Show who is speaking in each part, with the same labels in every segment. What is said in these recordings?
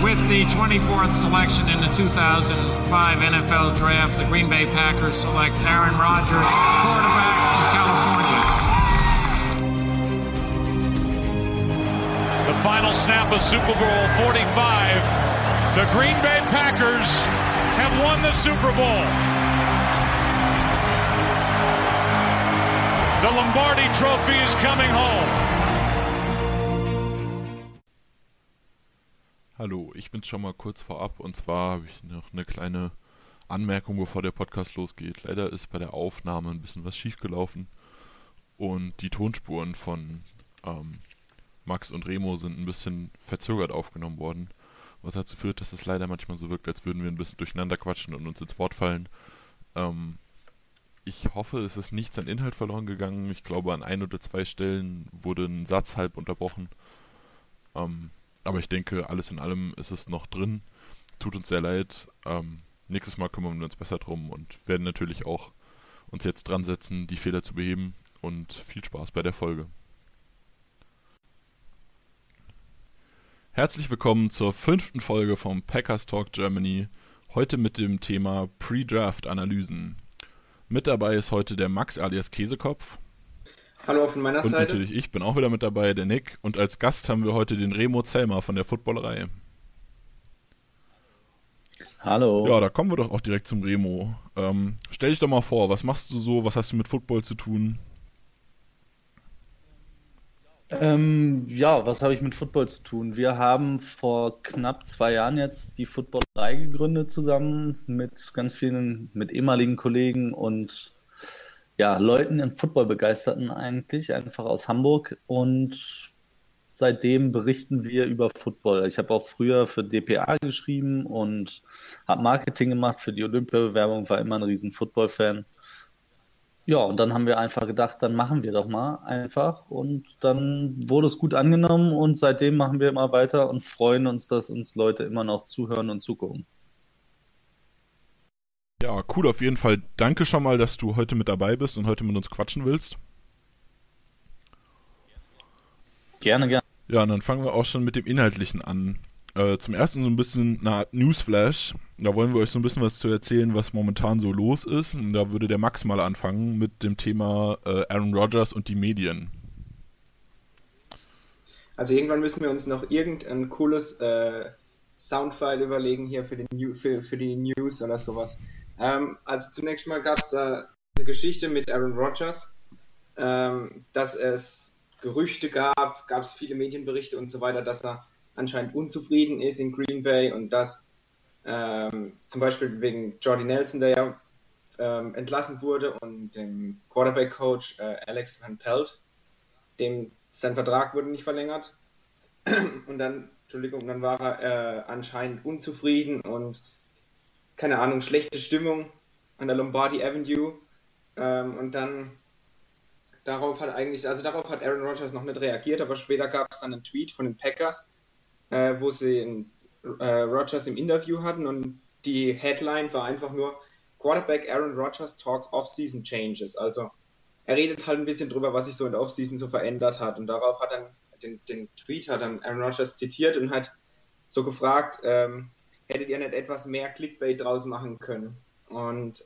Speaker 1: With the 24th selection in the 2005 NFL Draft, the Green Bay Packers select Aaron Rodgers, quarterback from California.
Speaker 2: The final snap of Super Bowl 45. The Green Bay Packers have won the Super Bowl. The Lombardi Trophy is coming home.
Speaker 3: Hallo, ich bin's schon mal kurz vorab und zwar habe ich noch eine kleine Anmerkung, bevor der Podcast losgeht. Leider ist bei der Aufnahme ein bisschen was schiefgelaufen und die Tonspuren von Max und Remo sind ein bisschen verzögert aufgenommen worden, was dazu führt, dass es leider manchmal so wirkt, als würden wir ein bisschen durcheinander quatschen und uns ins Wort fallen. Ich hoffe, es ist nichts an Inhalt verloren gegangen. Ich glaube, an 1 oder 2 Stellen wurde ein Satz halb unterbrochen. Aber ich denke, alles in allem ist es noch drin. Tut uns sehr leid. Nächstes Mal kümmern wir uns besser drum und werden natürlich auch uns jetzt dran setzen, die Fehler zu beheben. Und viel Spaß bei der Folge. Herzlich willkommen zur 5. Folge vom Packers Talk Germany. Heute mit dem Thema Pre-Draft-Analysen. Mit dabei ist heute der Max alias Käsekopf.
Speaker 4: Hallo von meiner Seite.
Speaker 3: Und natürlich ich bin auch wieder mit dabei, der Nick. Und als Gast haben wir heute den Remo Zellmer von der Footballerei.
Speaker 5: Hallo.
Speaker 3: Ja, da kommen wir doch auch direkt zum Remo. Stell dich doch mal vor, was machst du so, was hast du mit Football zu tun?
Speaker 5: Was habe ich mit Football zu tun? Wir haben vor knapp 2 Jahren jetzt die Footballerei gegründet zusammen mit ganz vielen, mit ehemaligen Kollegen und Leuten in Football begeisterten eigentlich, einfach aus Hamburg, und seitdem berichten wir über Football. Ich habe auch früher für dpa geschrieben und habe Marketing gemacht für die Olympia-Bewerbung, war immer ein riesen Football-Fan. Ja, und dann haben wir einfach gedacht, dann machen wir doch mal einfach, und dann wurde es gut angenommen und seitdem machen wir immer weiter und freuen uns, dass uns Leute immer noch zuhören und zugucken.
Speaker 3: Ja, cool, auf jeden Fall. Danke schon mal, dass du heute mit dabei bist und heute mit uns quatschen willst.
Speaker 5: Gerne.
Speaker 3: Ja, und dann fangen wir auch schon mit dem Inhaltlichen an. Zum ersten so ein bisschen eine Art Newsflash. Da wollen wir euch so ein bisschen was zu erzählen, was momentan so los ist. Und da würde der Max mal anfangen mit dem Thema Aaron Rodgers und die Medien.
Speaker 4: Also irgendwann müssen wir uns noch irgendein cooles Soundfile überlegen hier für die News oder sowas. Also zunächst mal gab es da eine Geschichte mit Aaron Rodgers, dass es Gerüchte gab es viele Medienberichte und so weiter, dass er anscheinend unzufrieden ist in Green Bay und dass zum Beispiel wegen Jordy Nelson, der ja entlassen wurde, und dem Quarterback-Coach Alex Van Pelt, sein Vertrag wurde nicht verlängert. Und dann war er anscheinend unzufrieden und, keine Ahnung, schlechte Stimmung an der Lombardi Avenue. Und dann darauf hat Aaron Rodgers noch nicht reagiert, aber später gab es dann einen Tweet von den Packers, wo sie Rodgers im Interview hatten, und die Headline war einfach nur Quarterback Aaron Rodgers talks Off-Season changes. Also er redet halt ein bisschen drüber, was sich so in der Off-Season so verändert hat, und darauf hat dann den Tweet hat dann Aaron Rodgers zitiert und hat so gefragt, hättet ihr nicht etwas mehr Clickbait draus machen können? Und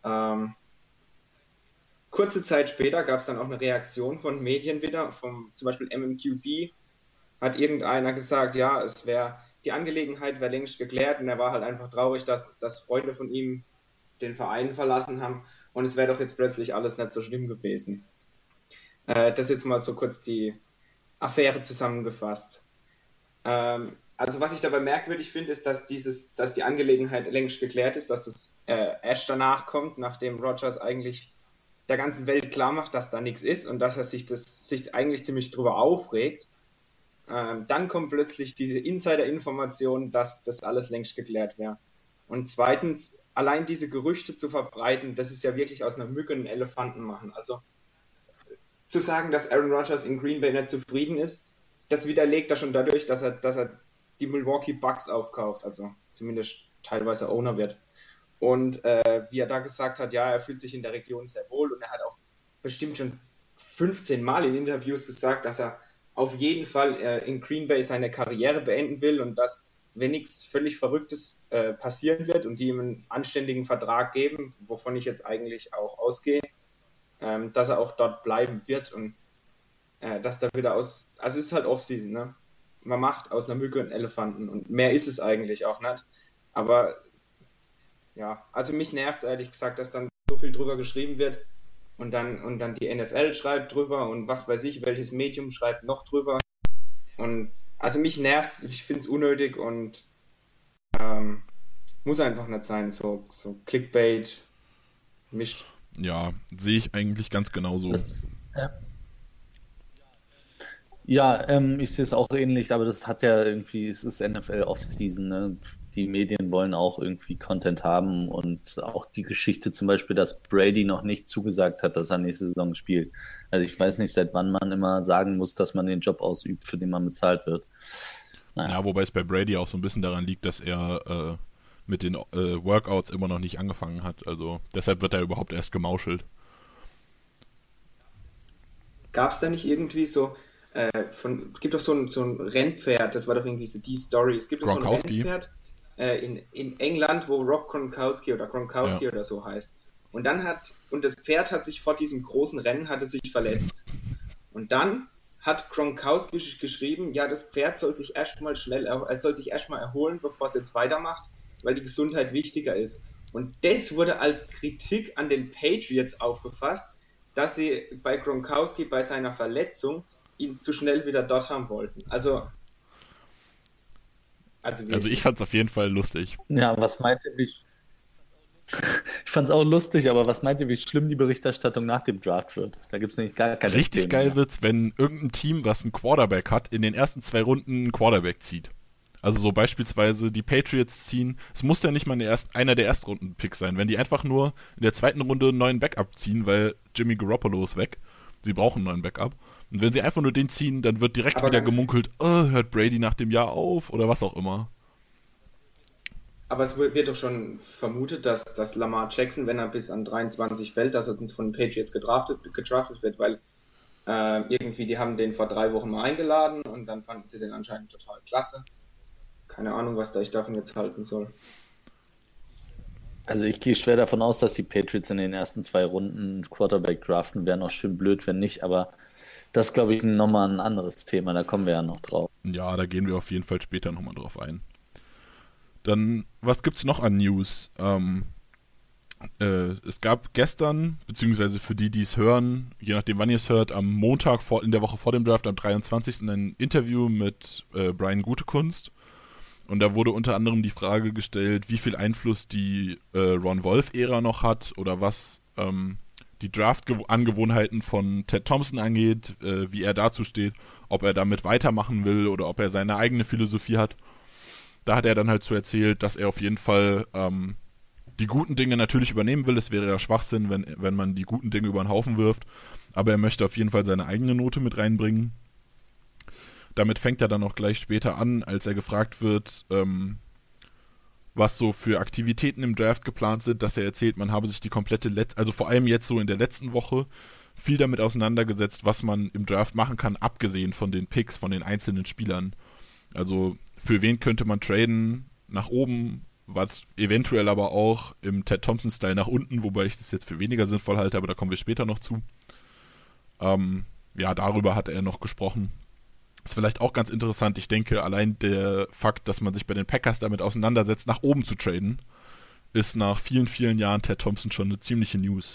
Speaker 4: kurze Zeit später gab es dann auch eine Reaktion von Medien wieder, zum Beispiel MMQB, hat irgendeiner gesagt, ja, die Angelegenheit wäre längst geklärt, und er war halt einfach traurig, dass Freunde von ihm den Verein verlassen haben, und es wäre doch jetzt plötzlich alles nicht so schlimm gewesen. Das jetzt mal so kurz die Affäre zusammengefasst. Also was ich dabei merkwürdig finde, ist, dass die Angelegenheit längst geklärt ist, dass es erst danach kommt, nachdem Rodgers eigentlich der ganzen Welt klar macht, dass da nichts ist und dass er sich eigentlich ziemlich drüber aufregt. Dann kommt plötzlich diese Insider-Information, dass das alles längst geklärt wäre. Und zweitens, allein diese Gerüchte zu verbreiten, das ist ja wirklich aus einer Mücke einen Elefanten machen. Also zu sagen, dass Aaron Rodgers in Green Bay nicht zufrieden ist, das widerlegt er schon dadurch, dass er die Milwaukee Bucks aufkauft, also zumindest teilweise Owner wird. Und wie er da gesagt hat, ja, er fühlt sich in der Region sehr wohl, und er hat auch bestimmt schon 15 Mal in Interviews gesagt, dass er auf jeden Fall in Green Bay seine Karriere beenden will und dass wenn nichts völlig Verrücktes passieren wird und die ihm einen anständigen Vertrag geben, wovon ich jetzt eigentlich auch ausgehe, dass er auch dort bleiben wird und dass da wieder also es ist halt Offseason, ne? Man macht aus einer Mücke einen Elefanten und mehr ist es eigentlich auch nicht. Aber ja, also mich nervt es ehrlich gesagt, dass dann so viel drüber geschrieben wird und dann die NFL schreibt drüber und was weiß ich, welches Medium schreibt noch drüber. Und also mich nervt's, ich finde es unnötig und muss einfach nicht sein, so Clickbait, mischt.
Speaker 3: Ja, sehe ich eigentlich ganz genauso.
Speaker 5: Ja, ich sehe es auch ähnlich, aber das hat ja irgendwie, es ist NFL Offseason, ne? Die Medien wollen auch irgendwie Content haben und auch die Geschichte zum Beispiel, dass Brady noch nicht zugesagt hat, dass er nächste Saison spielt. Also ich weiß nicht, seit wann man immer sagen muss, dass man den Job ausübt, für den man bezahlt wird. Naja.
Speaker 3: Ja, wobei es bei Brady auch so ein bisschen daran liegt, dass er mit den Workouts immer noch nicht angefangen hat. Also deshalb wird er überhaupt erst gemauschelt.
Speaker 4: Gab es da nicht irgendwie so gibt doch so ein Rennpferd, das war doch irgendwie so die Story. Es gibt doch so ein
Speaker 3: Gronkowski.
Speaker 4: Rennpferd in England, wo Rob Gronkowski
Speaker 3: Ja.
Speaker 4: oder so heißt. Und das Pferd hat sich vor diesem großen Rennen hatte sich verletzt. Und dann hat Gronkowski geschrieben, ja, das Pferd soll sich erstmal erholen, bevor es jetzt weitermacht, weil die Gesundheit wichtiger ist. Und das wurde als Kritik an den Patriots aufgefasst, dass sie bei Gronkowski bei seiner Verletzung ihn zu schnell wieder dort haben wollten. Also
Speaker 3: Also ich fand es auf jeden Fall lustig.
Speaker 5: Ja, was meint ihr, ich fand es auch lustig, aber was meint ihr, wie schlimm die Berichterstattung nach dem Draft wird? Da gibt es nämlich gar keine
Speaker 3: Richtig
Speaker 5: Themen
Speaker 3: geil
Speaker 5: mehr.
Speaker 3: wird's, wenn irgendein Team, was einen Quarterback hat, in den ersten 2 Runden einen Quarterback zieht. Also so beispielsweise die Patriots ziehen, es muss ja nicht mal einer der Erstrunden-Picks sein, wenn die einfach nur in der 2. Runde einen neuen Backup ziehen, weil Jimmy Garoppolo ist weg, sie brauchen einen neuen Backup. Und wenn sie einfach nur den ziehen, dann wird direkt
Speaker 4: Aber
Speaker 3: wieder
Speaker 4: ganz-
Speaker 3: gemunkelt, hört Brady nach dem Jahr auf oder was auch immer.
Speaker 4: Aber es wird doch schon vermutet, dass Lamar Jackson, wenn er bis an 23 fällt, dass er von den Patriots gedraftet wird, weil irgendwie die haben den vor 3 Wochen mal eingeladen und dann fanden sie den anscheinend total klasse. Keine Ahnung, was ich davon jetzt halten soll.
Speaker 5: Also ich gehe schwer davon aus, dass die Patriots in den ersten 2 Runden Quarterback draften. Wäre noch schön blöd, wenn nicht, aber das ist, glaube ich, nochmal ein anderes Thema. Da kommen wir ja noch drauf.
Speaker 3: Ja, da gehen wir auf jeden Fall später nochmal drauf ein. Dann, was gibt's noch an News? Es gab gestern, beziehungsweise für die es hören, je nachdem wann ihr es hört, am Montag in der Woche vor dem Draft, am 23. ein Interview mit Brian Gutekunst. Und da wurde unter anderem die Frage gestellt, wie viel Einfluss die Ron Wolf-Ära noch hat oder was die Draft-Angewohnheiten von Ted Thompson angeht, wie er dazu steht, ob er damit weitermachen will oder ob er seine eigene Philosophie hat. Da hat er dann halt so erzählt, dass er auf jeden Fall die guten Dinge natürlich übernehmen will. Es wäre ja Schwachsinn, wenn man die guten Dinge über den Haufen wirft. Aber er möchte auf jeden Fall seine eigene Note mit reinbringen. Damit fängt er dann auch gleich später an, als er gefragt wird, was so für Aktivitäten im Draft geplant sind, dass er erzählt, man habe sich die komplette, also vor allem jetzt so in der letzten Woche, viel damit auseinandergesetzt, was man im Draft machen kann, abgesehen von den Picks, von den einzelnen Spielern. Also für wen könnte man traden nach oben, was eventuell aber auch im Ted Thompson-Style nach unten, wobei ich das jetzt für weniger sinnvoll halte, aber da kommen wir später noch zu. Ja, darüber hat er noch gesprochen. Ist vielleicht auch ganz interessant. Ich denke, allein der Fakt, dass man sich bei den Packers damit auseinandersetzt, nach oben zu traden, ist nach vielen, vielen Jahren Ted Thompson schon eine ziemliche News.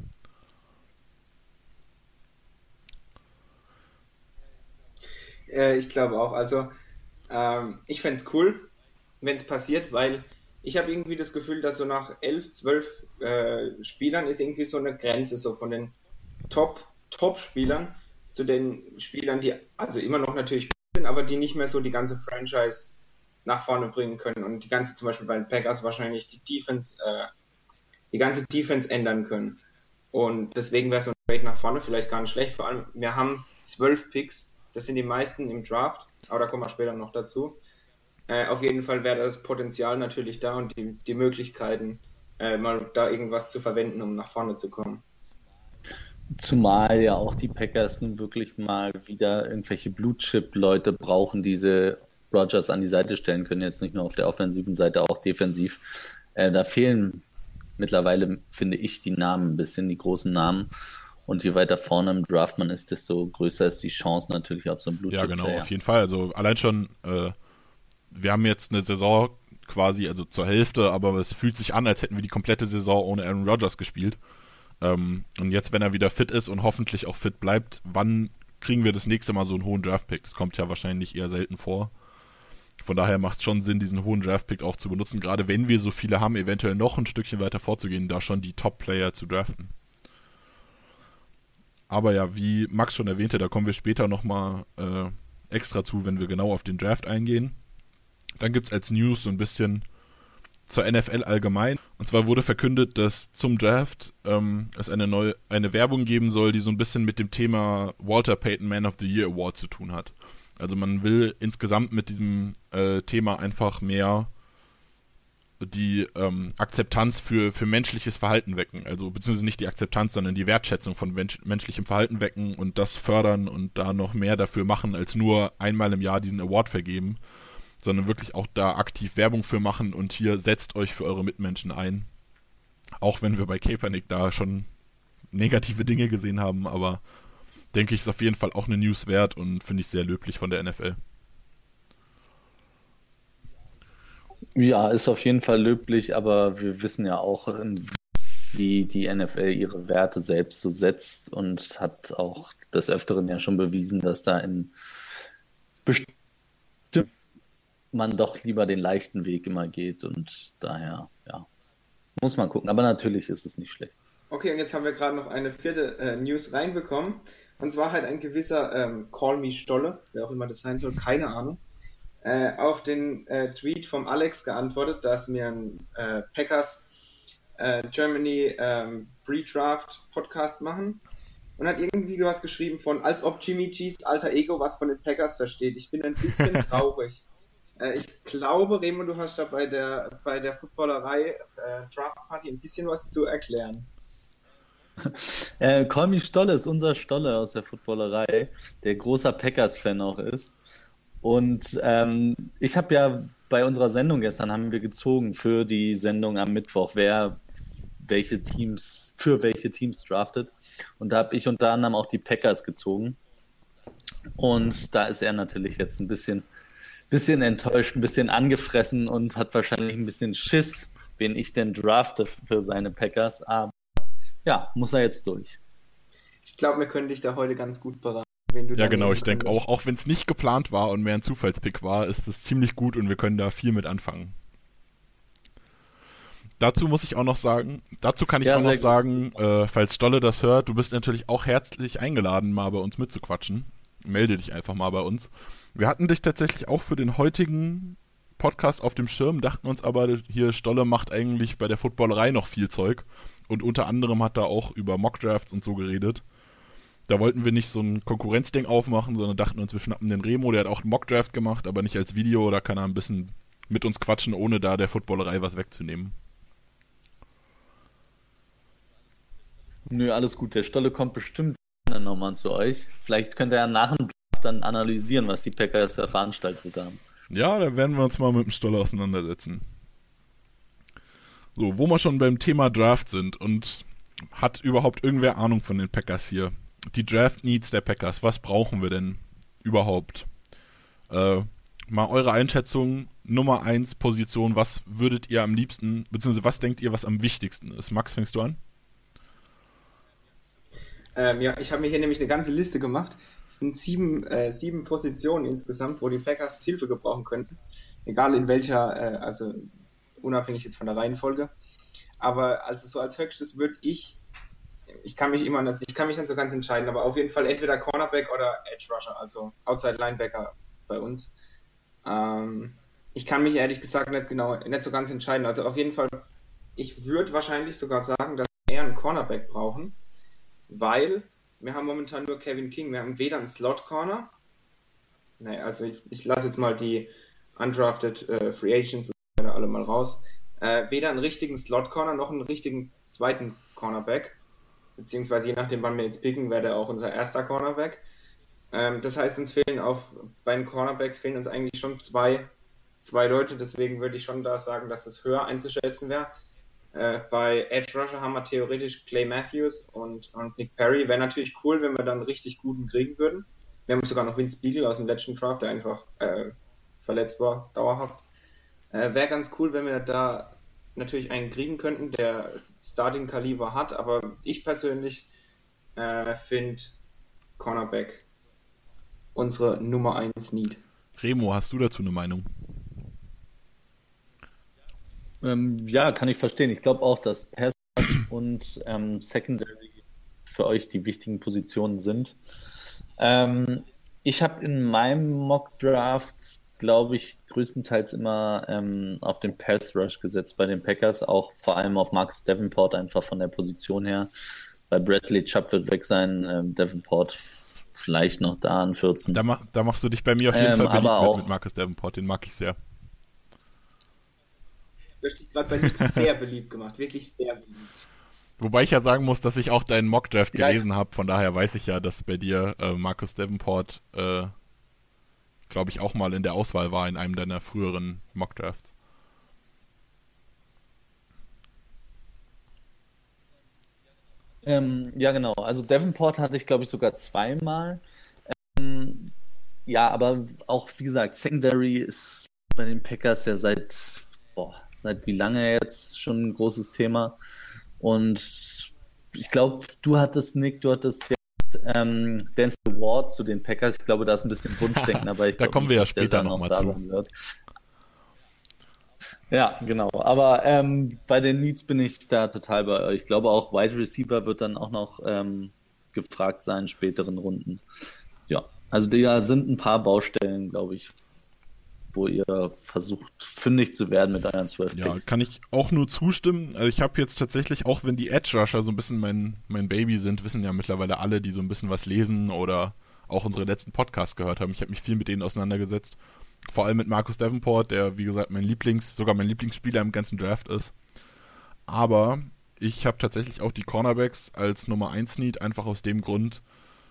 Speaker 4: Ich glaube auch. Also, ich fände es cool, wenn es passiert, weil ich habe irgendwie das Gefühl, dass so nach 11, 12 Spielern ist irgendwie so eine Grenze so von den Top-Spielern zu den Spielern, die also immer noch natürlich sind, aber die nicht mehr so die ganze Franchise nach vorne bringen können und die ganze, zum Beispiel bei den Packers wahrscheinlich die ganze Defense ändern können. Und deswegen wäre so ein Trade nach vorne vielleicht gar nicht schlecht. Vor allem, wir haben 12 Picks, das sind die meisten im Draft, aber da kommen wir später noch dazu. Auf jeden Fall wäre das Potenzial natürlich da und die Möglichkeiten, mal da irgendwas zu verwenden, um nach vorne zu kommen.
Speaker 5: Zumal ja auch die Packers nun wirklich mal wieder irgendwelche Blue-Chip-Leute brauchen, die sie Rodgers an die Seite stellen können, jetzt nicht nur auf der offensiven Seite, auch defensiv. Da fehlen mittlerweile, finde ich, die Namen ein bisschen, die großen Namen. Und je weiter vorne im Draft man ist, desto größer ist die Chance natürlich auf so einen Blue-Chip-Player.
Speaker 3: Ja, genau, auf jeden Fall. Also allein schon, wir haben jetzt eine Saison quasi, also zur Hälfte, aber es fühlt sich an, als hätten wir die komplette Saison ohne Aaron Rodgers gespielt. Und jetzt, wenn er wieder fit ist und hoffentlich auch fit bleibt, wann kriegen wir das nächste Mal so einen hohen Draft-Pick? Das kommt ja wahrscheinlich eher selten vor. Von daher macht es schon Sinn, diesen hohen Draft-Pick auch zu benutzen, gerade wenn wir so viele haben, eventuell noch ein Stückchen weiter vorzugehen, da schon die Top-Player zu draften. Aber ja, wie Max schon erwähnte, da kommen wir später nochmal extra zu, wenn wir genau auf den Draft eingehen. Dann gibt es als News so ein bisschen zur NFL allgemein. Und zwar wurde verkündet, dass zum Draft es eine Werbung geben soll, die so ein bisschen mit dem Thema Walter Payton Man of the Year Award zu tun hat. Also man will insgesamt mit diesem Thema einfach mehr die Akzeptanz für menschliches Verhalten wecken. Also beziehungsweise nicht die Akzeptanz, sondern die Wertschätzung von menschlichem Verhalten wecken und das fördern und da noch mehr dafür machen, als nur einmal im Jahr diesen Award vergeben, sondern wirklich auch da aktiv Werbung für machen und hier setzt euch für eure Mitmenschen ein. Auch wenn wir bei Kaepernick da schon negative Dinge gesehen haben, aber denke ich, ist auf jeden Fall auch eine News wert und finde ich sehr löblich von der NFL.
Speaker 5: Ja, ist auf jeden Fall löblich, aber wir wissen ja auch, wie die NFL ihre Werte selbst so setzt und hat auch des Öfteren ja schon bewiesen, dass da in bestimmten man doch lieber den leichten Weg immer geht und daher, ja, muss man gucken. Aber natürlich ist es nicht schlecht.
Speaker 4: Okay, und jetzt haben wir gerade noch eine vierte News reinbekommen. Und zwar hat ein gewisser Call Me Stolle, wer auch immer das sein soll, keine Ahnung, auf den Tweet vom Alex geantwortet, dass wir einen Packers Germany Pre-Draft Podcast machen und hat irgendwie was geschrieben von, als ob Jimmy G's alter Ego was von den Packers versteht. Ich bin ein bisschen traurig. Ich glaube, Remo, du hast da bei der Footballerei Draft Party ein bisschen was zu erklären.
Speaker 5: Call Me Stolle ist unser Stolle aus der Footballerei, der großer Packers-Fan auch ist. Und ich habe ja bei unserer Sendung gestern, haben wir gezogen für die Sendung am Mittwoch, wer welche Teams draftet. Und da habe ich unter anderem auch die Packers gezogen. Und da ist er natürlich jetzt ein bisschen enttäuscht, ein bisschen angefressen und hat wahrscheinlich ein bisschen Schiss, wen ich denn drafte für seine Packers. Aber ja, muss er jetzt durch.
Speaker 4: Ich glaube, wir können dich da heute ganz gut beraten. Wenn du
Speaker 3: ja, genau, ich denke auch wenn es nicht geplant war und mehr ein Zufallspick war, ist es ziemlich gut und wir können da viel mit anfangen. Dazu kann ich auch noch sagen, falls Stolle das hört, du bist natürlich auch herzlich eingeladen, mal bei uns mitzuquatschen. Melde dich einfach mal bei uns. Wir hatten dich tatsächlich auch für den heutigen Podcast auf dem Schirm, dachten uns aber, hier Stolle macht eigentlich bei der Footballerei noch viel Zeug und unter anderem hat er auch über Mockdrafts und so geredet. Da wollten wir nicht so ein Konkurrenzding aufmachen, sondern dachten uns, wir schnappen den Remo, der hat auch einen Mockdraft gemacht, aber nicht als Video, da kann er ein bisschen mit uns quatschen, ohne da der Footballerei was wegzunehmen.
Speaker 5: Nö, alles gut, der Stolle kommt bestimmt dann nochmal zu euch. Vielleicht könnt ihr ja nach dem Draft dann analysieren, was die Packers da veranstaltet haben.
Speaker 3: Ja, da werden wir uns mal mit dem Stolle auseinandersetzen. So, wo wir schon beim Thema Draft sind und hat überhaupt irgendwer Ahnung von den Packers hier? Die Draft Needs der Packers, was brauchen wir denn überhaupt? Mal eure Einschätzung, Nummer 1 Position, was würdet ihr am liebsten, beziehungsweise was denkt ihr, was am wichtigsten ist? Max, fängst du an?
Speaker 4: Ja, ich habe mir hier nämlich eine ganze Liste gemacht. Es sind sieben Positionen insgesamt, wo die Packers Hilfe gebrauchen könnten. Egal in welcher, also unabhängig jetzt von der Reihenfolge. Aber also so als höchstes würde ich kann mich nicht so ganz entscheiden, aber auf jeden Fall entweder Cornerback oder Edge Rusher, also Outside Linebacker bei uns. Ich kann mich ehrlich gesagt nicht so ganz entscheiden. Also auf jeden Fall, ich würde wahrscheinlich sogar sagen, dass wir eher einen Cornerback brauchen, weil wir haben momentan nur Kevin King. Wir haben weder einen Slot-Corner, also ich lasse jetzt mal die undrafted Free Agents alle mal raus, weder einen richtigen Slot-Corner noch einen richtigen zweiten Cornerback, beziehungsweise je nachdem, wann wir jetzt picken, wäre der auch unser erster Cornerback. Das heißt, bei den Cornerbacks fehlen uns eigentlich schon zwei Leute, deswegen würde ich schon da sagen, dass das höher einzuschätzen wäre. Bei Edge Rusher haben wir theoretisch Clay Matthews und Nick Perry. Wäre natürlich cool, wenn wir dann einen richtig guten kriegen würden. Wir haben sogar noch Vince Beagle aus dem letzten Draft, der einfach verletzt war, dauerhaft. Wäre ganz cool, wenn wir da natürlich einen kriegen könnten, der Starting-Kaliber hat, aber ich persönlich finde Cornerback unsere Nummer 1 Need.
Speaker 3: Remo, hast du dazu eine Meinung?
Speaker 5: Ja, kann ich verstehen. Ich glaube auch, dass Pass und Secondary für euch die wichtigen Positionen sind. Ich habe in meinem Mock-Draft, glaube ich, größtenteils immer auf den Pass-Rush gesetzt bei den Packers, auch vor allem auf Marcus Davenport, einfach von der Position her, weil Bradley Chubb wird weg sein, Davenport vielleicht noch da an 14.
Speaker 3: Da machst du dich bei mir auf jeden Fall beliebt
Speaker 5: auch
Speaker 3: mit Marcus Davenport, den mag ich sehr.
Speaker 4: Ich gerade bei Nick sehr beliebt gemacht, wirklich sehr beliebt.
Speaker 3: Wobei ich ja sagen muss, dass ich auch deinen Mockdraft gelesen habe, von daher weiß ich ja, dass bei dir Marcus Davenport, glaube ich, auch mal in der Auswahl war in einem deiner früheren Mockdrafts.
Speaker 5: Ja, genau. Also Davenport hatte ich, glaube ich, sogar zweimal. Ja, aber auch, wie gesagt, Secondary ist bei den Packers ja seit wie lange jetzt schon ein großes Thema. Und ich glaube, du hattest jetzt Denzel Ward zu den Packers. Ich glaube, da ist ein bisschen Wunschdenken, aber ich glaube,
Speaker 3: da kommen wir ja später nochmal zu.
Speaker 5: Ja, genau. Aber bei den Needs bin ich da total bei euch. Ich glaube, auch Wide Receiver wird dann auch noch gefragt sein in späteren Runden. Ja, also da sind ein paar Baustellen, glaube ich, wo ihr versucht, fündig zu werden mit euren 12 Picks.
Speaker 3: Ja, kann ich auch nur zustimmen. Also ich habe jetzt tatsächlich, auch wenn die Edge Rusher so ein bisschen mein Baby sind, wissen ja mittlerweile alle, die so ein bisschen was lesen oder auch unsere letzten Podcasts gehört haben. Ich habe mich viel mit denen auseinandergesetzt. Vor allem mit Marcus Davenport, der, wie gesagt, sogar mein Lieblingsspieler im ganzen Draft ist. Aber ich habe tatsächlich auch die Cornerbacks als Nummer 1 Need, einfach aus dem Grund,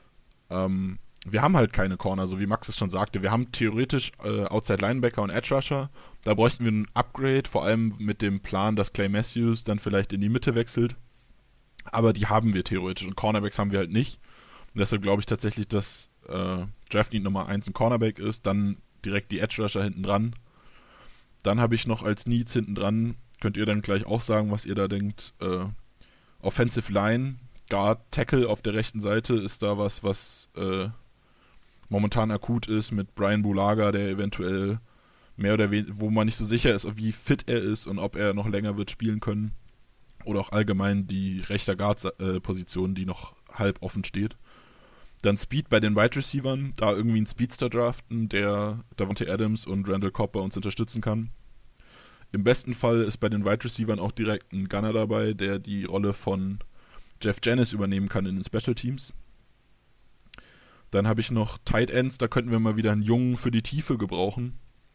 Speaker 3: wir haben halt keine Corner, so wie Max es schon sagte. Wir haben theoretisch Outside Linebacker und Edge Rusher. Da bräuchten wir ein Upgrade, vor allem mit dem Plan, dass Clay Matthews dann vielleicht in die Mitte wechselt. Aber die haben wir theoretisch und Cornerbacks haben wir halt nicht. Und deshalb glaube ich tatsächlich, dass Draft Need Nummer 1 ein Cornerback ist, dann direkt die Edge Rusher hinten dran. Dann habe ich noch als Needs hinten dran, könnt ihr dann gleich auch sagen, was ihr da denkt. Offensive Line, Guard, Tackle auf der rechten Seite ist da was momentan akut ist mit Brian Bulaga, der eventuell mehr oder weniger, wo man nicht so sicher ist, wie fit er ist und ob er noch länger wird spielen können. Oder auch allgemein die rechter Guard-Position, die noch halb offen steht. Dann Speed bei den Wide Receivern, da irgendwie einen Speedster draften, der Davante Adams und Randall Cobb bei uns unterstützen kann. Im besten Fall ist bei den Wide Receivern auch direkt ein Gunner dabei, der die Rolle von Jeff Janis übernehmen kann in den Special Teams. Dann habe ich noch Tight Ends, da könnten wir mal wieder einen Jungen für die Tiefe gebrauchen.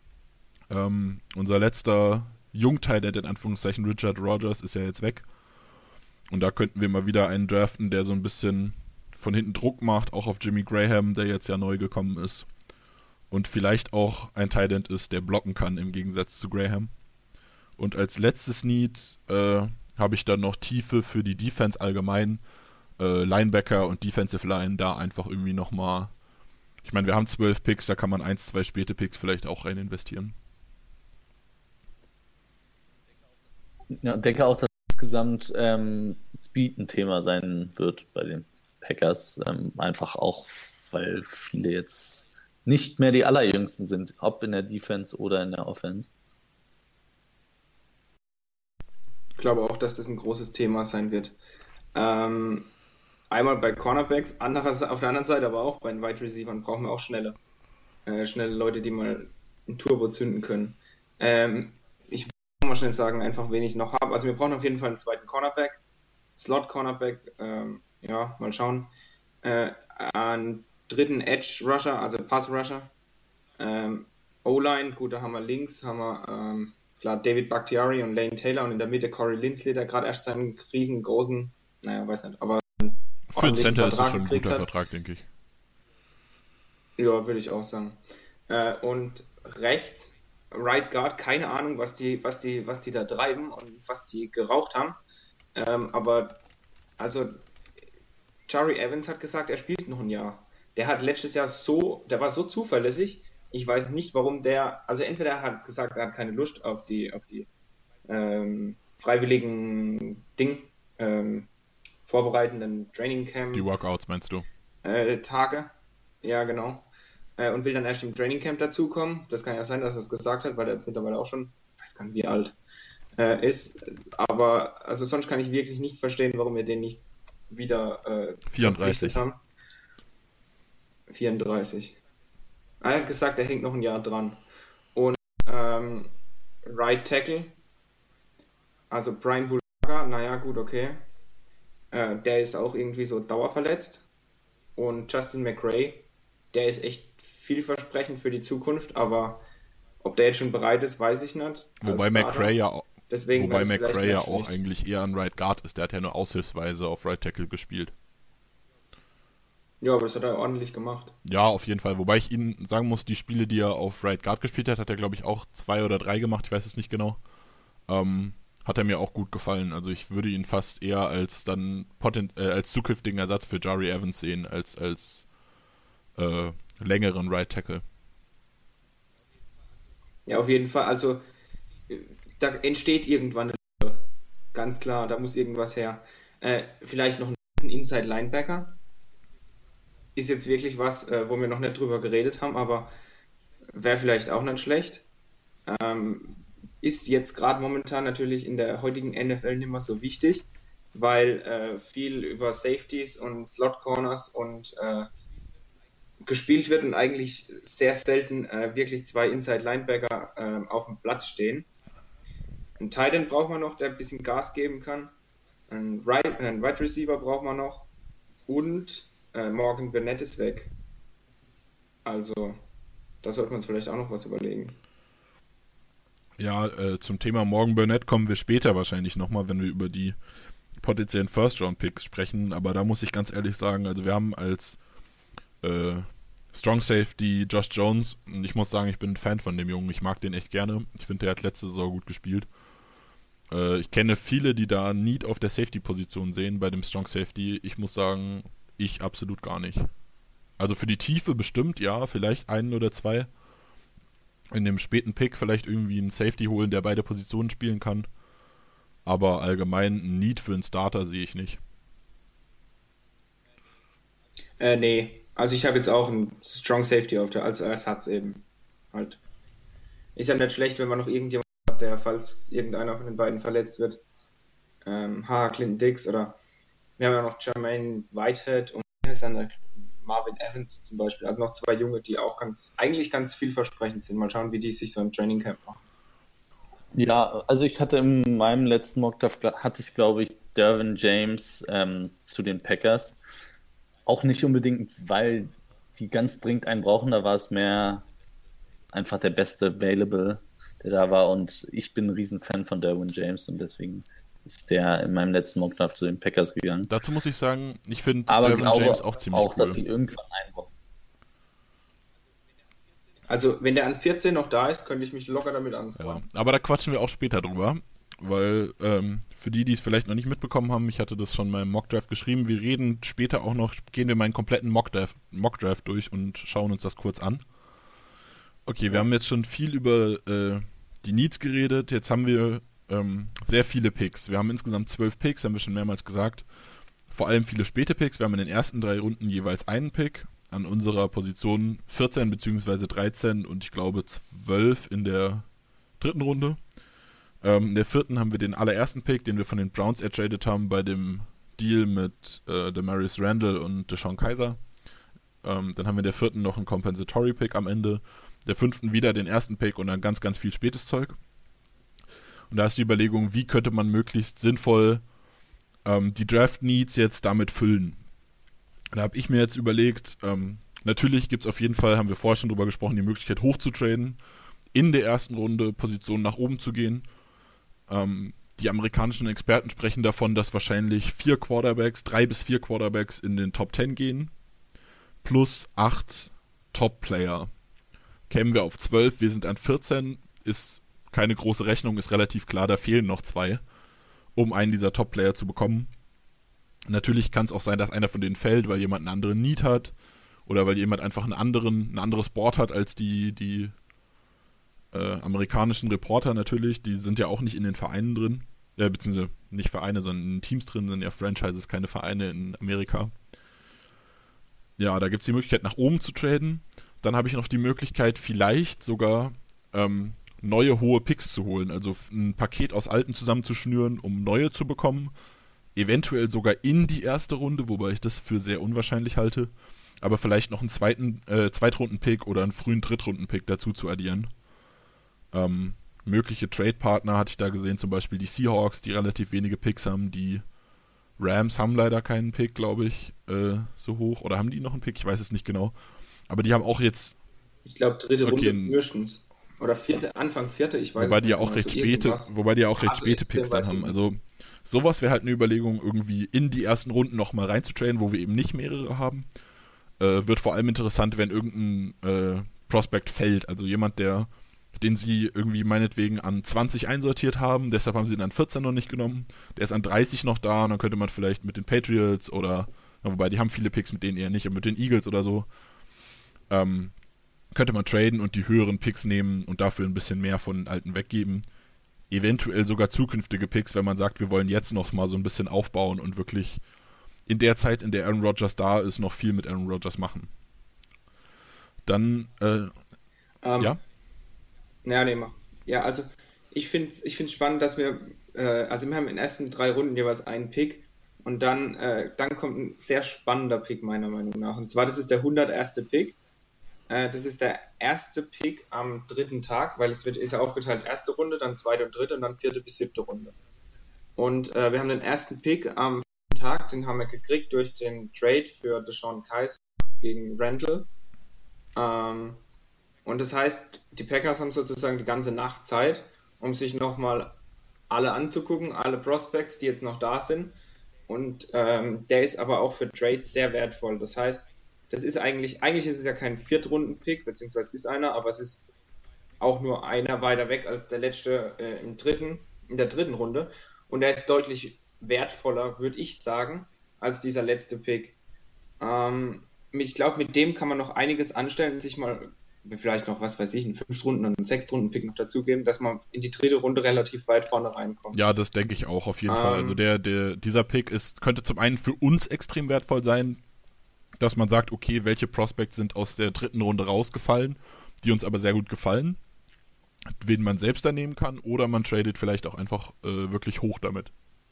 Speaker 3: Unser letzter Jung-Tight End, in Anführungszeichen, Richard Rogers, ist ja jetzt weg. Und da könnten wir mal wieder einen draften, der so ein bisschen von hinten Druck macht, auch auf Jimmy Graham, der jetzt ja neu gekommen ist. Und vielleicht auch ein Tight End ist, der blocken kann, im Gegensatz zu Graham. Und als letztes Need habe ich dann noch Tiefe für die Defense allgemein. Linebacker und Defensive Line da einfach irgendwie nochmal. Ich meine, wir haben 12 Picks, da kann man 1, 2 späte Picks vielleicht auch rein investieren.
Speaker 5: Ja, denke auch, dass insgesamt Speed ein Thema sein wird bei den Packers. Einfach auch, weil viele jetzt nicht mehr die allerjüngsten sind, ob in der Defense oder in der Offense.
Speaker 4: Ich glaube auch, dass das ein großes Thema sein wird. Einmal bei Cornerbacks, auf der anderen Seite aber auch bei den Wide Receivers brauchen wir auch schnelle Leute, die mal ein Turbo zünden können. Ich will mal schnell sagen, einfach wen ich noch habe. Also wir brauchen auf jeden Fall einen zweiten Cornerback, Slot-Cornerback, ja, mal schauen. Einen dritten Edge-Rusher, also Pass-Rusher. O-Line, gut, da haben wir links, klar, David Bakhtiari und Lane Taylor und in der Mitte Corey Linsley, der gerade erst seinen riesengroßen, weiß nicht, aber
Speaker 3: für den Center ist das schon ein guter Vertrag, denke ich.
Speaker 4: Ja, würde ich auch sagen. Und rechts, Right Guard, keine Ahnung, was die da treiben und was die geraucht haben. Aber also Jari Evans hat gesagt, er spielt noch ein Jahr. Der hat letztes Jahr der war so zuverlässig. Ich weiß nicht, warum also entweder er hat gesagt, er hat keine Lust auf die freiwilligen vorbereitenden Training Camp.
Speaker 3: Die Workouts meinst du?
Speaker 4: Tage. Ja, genau. Und will dann erst im Training Camp dazukommen. Das kann ja sein, dass er es gesagt hat, weil er jetzt mittlerweile auch schon, ich weiß gar nicht, wie alt ist. Aber also sonst kann ich wirklich nicht verstehen, warum wir den nicht wieder
Speaker 3: 34
Speaker 4: haben. 34. Er hat gesagt, er hängt noch ein Jahr dran. Und Right Tackle, also Brian Bulaga, naja, gut, okay. Der ist auch irgendwie so dauerverletzt. Und Justin McRae, der ist echt vielversprechend für die Zukunft, aber ob der jetzt schon bereit ist, weiß ich nicht.
Speaker 3: Wobei McRae ja auch
Speaker 4: schlecht.
Speaker 3: eigentlich eher ein Right Guard ist. Der hat ja nur aushilfsweise auf Right Tackle gespielt.
Speaker 4: Ja, aber das hat er ordentlich gemacht.
Speaker 3: Ja, auf jeden Fall. Wobei ich Ihnen sagen muss, die Spiele, die er auf Right Guard gespielt hat, hat er, glaube ich, auch 2 oder 3 gemacht. Ich weiß es nicht genau. Hat er mir auch gut gefallen. Also ich würde ihn fast eher als dann als zukünftigen Ersatz für Jari Evans sehen, als längeren Right Tackle.
Speaker 4: Ja, auf jeden Fall. Also da entsteht irgendwann eine Lücke. Ganz klar, da muss irgendwas her. Vielleicht noch ein Inside Linebacker. Ist jetzt wirklich was, wo wir noch nicht drüber geredet haben, aber wäre vielleicht auch nicht schlecht. Ist jetzt gerade momentan natürlich in der heutigen NFL nicht mehr so wichtig, weil viel über Safeties und Slot Corners und gespielt wird und eigentlich sehr selten wirklich 2 Inside Linebacker auf dem Platz stehen. Einen Tight End braucht man noch, der ein bisschen Gas geben kann. Einen Wide Receiver braucht man noch. Und Morgan Burnett ist weg. Also, da sollte man uns vielleicht auch noch was überlegen.
Speaker 3: Ja, zum Thema Morgan Burnett kommen wir später wahrscheinlich nochmal, wenn wir über die potenziellen First-Round-Picks sprechen. Aber da muss ich ganz ehrlich sagen, also wir haben als Strong Safety Josh Jones, und ich muss sagen, ich bin ein Fan von dem Jungen. Ich mag den echt gerne. Ich finde, der hat letzte Saison gut gespielt. Ich kenne viele, die da Need auf der Safety-Position sehen bei dem Strong Safety. Ich muss sagen, ich absolut gar nicht. Also für die Tiefe bestimmt, ja, vielleicht 1 oder 2. In dem späten Pick vielleicht irgendwie einen Safety holen, der beide Positionen spielen kann. Aber allgemein ein Need für einen Starter sehe ich nicht.
Speaker 4: Nee, also ich habe jetzt auch einen Strong Safety als Ersatz eben. Halt. Ist ja nicht schlecht, wenn man noch irgendjemand hat, der, falls irgendeiner von den beiden verletzt wird, Clinton Dix oder wir haben ja noch Jermaine Whitehead und Marvin Evans zum Beispiel. Also noch 2 Junge, die auch eigentlich ganz vielversprechend sind. Mal schauen, wie die sich so im Training Camp machen.
Speaker 5: Ja, also ich hatte in meinem letzten Mockdraft, glaube ich, Derwin James zu den Packers. Auch nicht unbedingt, weil die ganz dringend einen brauchen, da war es mehr einfach der beste Available, der da war. Und ich bin ein Riesenfan von Derwin James und deswegen ist der in meinem letzten Mockdraft zu den Packers gegangen.
Speaker 3: Dazu muss ich sagen, ich finde Derwin James auch ziemlich cool.
Speaker 5: Dass sie irgendwann einbauen.
Speaker 4: Also, wenn der an 14 noch da ist, könnte ich mich locker damit anfangen.
Speaker 3: Ja, aber da quatschen wir auch später drüber, weil für die es vielleicht noch nicht mitbekommen haben, ich hatte das schon mal im Mockdraft geschrieben, wir reden später auch noch, gehen wir meinen kompletten Mockdraft durch und schauen uns das kurz an. Okay, wir haben jetzt schon viel über die Needs geredet, jetzt haben wir sehr viele Picks. Wir haben insgesamt 12 Picks, haben wir schon mehrmals gesagt. Vor allem viele späte Picks. Wir haben in den ersten 3 Runden jeweils einen Pick. An unserer Position 14 bzw. 13 und ich glaube 12 in der 3. Runde. In der 4. haben wir den allerersten Pick, den wir von den Browns ertradet haben bei dem Deal mit Demarius Randall und Deshaun Kaiser. Dann haben wir in der 4. noch einen Compensatory Pick am Ende. Der 5. wieder den ersten Pick und dann ganz, ganz viel spätes Zeug. Und da ist die Überlegung, wie könnte man möglichst sinnvoll die Draft-Needs jetzt damit füllen. Da habe ich mir jetzt überlegt, natürlich gibt es auf jeden Fall, haben wir vorher schon drüber gesprochen, die Möglichkeit hochzutraden, in der ersten Runde Positionen nach oben zu gehen. Die amerikanischen Experten sprechen davon, dass wahrscheinlich 3 bis 4 Quarterbacks in den Top 10 gehen, plus 8 Top-Player, kämen wir auf 12, wir sind an 14, ist keine große Rechnung, ist relativ klar, da fehlen noch 2, um einen dieser Top-Player zu bekommen. Natürlich kann es auch sein, dass einer von denen fällt, weil jemand einen anderen Need hat oder weil jemand einfach ein anderes Board hat als die amerikanischen Reporter natürlich. Die sind ja auch nicht in den Vereinen drin, beziehungsweise nicht Vereine, sondern in Teams drin, sind ja Franchises, keine Vereine in Amerika. Ja, da gibt es die Möglichkeit, nach oben zu traden. Dann habe ich noch die Möglichkeit, vielleicht sogar neue hohe Picks zu holen, also ein Paket aus alten zusammenzuschnüren, um neue zu bekommen. Eventuell sogar in die erste Runde, wobei ich das für sehr unwahrscheinlich halte, aber vielleicht noch einen Zweitrunden-Pick oder einen frühen Drittrunden-Pick dazu zu addieren. Mögliche Trade-Partner hatte ich da gesehen, zum Beispiel die Seahawks, die relativ wenige Picks haben, die Rams haben leider keinen Pick, glaube ich, so hoch, oder haben die noch einen Pick? Ich weiß es nicht genau, aber die haben auch jetzt...
Speaker 4: Ich glaube, dritte Runde frühestens. Oder Anfang vierte, ich weiß
Speaker 3: wobei
Speaker 4: es
Speaker 3: die
Speaker 4: nicht.
Speaker 3: Ja auch wobei die ja auch recht späte Picks dann haben. Also sowas wäre halt eine Überlegung, irgendwie in die ersten Runden nochmal reinzutrainen, wo wir eben nicht mehrere haben. Wird vor allem interessant, wenn irgendein Prospect fällt. Also jemand, den sie irgendwie meinetwegen an 20 einsortiert haben, deshalb haben sie ihn an 14 noch nicht genommen. Der ist an 30 noch da und dann könnte man vielleicht mit den Patriots oder, wobei die haben viele Picks, mit denen eher nicht, aber mit den Eagles oder so, könnte man traden und die höheren Picks nehmen und dafür ein bisschen mehr von den alten weggeben. Eventuell sogar zukünftige Picks, wenn man sagt, wir wollen jetzt noch mal so ein bisschen aufbauen und wirklich in der Zeit, in der Aaron Rodgers da ist, noch viel mit Aaron Rodgers machen. Dann, ja?
Speaker 4: Ja, also ich finde es spannend, dass wir haben in den ersten 3 Runden jeweils einen Pick und dann kommt ein sehr spannender Pick meiner Meinung nach. Und zwar, das ist der 101. Pick. Das ist der erste Pick am 3. Tag, weil ist ja aufgeteilt, erste Runde, dann 2. und 3. und dann 4. bis 7. Runde. Und wir haben den ersten Pick am 4. Tag, den haben wir gekriegt durch den Trade für DeShone Kizer gegen Randall. Und das heißt, die Packers haben sozusagen die ganze Nacht Zeit, um sich nochmal alle anzugucken, alle Prospects, die jetzt noch da sind. Und der ist aber auch für Trades sehr wertvoll. Das heißt, das ist eigentlich ist es ja kein Viertrunden-Pick, beziehungsweise es ist einer, aber es ist auch nur einer weiter weg als der letzte in der dritten Runde. Und er ist deutlich wertvoller, würde ich sagen, als dieser letzte Pick. Ich glaube, mit dem kann man noch einiges anstellen, sich mal vielleicht noch, was weiß ich, einen 5-Runden- und einen 6-Runden-Pick noch dazugeben, dass man in die 3. Runde relativ weit vorne reinkommt.
Speaker 3: Ja, das denke ich auch, auf jeden Fall. Also dieser Pick könnte zum einen für uns extrem wertvoll sein, dass man sagt, okay, welche Prospects sind aus der 3. Runde rausgefallen, die uns aber sehr gut gefallen, wen man selbst da nehmen kann, oder man tradet vielleicht auch einfach wirklich hoch damit.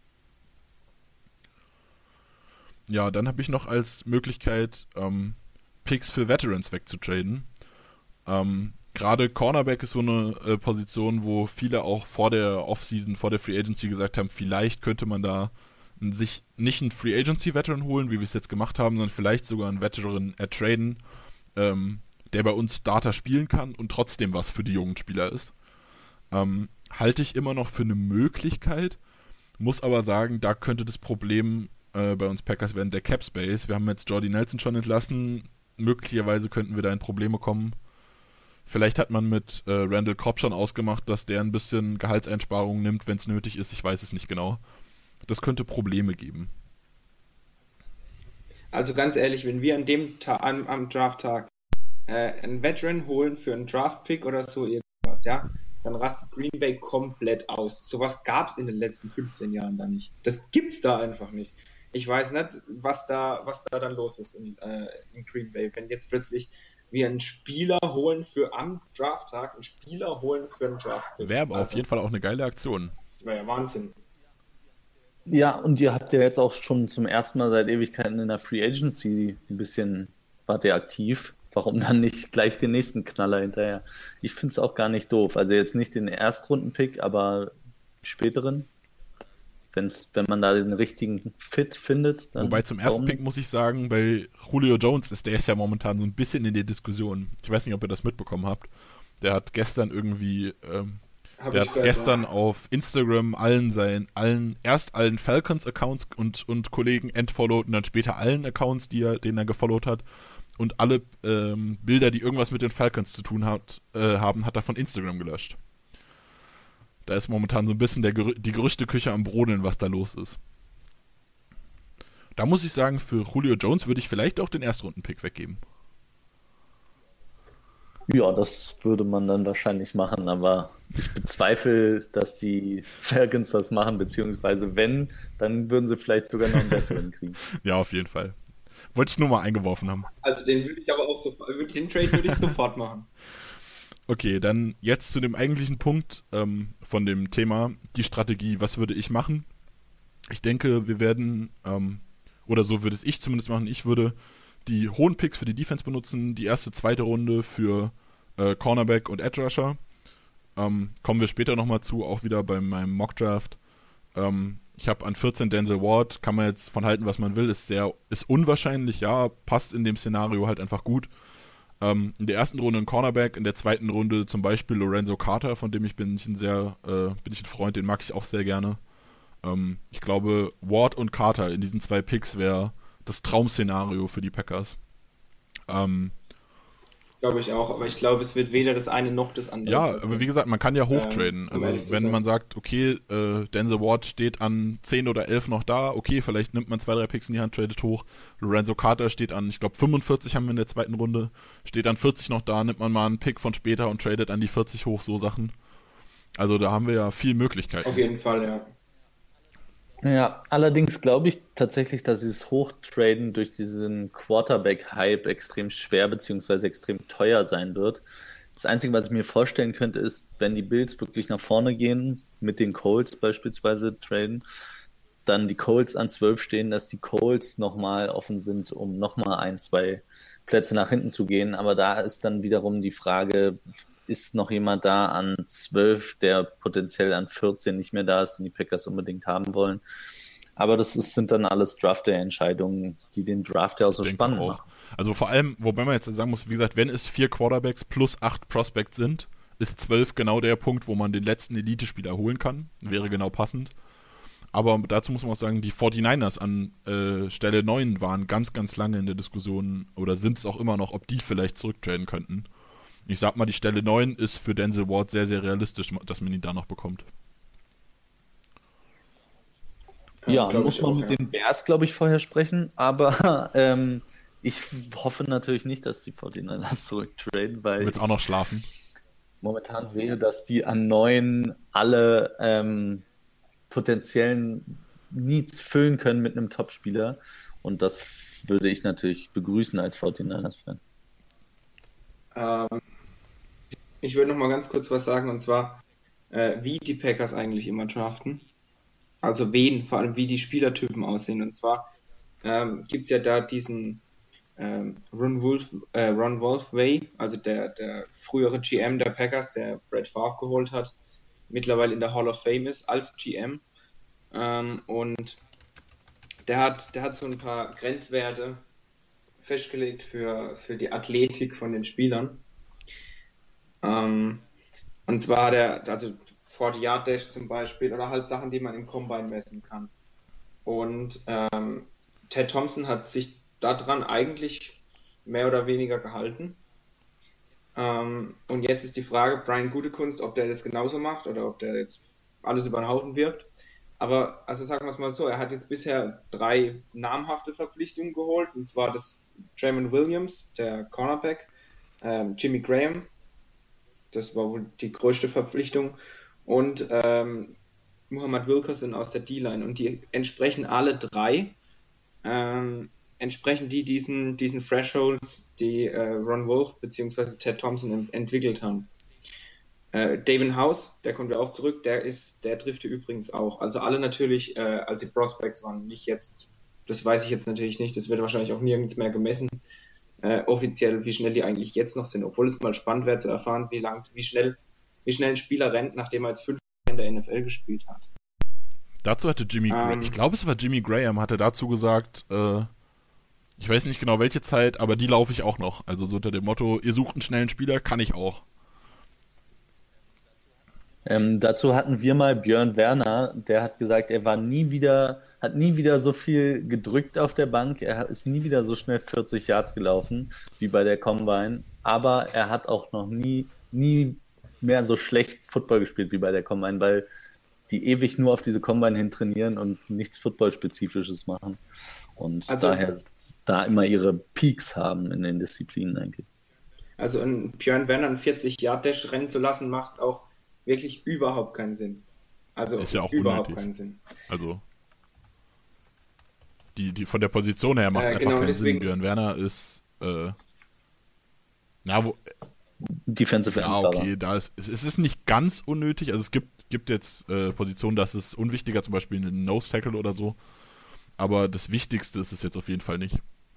Speaker 3: Ja, dann habe ich noch als Möglichkeit, Picks für Veterans wegzutraden. Gerade Cornerback ist so eine Position, wo viele auch vor der Offseason, vor der Free Agency gesagt haben, vielleicht könnte man da sich nicht einen Free Agency Veteran holen, wie wir es jetzt gemacht haben, sondern vielleicht sogar einen Veteran ertraden, der bei uns Starter spielen kann und trotzdem was für die jungen Spieler ist. Halte ich immer noch für eine Möglichkeit, muss aber sagen, da könnte das Problem bei uns Packers werden der Cap Space. Wir haben jetzt Jordy Nelson schon entlassen, möglicherweise könnten wir da in Probleme kommen. Vielleicht hat man mit Randall Cobb schon ausgemacht, dass der ein bisschen Gehaltseinsparungen nimmt, wenn es nötig ist, ich weiß es nicht genau. Das könnte Probleme geben.
Speaker 4: Also ganz ehrlich, wenn wir am Drafttag einen Veteran holen für einen Draft-Pick oder so irgendwas, ja, dann rastet Green Bay komplett aus. Sowas gab es in den letzten 15 Jahren da nicht. Das gibt's da einfach nicht. Ich weiß nicht, was da dann los ist in Green Bay, wenn jetzt plötzlich wir einen Spieler holen am Drafttag, einen Draft-Pick.
Speaker 3: Wäre aber auf jeden Fall auch eine geile Aktion.
Speaker 4: Das wäre ja Wahnsinn.
Speaker 5: Ja, und ihr habt ja jetzt auch schon zum ersten Mal seit Ewigkeiten in der Free Agency wart ihr aktiv. Warum dann nicht gleich den nächsten Knaller hinterher? Ich finde es auch gar nicht doof. Also jetzt nicht den Erstrunden-Pick, aber späteren. Wenn man da den richtigen Fit findet. Dann
Speaker 3: wobei zum ersten Pick muss ich sagen, bei Julio Jones der ist ja momentan so ein bisschen in der Diskussion. Ich weiß nicht, ob ihr das mitbekommen habt. Der hat gestern irgendwie... gestern auf Instagram erst allen Falcons-Accounts und Kollegen entfollowed und dann später allen Accounts, denen er gefollowt hat. und alle Bilder, die irgendwas mit den Falcons zu tun haben, hat er von Instagram gelöscht. Da ist momentan so ein bisschen die Gerüchteküche am Brodeln, was da los ist. Da muss ich sagen, für Julio Jones würde ich vielleicht auch den Erstrunden-Pick weggeben.
Speaker 5: Ja, das würde man dann wahrscheinlich machen, aber ich bezweifle, dass die Falcons das machen, beziehungsweise wenn, dann würden sie vielleicht sogar noch einen besseren kriegen.
Speaker 3: Ja, auf jeden Fall. Wollte ich nur mal eingeworfen haben.
Speaker 4: Also den würde ich aber auch sofort, den Trade würde ich sofort machen.
Speaker 3: Okay, dann jetzt zu dem eigentlichen Punkt von dem Thema, die Strategie. Was würde ich machen? Ich denke, wir werden, oder so würde es ich zumindest machen, ich würde die hohen Picks für die Defense benutzen, die erste, zweite Runde für Cornerback und Edge Rusher. Kommen wir später nochmal zu, auch wieder bei meinem Mock-Draft. Ich habe an 14 Denzel Ward, kann man jetzt von halten, was man will, ist unwahrscheinlich, ja, passt in dem Szenario halt einfach gut. In der ersten Runde ein Cornerback, in der zweiten Runde zum Beispiel Lorenzo Carter, von dem bin ich ein Freund, den mag ich auch sehr gerne. Ich glaube, Ward und Carter in diesen 2 Picks wäre das Traum-Szenario für die Packers.
Speaker 4: Glaube ich auch, aber ich glaube, es wird weder das eine noch das andere.
Speaker 3: Ja, aber wie gesagt, man kann ja hochtraden. Also wenn man sagt, okay, Denzel Ward steht an 10 oder 11 noch da, okay, vielleicht nimmt man 2, 3 Picks in die Hand, tradet hoch. Lorenzo Carter steht an, ich glaube 45 haben wir in der zweiten Runde, steht an 40 noch da, nimmt man mal einen Pick von später und tradet an die 40 hoch, so Sachen. Also da haben wir ja viel Möglichkeiten.
Speaker 4: Auf jeden Fall, ja.
Speaker 5: Ja, allerdings glaube ich tatsächlich, dass dieses Hochtraden durch diesen Quarterback-Hype extrem schwer bzw. extrem teuer sein wird. Das Einzige, was ich mir vorstellen könnte, ist, wenn die Bills wirklich nach vorne gehen, mit den Colts beispielsweise traden, dann die Colts an 12 stehen, dass die Colts nochmal offen sind, um nochmal 1, 2 Plätze nach hinten zu gehen. Aber da ist dann wiederum die Frage, ist noch jemand da an 12, der potenziell an 14 nicht mehr da ist, den die Packers unbedingt haben wollen. Aber sind dann alles Draft-Day-Entscheidungen, die den Draft ja auch so spannend machen.
Speaker 3: Also vor allem, wobei man jetzt sagen muss, wie gesagt, wenn es 4 Quarterbacks plus 8 Prospects sind, ist 12 genau der Punkt, wo man den letzten Elite-Spieler holen kann. Wäre genau passend. Aber dazu muss man auch sagen, die 49ers an Stelle 9 waren ganz, ganz lange in der Diskussion oder sind es auch immer noch, ob die vielleicht zurücktraden könnten. Ich sag mal, die Stelle 9 ist für Denzel Ward sehr, sehr realistisch, dass man ihn da noch bekommt.
Speaker 5: Ja, muss man mit den Bears, glaube ich, vorher sprechen, aber ich hoffe natürlich nicht, dass die 49ers zurücktraden, weil
Speaker 3: Du willst auch noch schlafen?
Speaker 5: momentan sehe, dass die an 9 alle potenziellen Needs füllen können mit einem Topspieler und das würde ich natürlich begrüßen als 49ers-Fan.
Speaker 4: Ich würde noch mal ganz kurz was sagen, und zwar, wie die Packers eigentlich immer draften. Also vor allem wie die Spielertypen aussehen. Und zwar gibt es ja da diesen Ron Wolf Way, also der frühere GM der Packers, der Brett Favre geholt hat, mittlerweile in der Hall of Fame ist als GM. Und der hat so ein paar Grenzwerte festgelegt für die Athletik von den Spielern. Und zwar also 40-Yard-Dash zum Beispiel oder halt Sachen, die man im Combine messen kann. Und Ted Thompson hat sich daran eigentlich mehr oder weniger gehalten. Und jetzt ist die Frage, Brian Gutekunst, ob der das genauso macht oder ob der jetzt alles über den Haufen wirft. Aber, also sagen wir es mal so, er hat jetzt bisher 3 namhafte Verpflichtungen geholt, und zwar das Draymond Williams, der Cornerback, Jimmy Graham, das war wohl die größte Verpflichtung, und Muhammad Wilkerson aus der D-Line. Und die entsprechen alle 3, entsprechen die diesen Thresholds, die Ron Wolf bzw. Ted Thompson entwickelt haben. David House, der kommt ja auch zurück, der trifft hier übrigens auch. Also alle natürlich, als die Prospects waren, nicht jetzt, das weiß ich jetzt natürlich nicht, das wird wahrscheinlich auch nirgends mehr gemessen, offiziell, wie schnell die eigentlich jetzt noch sind, obwohl es mal spannend wäre zu erfahren, wie schnell ein Spieler rennt, nachdem er jetzt 5 Jahre in der NFL gespielt hat.
Speaker 3: Dazu hatte ich glaube es war Jimmy Graham, hatte dazu gesagt, ich weiß nicht genau welche Zeit, aber die laufe ich auch noch. Also so unter dem Motto, ihr sucht einen schnellen Spieler, kann ich auch.
Speaker 5: Dazu hatten wir mal Björn Werner, der hat gesagt, er war nie wieder, hat nie wieder so viel gedrückt auf der Bank, er ist nie wieder so schnell 40 Yards gelaufen wie bei der Combine, aber er hat auch noch nie mehr so schlecht Football gespielt wie bei der Combine, weil die ewig nur auf diese Combine hin trainieren und nichts Football-Spezifisches machen und
Speaker 4: Also-
Speaker 5: daher da immer ihre Peaks haben in den Disziplinen eigentlich.
Speaker 4: Also einen Björn Werner einen 40-Yard-Dash rennen zu lassen, macht auch wirklich überhaupt keinen Sinn. Also
Speaker 3: Ist ja auch
Speaker 4: überhaupt
Speaker 3: unnötig.
Speaker 4: keinen Sinn.
Speaker 3: Also die von der Position her macht es einfach
Speaker 4: genau,
Speaker 3: keinen
Speaker 4: deswegen-
Speaker 3: Sinn. Björn Werner ist
Speaker 5: Defensive
Speaker 3: ja,
Speaker 5: End war
Speaker 3: okay, es ist nicht ganz unnötig. Also es gibt jetzt Positionen, das ist unwichtiger, zum Beispiel ein Nose Tackle oder so. Aber das Wichtigste ist es jetzt auf jeden Fall nicht.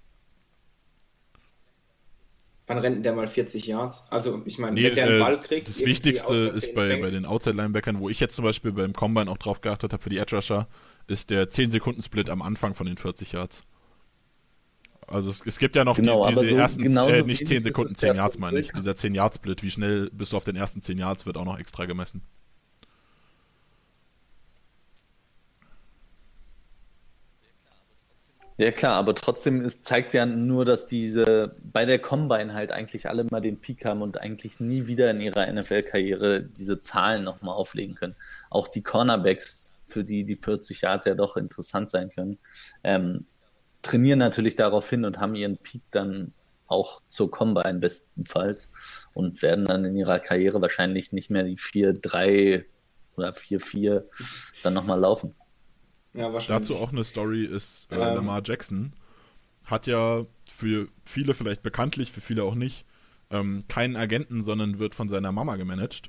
Speaker 4: Wann rennt denn der mal 40 Yards? Also ich meine,
Speaker 3: Nee,
Speaker 4: wenn der einen Ball kriegt,
Speaker 3: das
Speaker 4: irgendwie
Speaker 3: Wichtigste
Speaker 4: aus
Speaker 3: ist
Speaker 4: Versehen
Speaker 3: bei
Speaker 4: fängt,
Speaker 3: den Outside-Linebackern, wo ich jetzt zum Beispiel beim Combine auch drauf geachtet habe für die Edge-Rusher, ist der 10-Sekunden-Split am Anfang von den 40 Yards. Also es gibt ja noch
Speaker 5: Genau, aber
Speaker 3: diese
Speaker 5: so
Speaker 3: ersten,
Speaker 5: genauso
Speaker 3: nicht
Speaker 5: wenig
Speaker 3: 10
Speaker 5: ist
Speaker 3: Sekunden,
Speaker 5: es
Speaker 3: 10
Speaker 5: der
Speaker 3: Yards meine ich.
Speaker 5: Football.
Speaker 3: Dieser 10-Yard-Split, wie schnell bist du auf den ersten 10 Yards, wird auch noch extra gemessen.
Speaker 5: Ja klar, aber trotzdem zeigt ja nur, dass diese bei der Combine halt eigentlich alle mal den Peak haben und eigentlich nie wieder in ihrer NFL-Karriere diese Zahlen nochmal auflegen können. Auch die Cornerbacks, für die 40 Yards ja doch interessant sein können, trainieren natürlich darauf hin und haben ihren Peak dann auch zur Combine bestenfalls und werden dann in ihrer Karriere wahrscheinlich nicht mehr die 4-3 oder 4-4 dann nochmal laufen.
Speaker 4: ja, wahrscheinlich.
Speaker 3: Dazu auch eine Story ist Lamar Jackson. Hat ja für viele vielleicht bekanntlich, für viele auch nicht, keinen Agenten, sondern wird von seiner Mama gemanagt.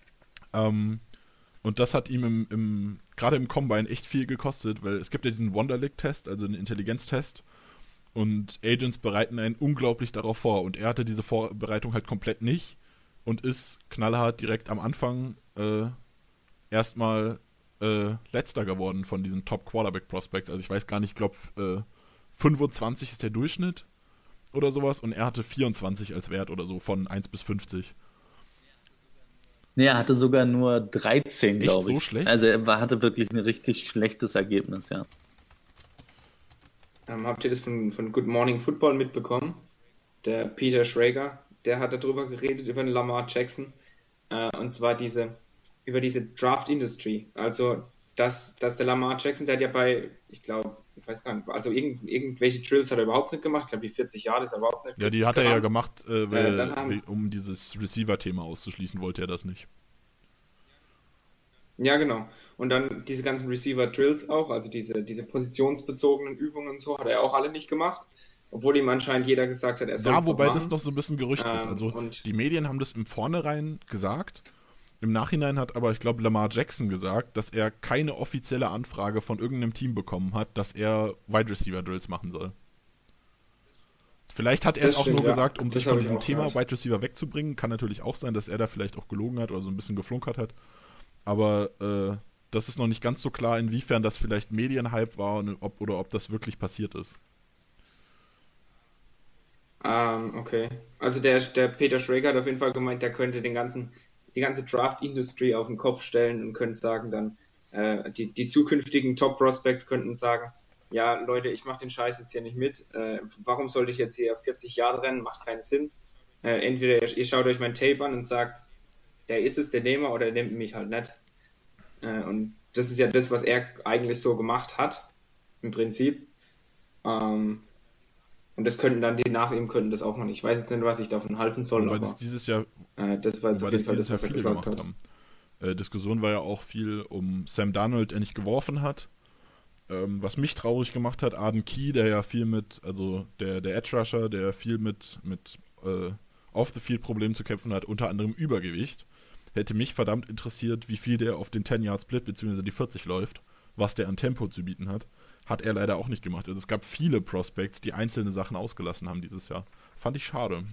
Speaker 3: Und das hat ihm gerade im Combine echt viel gekostet, weil es gibt ja diesen Wonderlic-Test, also einen Intelligenztest. Und Agents bereiten einen unglaublich darauf vor. Und er hatte diese Vorbereitung halt komplett nicht und ist knallhart direkt am Anfang erstmal Letzter geworden von diesen Top-Quarterback-Prospects. Also ich weiß gar nicht, ich glaube 25 ist der Durchschnitt oder sowas und er hatte 24 als Wert oder so von 1 bis 50.
Speaker 5: Nee, er hatte sogar nur 13,
Speaker 3: Echt
Speaker 5: glaube ich.
Speaker 3: so schlecht?
Speaker 5: Also hatte wirklich ein richtig schlechtes Ergebnis, ja.
Speaker 4: Habt ihr das von Good Morning Football mitbekommen? Der Peter Schrager, der hat darüber geredet, über den Lamar Jackson. Und zwar über diese Draft Industry. Also, dass der Lamar Jackson, der hat ja ich weiß gar nicht, also irgendwelche Drills hat er überhaupt nicht gemacht. Ich glaube, die 40 Jahre ist er überhaupt nicht
Speaker 3: Ja, die hat er ja
Speaker 4: gerannt.
Speaker 3: gemacht,
Speaker 4: dann
Speaker 3: um dieses Receiver-Thema auszuschließen, wollte er das nicht.
Speaker 4: Ja, genau. Und dann diese ganzen Receiver-Drills auch, also diese positionsbezogenen Übungen und so, hat er auch alle nicht gemacht. Obwohl ihm anscheinend jeder gesagt hat, er soll
Speaker 3: Ja,
Speaker 4: es
Speaker 3: wobei
Speaker 4: doch
Speaker 3: das
Speaker 4: machen.
Speaker 3: noch so ein bisschen Gerücht ist. Also
Speaker 4: und-
Speaker 3: die Medien haben das im Vornherein gesagt. Im Nachhinein hat aber, ich glaube, Lamar Jackson gesagt, dass er keine offizielle Anfrage von irgendeinem Team bekommen hat, dass er Wide Receiver Drills machen soll. Vielleicht hat er
Speaker 4: Das
Speaker 3: es auch
Speaker 4: stimmt,
Speaker 3: nur
Speaker 4: ja.
Speaker 3: gesagt, um
Speaker 4: Das
Speaker 3: sich
Speaker 4: habe
Speaker 3: von
Speaker 4: ich
Speaker 3: diesem
Speaker 4: auch
Speaker 3: Thema
Speaker 4: gehört.
Speaker 3: Wide Receiver wegzubringen. Kann natürlich auch sein, dass er da vielleicht auch gelogen hat oder so ein bisschen geflunkert hat. Aber das ist noch nicht ganz so klar, inwiefern das vielleicht Medienhype war und ob das wirklich passiert ist.
Speaker 4: Okay. Also der Peter Schrager hat auf jeden Fall gemeint, der könnte die ganze Draft-Industry auf den Kopf stellen und könnte sagen dann, die zukünftigen Top-Prospects könnten sagen, ja, Leute, ich mache den Scheiß jetzt hier nicht mit. Warum sollte ich jetzt hier 40 Jahre rennen? Macht keinen Sinn. Entweder ihr schaut euch mein Tape an und sagt, der ist es, der Nehmer, oder der nimmt mich halt nicht. Und das ist ja das, was er eigentlich so gemacht hat, im Prinzip. Und das könnten dann die nach ihm könnten das auch noch nicht. Ich weiß jetzt nicht, was ich davon halten soll,
Speaker 3: Wobei
Speaker 4: aber
Speaker 3: das dieses Jahr
Speaker 4: das war jetzt auf jeden Fall das, was er
Speaker 3: viele
Speaker 4: gesagt
Speaker 3: gemacht
Speaker 4: hat.
Speaker 3: haben. Diskussion war ja auch viel um Sam Darnold, der nicht geworfen hat. Was mich traurig gemacht hat, Arden Key, der ja viel also der Edge Rusher, der viel mit Off-the-Field-Problemen zu kämpfen hat, unter anderem Übergewicht. Hätte mich verdammt interessiert, wie viel der auf den 10-Yard-Split bzw. die 40 läuft, was der an Tempo zu bieten hat. Hat er leider auch nicht gemacht. Also es gab viele Prospects, die einzelne Sachen ausgelassen haben dieses Jahr. Fand ich schade.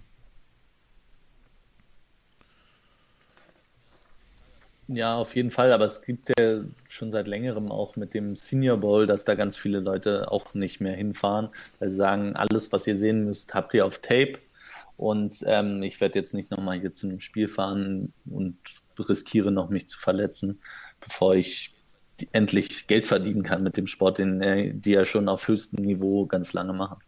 Speaker 5: Ja, auf jeden Fall, aber es gibt ja schon seit längerem auch mit dem Senior Bowl, dass da ganz viele Leute auch nicht mehr hinfahren, weil sie sagen, alles, was ihr sehen müsst, habt ihr auf Tape und ich werde jetzt nicht nochmal hier zu einem Spiel fahren und riskiere noch, mich zu verletzen, bevor ich endlich Geld verdienen kann mit dem Sport, die ja schon auf höchstem Niveau ganz lange machen.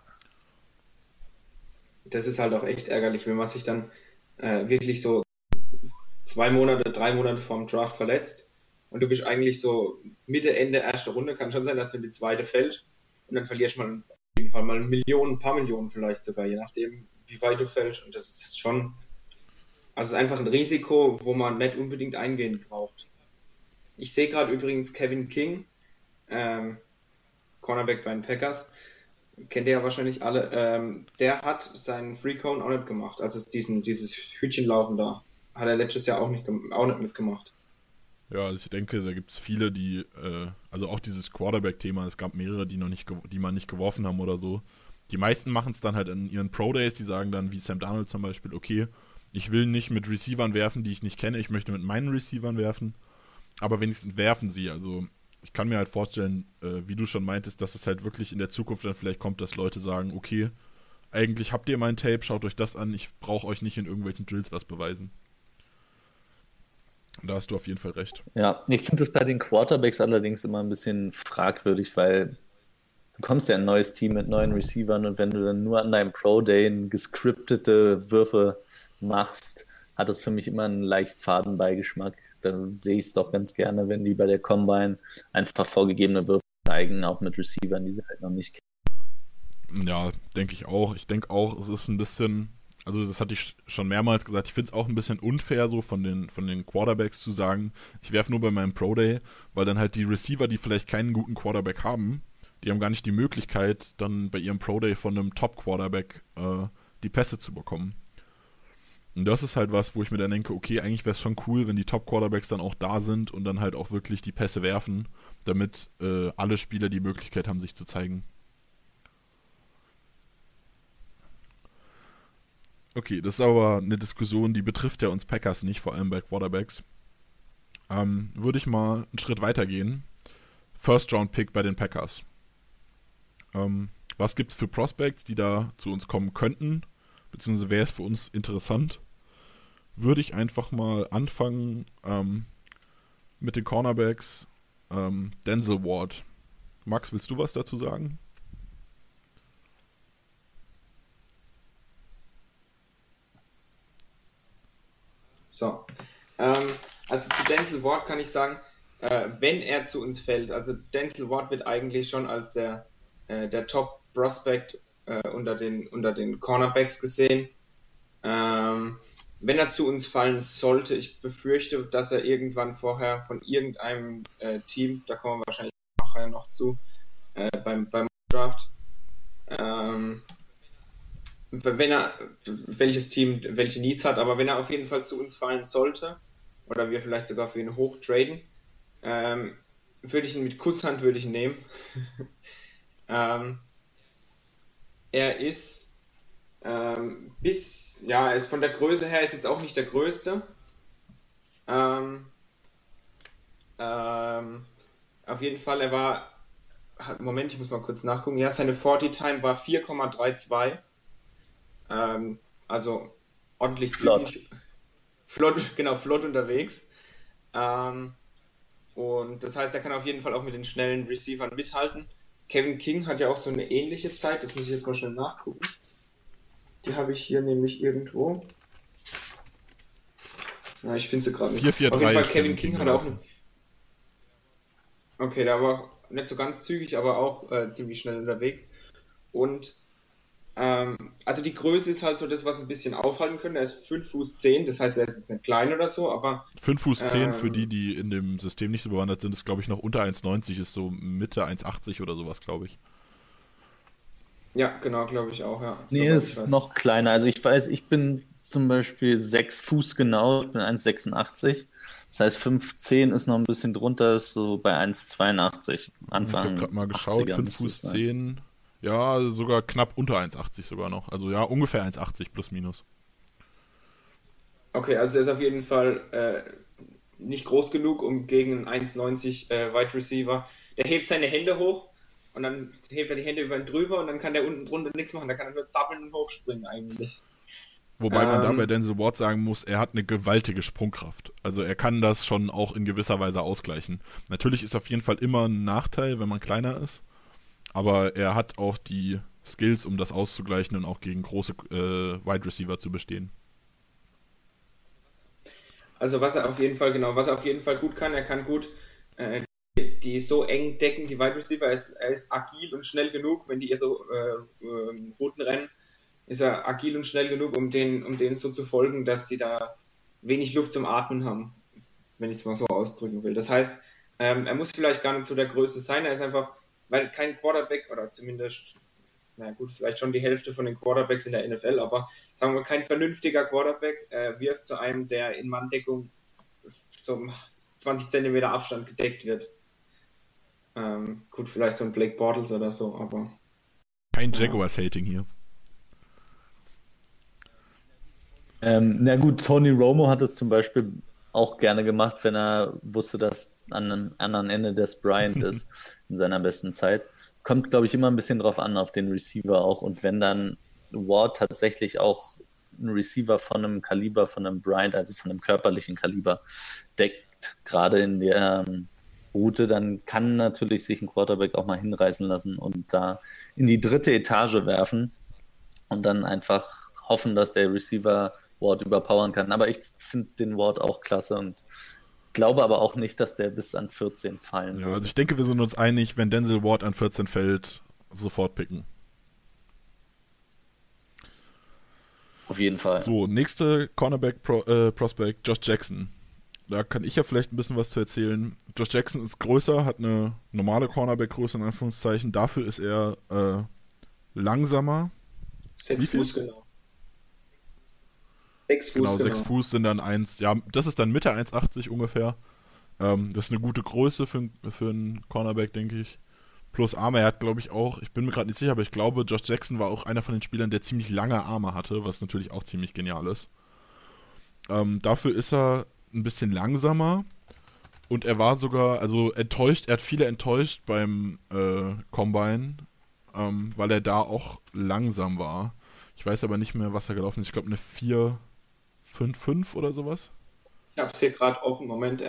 Speaker 4: Das ist halt auch echt ärgerlich, wenn man sich dann wirklich so 2 Monate, 3 Monate vorm Draft verletzt und du bist eigentlich so Mitte, Ende erste Runde, kann schon sein, dass du in die zweite fällst und dann verlierst du mal auf jeden Fall mal ein paar Millionen vielleicht sogar, je nachdem, wie weit du fällst, und das ist schon, also es ist einfach ein Risiko, wo man nicht unbedingt eingehen braucht. Ich sehe gerade übrigens Kevin King, Cornerback bei den Packers, kennt ihr ja wahrscheinlich alle, der hat seinen Free Cone auch nicht gemacht, also dieses Hütchenlaufen da, hat er letztes Jahr auch nicht mitgemacht.
Speaker 3: Ja, also ich denke, da gibt es viele, die, also auch dieses Quarterback-Thema, es gab mehrere, die man nicht geworfen haben oder so. Die meisten machen es dann halt in ihren Pro-Days, die sagen dann, wie Sam Darnold zum Beispiel, okay, ich will nicht mit Receivern werfen, die ich nicht kenne, ich möchte mit meinen Receivern werfen, aber wenigstens werfen sie. Also ich kann mir halt vorstellen, wie du schon meintest, dass es halt wirklich in der Zukunft dann vielleicht kommt, dass Leute sagen, okay, eigentlich habt ihr mein Tape, schaut euch das an, ich brauche euch nicht in irgendwelchen Drills was beweisen. Da hast du auf jeden Fall recht.
Speaker 5: Ja, ich finde das bei den Quarterbacks allerdings immer ein bisschen fragwürdig, weil du kommst ja in ein neues Team mit neuen Receivern und wenn du dann nur an deinem Pro-Day gescriptete Würfe machst, hat das für mich immer einen leicht faden Beigeschmack. Dann sehe ich es doch ganz gerne, wenn die bei der Combine einfach vorgegebene Würfe zeigen, auch mit Receivern, die sie halt noch nicht kennen.
Speaker 3: Ja, denke ich auch. Ich denke auch, es ist ein bisschen, also das hatte ich schon mehrmals gesagt, ich finde es auch ein bisschen unfair, so von den Quarterbacks zu sagen, ich werfe nur bei meinem Pro-Day, weil dann halt die Receiver, die vielleicht keinen guten Quarterback haben, die haben gar nicht die Möglichkeit, dann bei ihrem Pro-Day von einem Top-Quarterback die Pässe zu bekommen. Und das ist halt was, wo ich mir dann denke, okay, eigentlich wäre es schon cool, wenn die Top-Quarterbacks dann auch da sind und dann halt auch wirklich die Pässe werfen, damit alle Spieler die Möglichkeit haben, sich zu zeigen. Okay, das ist aber eine Diskussion, die betrifft ja uns Packers nicht, vor allem bei Quarterbacks. Würde ich mal einen Schritt weiter gehen. First-Round-Pick bei den Packers. Was gibt es für Prospects, die da zu uns kommen könnten? Beziehungsweise wäre es für uns interessant? Würde ich einfach mal anfangen mit den Cornerbacks. Denzel Ward. Max, willst du was dazu sagen?
Speaker 4: So, also zu Denzel Ward kann ich sagen, wenn er zu uns fällt, also Denzel Ward wird eigentlich schon als der Top-Prospect unter den Cornerbacks gesehen. Wenn er zu uns fallen sollte, ich befürchte, dass er irgendwann vorher von irgendeinem Team, da kommen wir wahrscheinlich nachher noch zu, beim Draft, wenn er, welches Team welche Needs hat, aber wenn er auf jeden Fall zu uns fallen sollte, oder wir vielleicht sogar für ihn hochtraden, würde ich ihn mit Kusshand nehmen. Er ist er ist von der Größe her ist jetzt auch nicht der Größte. Auf jeden Fall, Moment, ich muss mal kurz nachgucken. Ja, seine 40-Time war 4,32. Also ordentlich zügig. Flott unterwegs. Und das heißt, er kann auf jeden Fall auch mit den schnellen Receivern mithalten. Kevin King hat ja auch so eine ähnliche Zeit, das muss ich jetzt mal schnell nachgucken. Die habe ich hier nämlich irgendwo. Ja, ich finde sie gerade nicht.
Speaker 3: 4-4-3
Speaker 4: auf jeden Fall, Kevin King hat auch eine. Okay, der war nicht so ganz zügig, aber auch ziemlich schnell unterwegs. Und also die Größe ist halt so das, was ein bisschen aufhalten könnte. Er ist 5 Fuß 10, das heißt, er ist jetzt nicht klein oder so, aber
Speaker 3: 5 Fuß 10 für die in dem System nicht so bewandert sind, ist glaube ich noch unter 1,90, ist so Mitte 1,80 oder sowas, glaube ich.
Speaker 4: Ja, genau, glaube ich auch, ja.
Speaker 5: Nee, ist noch kleiner. Also ich weiß, ich bin zum Beispiel 6 Fuß genau, ich bin 1,86. Das heißt, 5,10 ist noch ein bisschen drunter, ist so bei 1,82. Anfang
Speaker 3: Ich habe gerade mal geschaut, 5 Fuß 10, ja, sogar knapp unter 1,80 sogar noch. Also ja, ungefähr 1,80 plus minus.
Speaker 4: Okay, also er ist auf jeden Fall nicht groß genug, um gegen einen 1,90 Wide Receiver. Der hebt seine Hände hoch und dann hebt er die Hände über ihn drüber und dann kann der unten drunter nichts machen. Da kann er nur zappeln und hochspringen eigentlich.
Speaker 3: Wobei man da bei Denzel Ward sagen muss, er hat eine gewaltige Sprungkraft. Also er kann das schon auch in gewisser Weise ausgleichen. Natürlich ist auf jeden Fall immer ein Nachteil, wenn man kleiner ist. Aber er hat auch die Skills, um das auszugleichen und auch gegen große Wide Receiver zu bestehen.
Speaker 4: Also was er auf jeden Fall gut kann, er kann gut die so eng decken, die Wide Receiver, er ist agil und schnell genug, wenn die ihre Routen rennen, ist er agil und schnell genug, um denen so zu folgen, dass sie da wenig Luft zum Atmen haben, wenn ich es mal so ausdrücken will. Das heißt, er muss vielleicht gar nicht so der Größte sein, er ist einfach, weil kein Quarterback, oder zumindest, na gut, vielleicht schon die Hälfte von den Quarterbacks in der NFL, aber sagen wir, kein vernünftiger Quarterback wirft zu einem, der in Manndeckung so 20 cm Abstand gedeckt wird. Gut, vielleicht so ein Blake Bortles oder so, aber...
Speaker 3: Kein Jaguars-Hating hier.
Speaker 5: Na gut, Tony Romo hat es zum Beispiel auch gerne gemacht, wenn er wusste, dass an einem anderen Ende des Bryant ist, in seiner besten Zeit. Kommt, glaube ich, immer ein bisschen drauf an, auf den Receiver auch. Und wenn dann Ward tatsächlich auch ein Receiver von einem Kaliber, von einem Bryant, also von einem körperlichen Kaliber, deckt, gerade in der Route, dann kann natürlich sich ein Quarterback auch mal hinreißen lassen und da in die 3. Etage werfen und dann einfach hoffen, dass der Receiver Ward überpowern kann. Aber ich finde den Ward auch klasse und glaube aber auch nicht, dass der bis an 14 fallen wird.
Speaker 3: Ja, also ich denke, wir sind uns einig, wenn Denzel Ward an 14 fällt, sofort picken.
Speaker 5: Auf jeden Fall.
Speaker 3: So, nächste Cornerback-Prospect, Josh Jackson. Da kann ich ja vielleicht ein bisschen was zu erzählen. Josh Jackson ist größer, hat eine normale Cornerback-Größe in Anführungszeichen. Dafür ist er langsamer.
Speaker 4: 6 Fuß genau. 6 Fuß, genau.
Speaker 3: 6 Fuß sind dann 1, ja, das ist dann Mitte 1,80 ungefähr. Das ist eine gute Größe für einen Cornerback, denke ich. Plus Arme, er hat, glaube ich, auch, ich bin mir gerade nicht sicher, aber ich glaube, Josh Jackson war auch einer von den Spielern, der ziemlich lange Arme hatte, was natürlich auch ziemlich genial ist. Dafür ist er ein bisschen langsamer und er war sogar, also enttäuscht, er hat viele enttäuscht beim Combine, weil er da auch langsam war. Ich weiß aber nicht mehr, was er gelaufen ist. Ich glaube eine 4,55 oder sowas.
Speaker 4: Ich habe es hier gerade offen, Moment.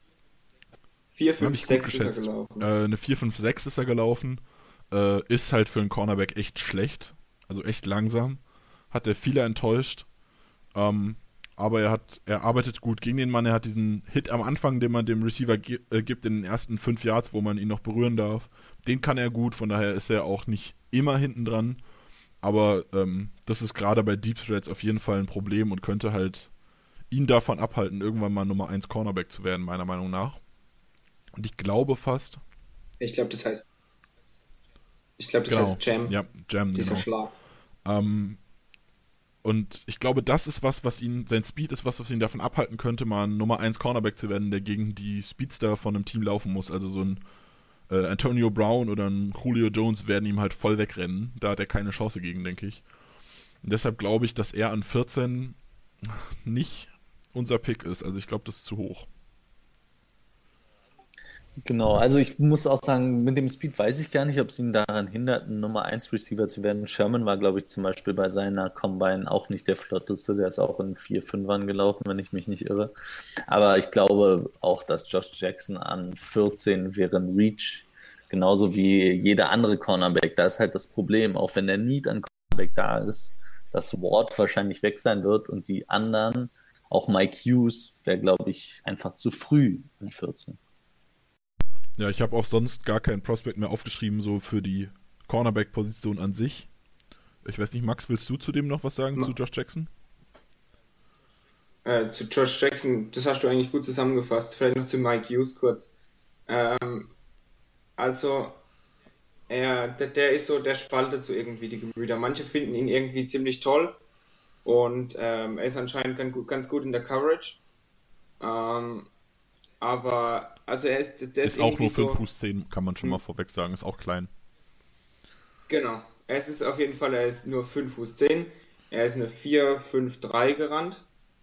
Speaker 4: 4,56 ist er gelaufen.
Speaker 3: Eine 4,56 ist er gelaufen. Ist halt für einen Cornerback echt schlecht. Also echt langsam. Hat er viele enttäuscht. Aber er arbeitet gut gegen den Mann. Er hat diesen Hit am Anfang, den man dem Receiver gibt in den ersten 5 Yards, wo man ihn noch berühren darf. Den kann er gut. Von daher ist er auch nicht immer hinten dran. Aber das ist gerade bei Deep Threats auf jeden Fall ein Problem und könnte halt ihn davon abhalten, irgendwann mal Nummer 1 Cornerback zu werden, meiner Meinung nach. Und ich glaube fast...
Speaker 4: Ich glaube, das heißt Jam.
Speaker 3: Ja, Jam,
Speaker 4: dieser
Speaker 3: genau.
Speaker 4: Schlag.
Speaker 3: Und ich glaube, das ist sein Speed ist was ihn davon abhalten könnte, mal ein Nummer 1 Cornerback zu werden, der gegen die Speedster von einem Team laufen muss. Also so ein Antonio Brown oder ein Julio Jones werden ihm halt voll wegrennen. Da hat er keine Chance gegen, denke ich. Und deshalb glaube ich, dass er an 14 nicht unser Pick ist. Also ich glaube, das ist zu hoch.
Speaker 5: Genau, also ich muss auch sagen, mit dem Speed weiß ich gar nicht, ob es ihn daran hindert, ein Nummer 1 Receiver zu werden. Sherman war, glaube ich, zum Beispiel bei seiner Combine auch nicht der flotteste, der ist auch in 4,5ern gelaufen, wenn ich mich nicht irre. Aber ich glaube auch, dass Josh Jackson an 14 wäre ein Reach, genauso wie jeder andere Cornerback. Da ist halt das Problem, auch wenn der Need an Cornerback da ist, dass Ward wahrscheinlich weg sein wird und die anderen, auch Mike Hughes, wäre, glaube ich, einfach zu früh an 14.
Speaker 3: Ja, ich habe auch sonst gar keinen Prospect mehr aufgeschrieben, so für die Cornerback-Position an sich. Ich weiß nicht, Max, willst du zu dem noch was sagen, zu Josh Jackson?
Speaker 4: Zu Josh Jackson, das hast du eigentlich gut zusammengefasst. Vielleicht noch zu Mike Hughes kurz. Also, der ist so, der spaltet so irgendwie die Gemüter. Manche finden ihn irgendwie ziemlich toll und er ist anscheinend ganz gut in der Coverage. Aber, also der ist
Speaker 3: auch nur 5
Speaker 4: so,
Speaker 3: Fuß 10, kann man schon mal vorweg sagen, ist auch klein.
Speaker 4: Genau, es ist auf jeden Fall, er ist nur 5 Fuß 10, er ist eine 4,53 gerannt.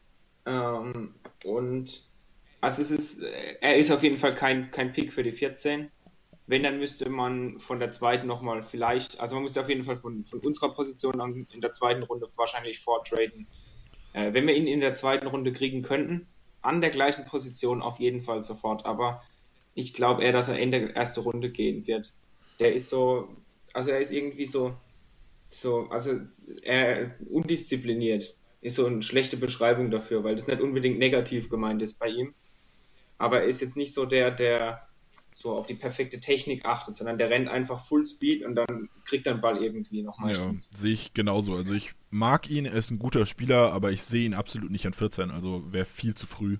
Speaker 4: Und also er ist auf jeden Fall kein Pick für die 14. Wenn, dann müsste man von der zweiten nochmal vielleicht, also man müsste auf jeden Fall von unserer Position in der zweiten Runde wahrscheinlich vortraden Wenn wir ihn in der zweiten Runde kriegen könnten, an der gleichen Position auf jeden Fall sofort. Aber ich glaube eher, dass er in der ersten Runde gehen wird. Der ist so, also er ist irgendwie also er undiszipliniert. Ist so eine schlechte Beschreibung dafür, weil das nicht unbedingt negativ gemeint ist bei ihm. Aber er ist jetzt nicht so der so auf die perfekte Technik achtet, sondern der rennt einfach Full Speed und dann kriegt er den Ball irgendwie noch meistens.
Speaker 6: Ja, sehe ich genauso. Also ich mag ihn, er ist ein guter Spieler, aber ich sehe ihn absolut nicht an 14, also wäre viel zu früh.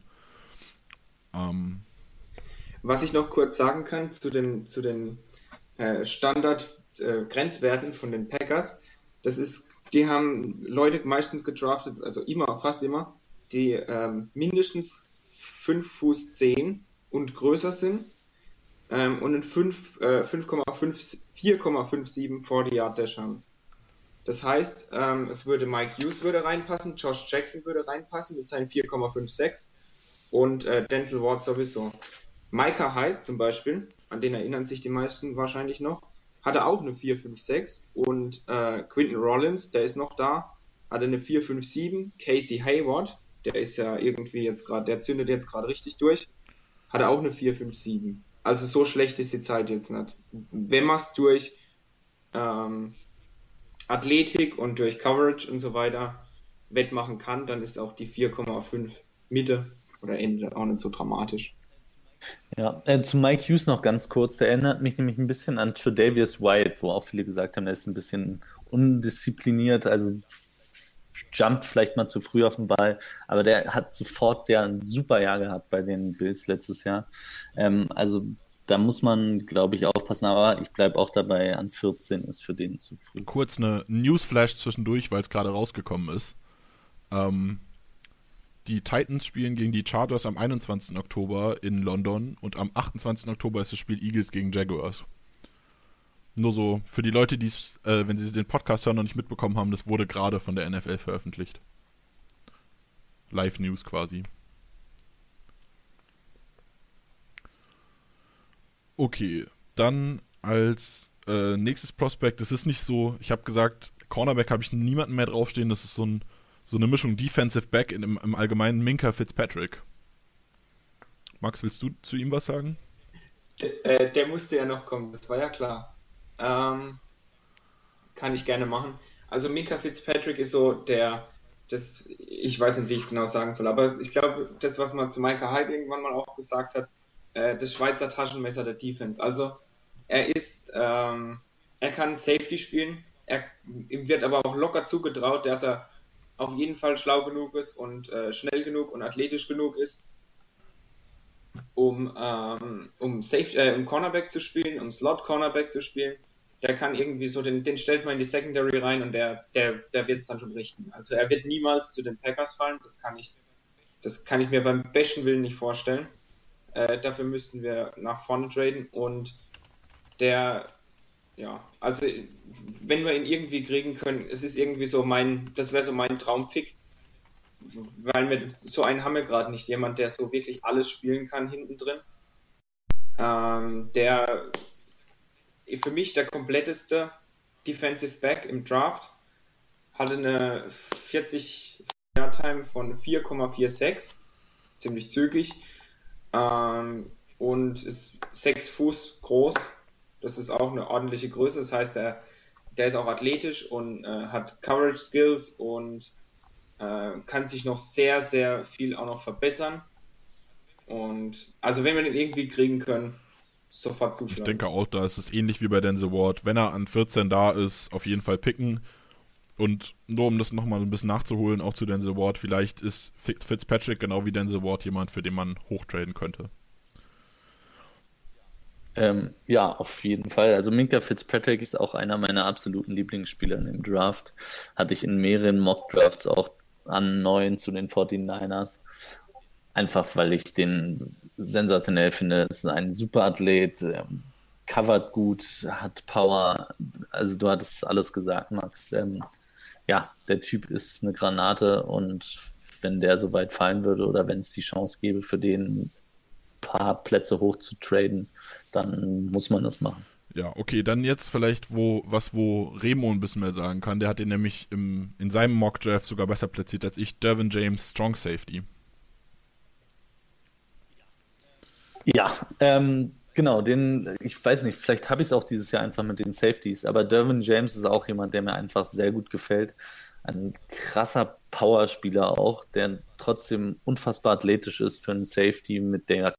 Speaker 4: Was ich noch kurz sagen kann zu den Standard-Grenzwerten von den Packers, die haben Leute meistens gedraftet, also immer, fast immer, die mindestens 5 Fuß 10 und größer sind und einen 4,57 40 Yard Dash haben. Das heißt, es würde Mike Hughes würde reinpassen, Josh Jackson würde reinpassen mit seinen 4,56 und Denzel Ward sowieso. Micah Hyde zum Beispiel, an den erinnern sich die meisten wahrscheinlich noch, hatte auch eine 4,56 und Quinton Rollins, der ist noch da, hatte eine 4,57. Casey Hayward, der ist ja irgendwie jetzt gerade, der zündet jetzt gerade richtig durch, hatte auch eine 4,57. Also so schlecht ist die Zeit jetzt nicht. Wenn man es durch Athletik und durch Coverage und so weiter wettmachen kann, dann ist auch die 4,5 Mitte oder Ende auch nicht so dramatisch.
Speaker 5: Ja, zu Mike Hughes noch ganz kurz. Der erinnert mich nämlich ein bisschen an Tre'Davious White, wo auch viele gesagt haben, er ist ein bisschen undiszipliniert, also jumpt vielleicht mal zu früh auf den Ball, aber der hat sofort ja ein super Jahr gehabt bei den Bills letztes Jahr. Also da muss man, glaube ich, aufpassen, aber ich bleibe auch dabei, an 14 ist für den zu früh.
Speaker 6: Kurz eine Newsflash zwischendurch, weil es gerade rausgekommen ist. Die Titans spielen gegen die Chargers am 21. Oktober in London und am 28. Oktober ist das Spiel Eagles gegen Jaguars. Nur so für die Leute, die es, wenn sie den Podcast hören, noch nicht mitbekommen haben, das wurde gerade von der NFL veröffentlicht. Live-News quasi. Okay, dann als nächstes Prospect, das ist nicht so, ich habe gesagt, Cornerback habe ich niemanden mehr draufstehen, das ist so eine Mischung Defensive Back im Allgemeinen Minkah Fitzpatrick. Max, willst du zu ihm was sagen?
Speaker 4: Der musste ja noch kommen, das war ja klar. Kann ich gerne machen. Also Minkah Fitzpatrick ist so ich weiß nicht, wie ich es genau sagen soll, aber ich glaube, das, was man zu Micah Hyde irgendwann mal auch gesagt hat, das Schweizer Taschenmesser der Defense. Also er kann Safety spielen, ihm wird aber auch locker zugetraut, dass er auf jeden Fall schlau genug ist und schnell genug und athletisch genug ist, um Cornerback zu spielen, um Slot Cornerback zu spielen. Der kann irgendwie so, den stellt man in die Secondary rein und der wird es dann schon richten. Also er wird niemals zu den Packers fallen, das kann ich mir beim besten Willen nicht vorstellen. Dafür müssten wir nach vorne traden und also wenn wir ihn irgendwie kriegen können, es ist irgendwie so das wäre so mein Traumpick, weil so einen haben wir gerade nicht, jemand, der so wirklich alles spielen kann hinten drin. Der für mich der kompletteste Defensive Back im Draft, hatte eine 40-Yard-Time von 4,46, ziemlich zügig, und ist 6 Fuß groß. Das ist auch eine ordentliche Größe. Das heißt, der ist auch athletisch und hat Coverage Skills und kann sich noch sehr, sehr viel auch noch verbessern. Und also wenn wir den irgendwie kriegen können, sofort zuschlagen.
Speaker 6: Ich denke auch, da ist es ähnlich wie bei Denzel Ward. Wenn er an 14 da ist, auf jeden Fall picken. Und nur um das nochmal ein bisschen nachzuholen, auch zu Denzel Ward, vielleicht ist Fitzpatrick genau wie Denzel Ward jemand, für den man hochtraden könnte.
Speaker 5: Ja, auf jeden Fall. Also Minkah Fitzpatrick ist auch einer meiner absoluten Lieblingsspieler im Draft. Hatte ich in mehreren Mock-Drafts auch an 9 zu den 49ers. Einfach, weil ich den sensationell finde. Es ist ein super Athlet, covert gut, hat Power. Also du hattest alles gesagt, Max. Ja, der Typ ist eine Granate und wenn der so weit fallen würde oder wenn es die Chance gäbe, für den ein paar Plätze hoch zu traden, dann muss man das machen.
Speaker 6: Ja, okay, dann jetzt vielleicht wo Remo ein bisschen mehr sagen kann. Der hat den nämlich in seinem Mock-Draft sogar besser platziert als ich. Derwin James, Strong Safety.
Speaker 5: Ja, genau, ich weiß nicht, vielleicht habe ich es auch dieses Jahr einfach mit den Safeties, aber Derwin James ist auch jemand, der mir einfach sehr gut gefällt. Ein krasser Powerspieler auch, der trotzdem unfassbar athletisch ist für einen Safety mit der.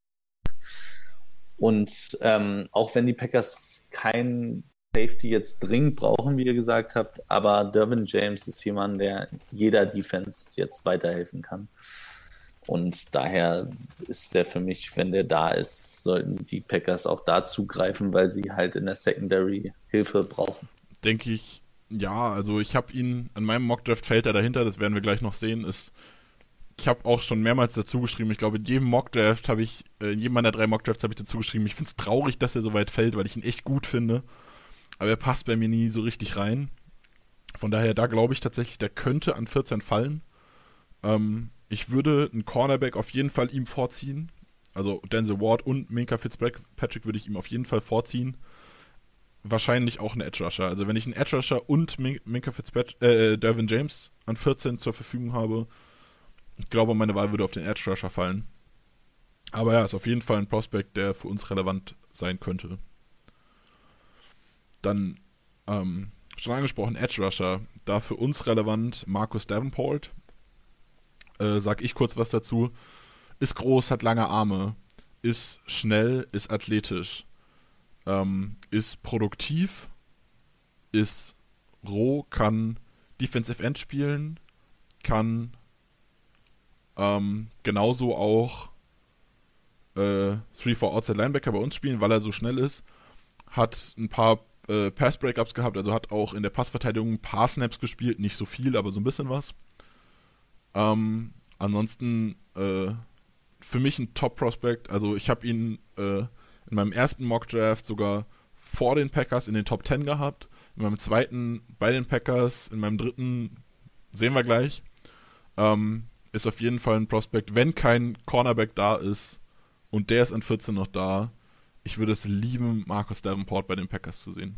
Speaker 5: Und auch wenn die Packers keinen Safety jetzt dringend brauchen, wie ihr gesagt habt, aber Derwin James ist jemand, der jeder Defense jetzt weiterhelfen kann. Und daher ist der für mich, wenn der da ist, sollten die Packers auch da zugreifen, weil sie halt in der Secondary Hilfe brauchen.
Speaker 6: Denke ich, ja, also ich habe ihn, an meinem Mockdraft fällt er dahinter, das werden wir gleich noch sehen, ich habe auch schon mehrmals dazu geschrieben, ich glaube in jedem Mockdraft in jedem meiner 3 Mockdrafts habe ich dazu geschrieben, ich finde es traurig, dass er so weit fällt, weil ich ihn echt gut finde, aber er passt bei mir nie so richtig rein. Von daher, da glaube ich tatsächlich, der könnte an 14 fallen. Ich würde einen Cornerback auf jeden Fall ihm vorziehen. Also Denzel Ward und Minkah Fitzpatrick würde ich ihm auf jeden Fall vorziehen. Wahrscheinlich auch einen Edge Rusher. Also wenn ich einen Edge Rusher und Minkah Fitzpatrick, Derwin James an 14 zur Verfügung habe, ich glaube, meine Wahl würde auf den Edge Rusher fallen. Aber ja, ist auf jeden Fall ein Prospect, der für uns relevant sein könnte. Dann, schon angesprochen, Edge Rusher. Da für uns relevant Marcus Davenport. Sag ich kurz was dazu. Ist groß, hat lange Arme, ist schnell, ist athletisch, ist produktiv, ist roh, kann Defensive End spielen, kann genauso auch 3-4 Outside Linebacker bei uns spielen, weil er so schnell ist, hat ein paar Pass-Breakups gehabt, also hat auch in der Passverteidigung ein paar Snaps gespielt, nicht so viel, aber so ein bisschen was. Ansonsten für mich ein Top-Prospect. Also ich habe ihn in meinem ersten Mock-Draft sogar vor den Packers in den Top 10 gehabt. In meinem zweiten bei den Packers. In meinem dritten sehen wir gleich. Ist auf jeden Fall ein Prospect. Wenn kein Cornerback da ist und der ist an 14 noch da, ich würde es lieben, Marcus Davenport bei den Packers zu sehen.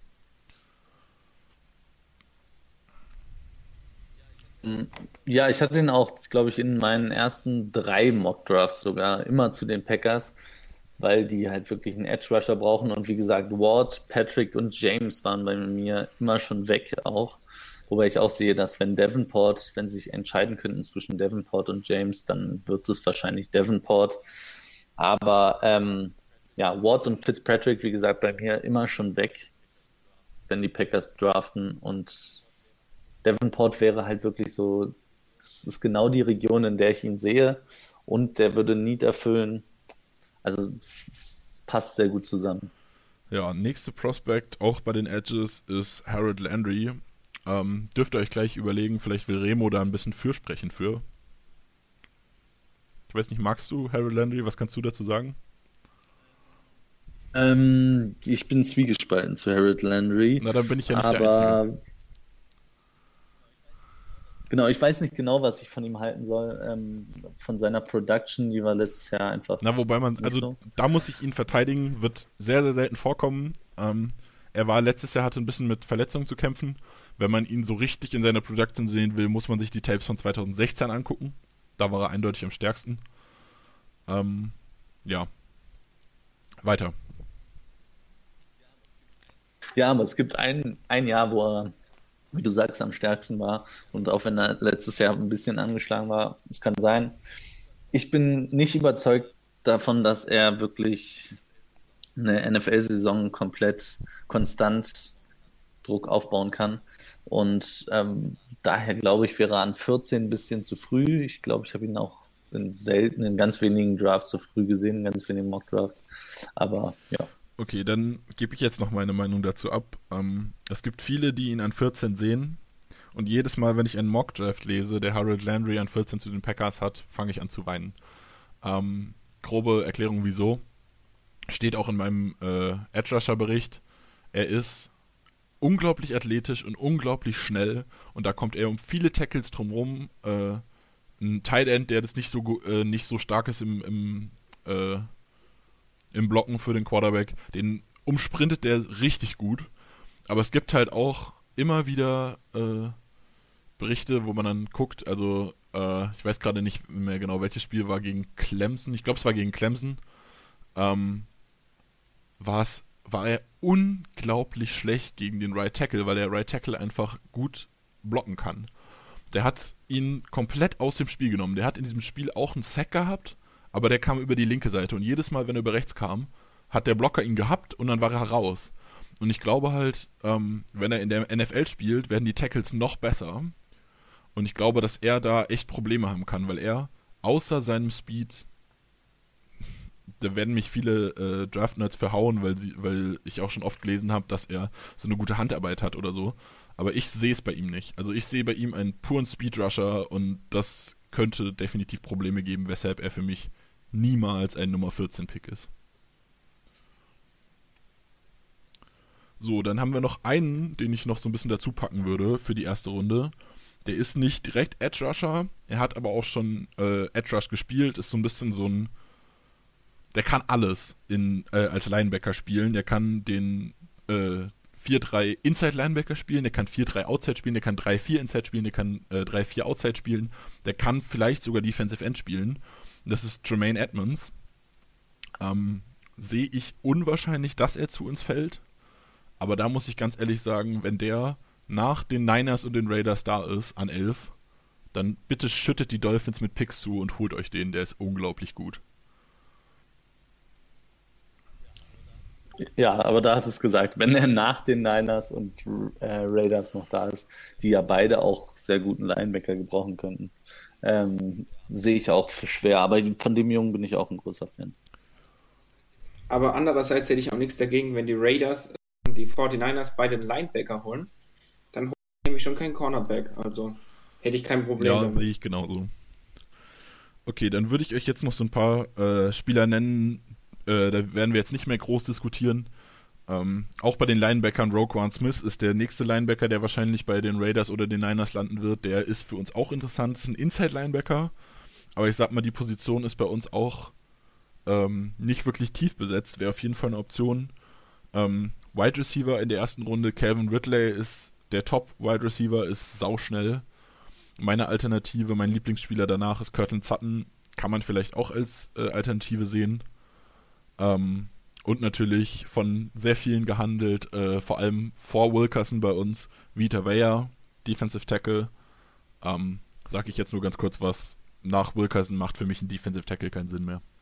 Speaker 5: Ja, ich hatte ihn auch, glaube ich, in meinen ersten 3 Mock-Drafts sogar immer zu den Packers, weil die halt wirklich einen Edge-Rusher brauchen. Und wie gesagt, Ward, Patrick und James waren bei mir immer schon weg auch. Wobei ich auch sehe, dass wenn sie sich entscheiden könnten zwischen Davenport und James, dann wird es wahrscheinlich Davenport. Aber ja, Ward und Fitzpatrick, wie gesagt, bei mir immer schon weg, wenn die Packers draften. Und Davenport wäre halt wirklich so, das ist genau die Region, in der ich ihn sehe. Und der würde Need erfüllen. Also es passt sehr gut zusammen.
Speaker 6: Ja, nächste Prospect, auch bei den Edges, ist Harold Landry. Dürft ihr euch gleich überlegen, vielleicht will Remo da ein bisschen fürsprechen für. Ich weiß nicht, magst du Harold Landry? Was kannst du dazu sagen?
Speaker 5: Ich bin zwiegespalten zu Harold Landry.
Speaker 6: Na, dann bin ich ja nicht der Einzige.
Speaker 5: Genau, ich weiß nicht genau, was ich von ihm halten soll. Von seiner Production, die war letztes Jahr einfach.
Speaker 6: Na, wobei
Speaker 5: so.
Speaker 6: Da muss ich ihn verteidigen, wird sehr, sehr selten vorkommen. Er war letztes Jahr, hatte ein bisschen mit Verletzungen zu kämpfen. Wenn man ihn so richtig in seiner Production sehen will, muss man sich die Tapes von 2016 angucken. Da war er eindeutig am stärksten. Ja. Weiter.
Speaker 5: Ja, aber es gibt ein Jahr, wo er, wie du sagst, am stärksten war. Und auch wenn er letztes Jahr ein bisschen angeschlagen war, es kann sein. Ich bin nicht überzeugt davon, dass er wirklich eine NFL-Saison komplett konstant Druck aufbauen kann. Und daher glaube ich, wäre er an 14 ein bisschen zu früh. Ich glaube, ich habe ihn auch in ganz wenigen Drafts zu früh gesehen, in ganz wenigen Mock-Drafts. Aber ja.
Speaker 6: Okay, dann gebe ich jetzt noch meine Meinung dazu ab. Es gibt viele, die ihn an 14 sehen. Und jedes Mal, wenn ich einen Mock-Draft lese, der Harold Landry an 14 zu den Packers hat, fange ich an zu weinen. Grobe Erklärung, wieso. Steht auch in meinem Edge-Rusher-Bericht. Er ist unglaublich athletisch und unglaublich schnell. Und da kommt er um viele Tackles drumherum. Ein Tight End, der das nicht so stark ist im Blocken für den Quarterback, den umsprintet der richtig gut. Aber es gibt halt auch immer wieder Berichte, wo man dann guckt, also ich weiß gerade nicht mehr genau, welches Spiel war gegen Clemson. Ich glaube, es war gegen Clemson. War er unglaublich schlecht gegen den Right Tackle, weil der Right Tackle einfach gut blocken kann. Der hat ihn komplett aus dem Spiel genommen. Der hat in diesem Spiel auch einen Sack gehabt, aber der kam über die linke Seite. Und jedes Mal, wenn er über rechts kam, hat der Blocker ihn gehabt und dann war er raus. Und ich glaube halt, wenn er in der NFL spielt, werden die Tackles noch besser. Und ich glaube, dass er da echt Probleme haben kann, weil er außer seinem Speed, da werden mich viele Draft-Nerds verhauen, weil ich auch schon oft gelesen habe, dass er so eine gute Handarbeit hat oder so. Aber ich sehe es bei ihm nicht. Also ich sehe bei ihm einen puren Speed-Rusher und das könnte definitiv Probleme geben, weshalb er für mich niemals ein Nummer 14-Pick ist. So, dann haben wir noch einen, den ich noch so ein bisschen dazu packen würde für die erste Runde. Der ist nicht direkt Edge Rusher, er hat aber auch schon Edge Rush gespielt, ist so ein bisschen so ein, der kann alles als Linebacker spielen, der kann den 4-3 Inside Linebacker spielen, der kann 4-3 Outside spielen, der kann 3-4 Inside spielen, der kann 3-4 Outside spielen, der kann vielleicht sogar Defensive End spielen. Das ist Tremaine Edmonds. Sehe ich unwahrscheinlich, dass er zu uns fällt, aber da muss ich ganz ehrlich sagen, wenn der nach den Niners und den Raiders da ist, an 11, dann bitte schüttet die Dolphins mit Picks zu und holt euch den, der ist unglaublich gut.
Speaker 5: Ja, aber da hast du es gesagt, wenn er nach den Niners und Raiders noch da ist, die ja beide auch sehr guten Linebacker gebrauchen könnten, sehe ich auch für schwer. Aber von dem Jungen bin ich auch ein großer Fan.
Speaker 4: Aber andererseits hätte ich auch nichts dagegen, wenn die Raiders und die 49ers beide einen Linebacker holen. Dann hole ich nämlich schon keinen Cornerback. Also hätte ich kein Problem
Speaker 6: damit.
Speaker 4: damit.
Speaker 6: Ja, sehe ich genauso. Okay, dann würde ich euch jetzt noch so ein paar Spieler nennen, da werden wir jetzt nicht mehr groß diskutieren. Auch bei den Linebackern, Roquan Smith ist der nächste Linebacker, der wahrscheinlich bei den Raiders oder den Niners landen wird. Der ist für uns auch interessant. Das ist ein Inside-Linebacker, aber ich sag mal, die Position ist bei uns auch nicht wirklich tief besetzt. Wäre auf jeden Fall eine Option. Wide Receiver in der ersten Runde, Calvin Ridley ist der Top-Wide Receiver, ist sauschnell. Meine Alternative, mein Lieblingsspieler danach ist Courtland Sutton. Kann man vielleicht auch als Alternative sehen. Und natürlich von sehr vielen gehandelt, vor allem vor Wilkerson bei uns, Vita Vea, Defensive Tackle. Sag ich jetzt nur ganz kurz was. Nach Wilkerson macht für mich ein Defensive Tackle keinen Sinn mehr.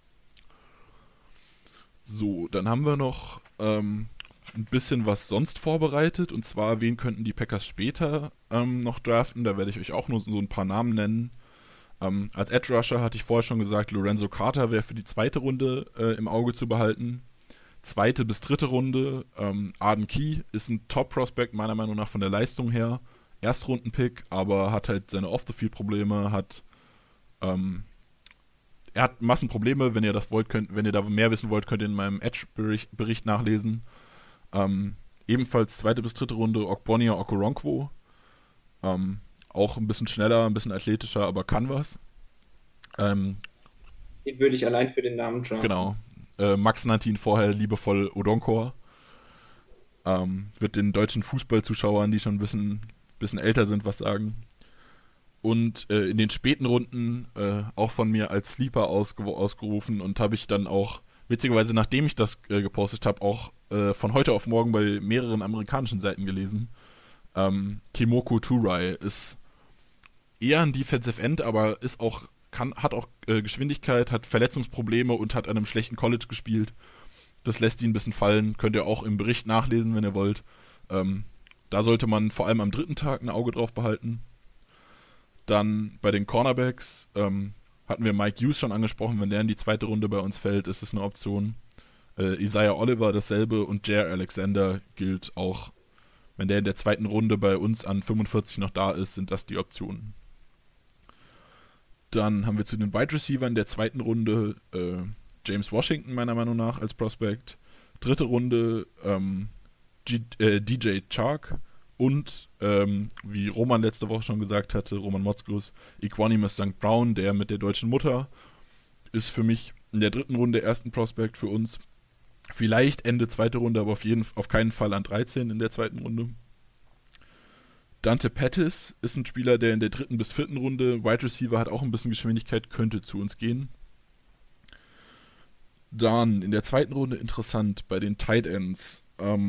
Speaker 6: So, dann haben wir noch ein bisschen was sonst vorbereitet. Und zwar, wen könnten die Packers später noch draften? Da werde ich euch auch nur so ein paar Namen nennen. Als Edge Rusher hatte ich vorher schon gesagt, Lorenzo Carter wäre für die zweite Runde im Auge zu behalten. Zweite bis dritte Runde, Arden Key ist ein Top-Prospect, meiner Meinung nach von der Leistung her. Erstrunden-Pick, aber hat halt seine Off-the-Field-Probleme, er hat Massenprobleme, wenn ihr das wollt, wenn ihr da mehr wissen wollt, könnt ihr in meinem Edge-Bericht nachlesen. Ebenfalls zweite bis dritte Runde, Ogbonia Okoronkwo. Auch ein bisschen schneller, ein bisschen athletischer, aber kann was.
Speaker 4: Den würde ich allein für den Namen draften.
Speaker 6: Genau. Max nannte ihn vorher liebevoll Odonkor. Wird den deutschen Fußballzuschauern, die schon ein bisschen älter sind, was sagen. Und in den späten Runden auch von mir als Sleeper ausgerufen und habe ich dann auch, witzigerweise nachdem ich das gepostet habe, auch von heute auf morgen bei mehreren amerikanischen Seiten gelesen. Kemoko Turay ist eher ein Defensive End, aber hat auch Geschwindigkeit, hat Verletzungsprobleme und hat an einem schlechten College gespielt. Das lässt ihn ein bisschen fallen. Könnt ihr auch im Bericht nachlesen, wenn ihr wollt. Da sollte man vor allem am dritten Tag ein Auge drauf behalten. Dann bei den Cornerbacks hatten wir Mike Hughes schon angesprochen. Wenn der in die zweite Runde bei uns fällt, ist es eine Option. Isaiah Oliver dasselbe und Jair Alexander gilt auch. Wenn der in der zweiten Runde bei uns an 45 noch da ist, sind das die Optionen. Dann haben wir zu den Wide Receivern der zweiten Runde James Washington meiner Meinung nach als Prospect. Dritte Runde DJ Chark und wie Roman letzte Woche schon gesagt hatte, Roman Motzkus, Equanimus St. Brown, der mit der deutschen Mutter, ist für mich in der dritten Runde ersten Prospect für uns. Vielleicht Ende zweite Runde, aber auf keinen Fall an 13 in der zweiten Runde. Dante Pettis ist ein Spieler, der in der 3. bis 4. Runde, Wide Receiver, hat auch ein bisschen Geschwindigkeit, könnte zu uns gehen. Dann in der 2. Runde interessant bei den Tight Ends.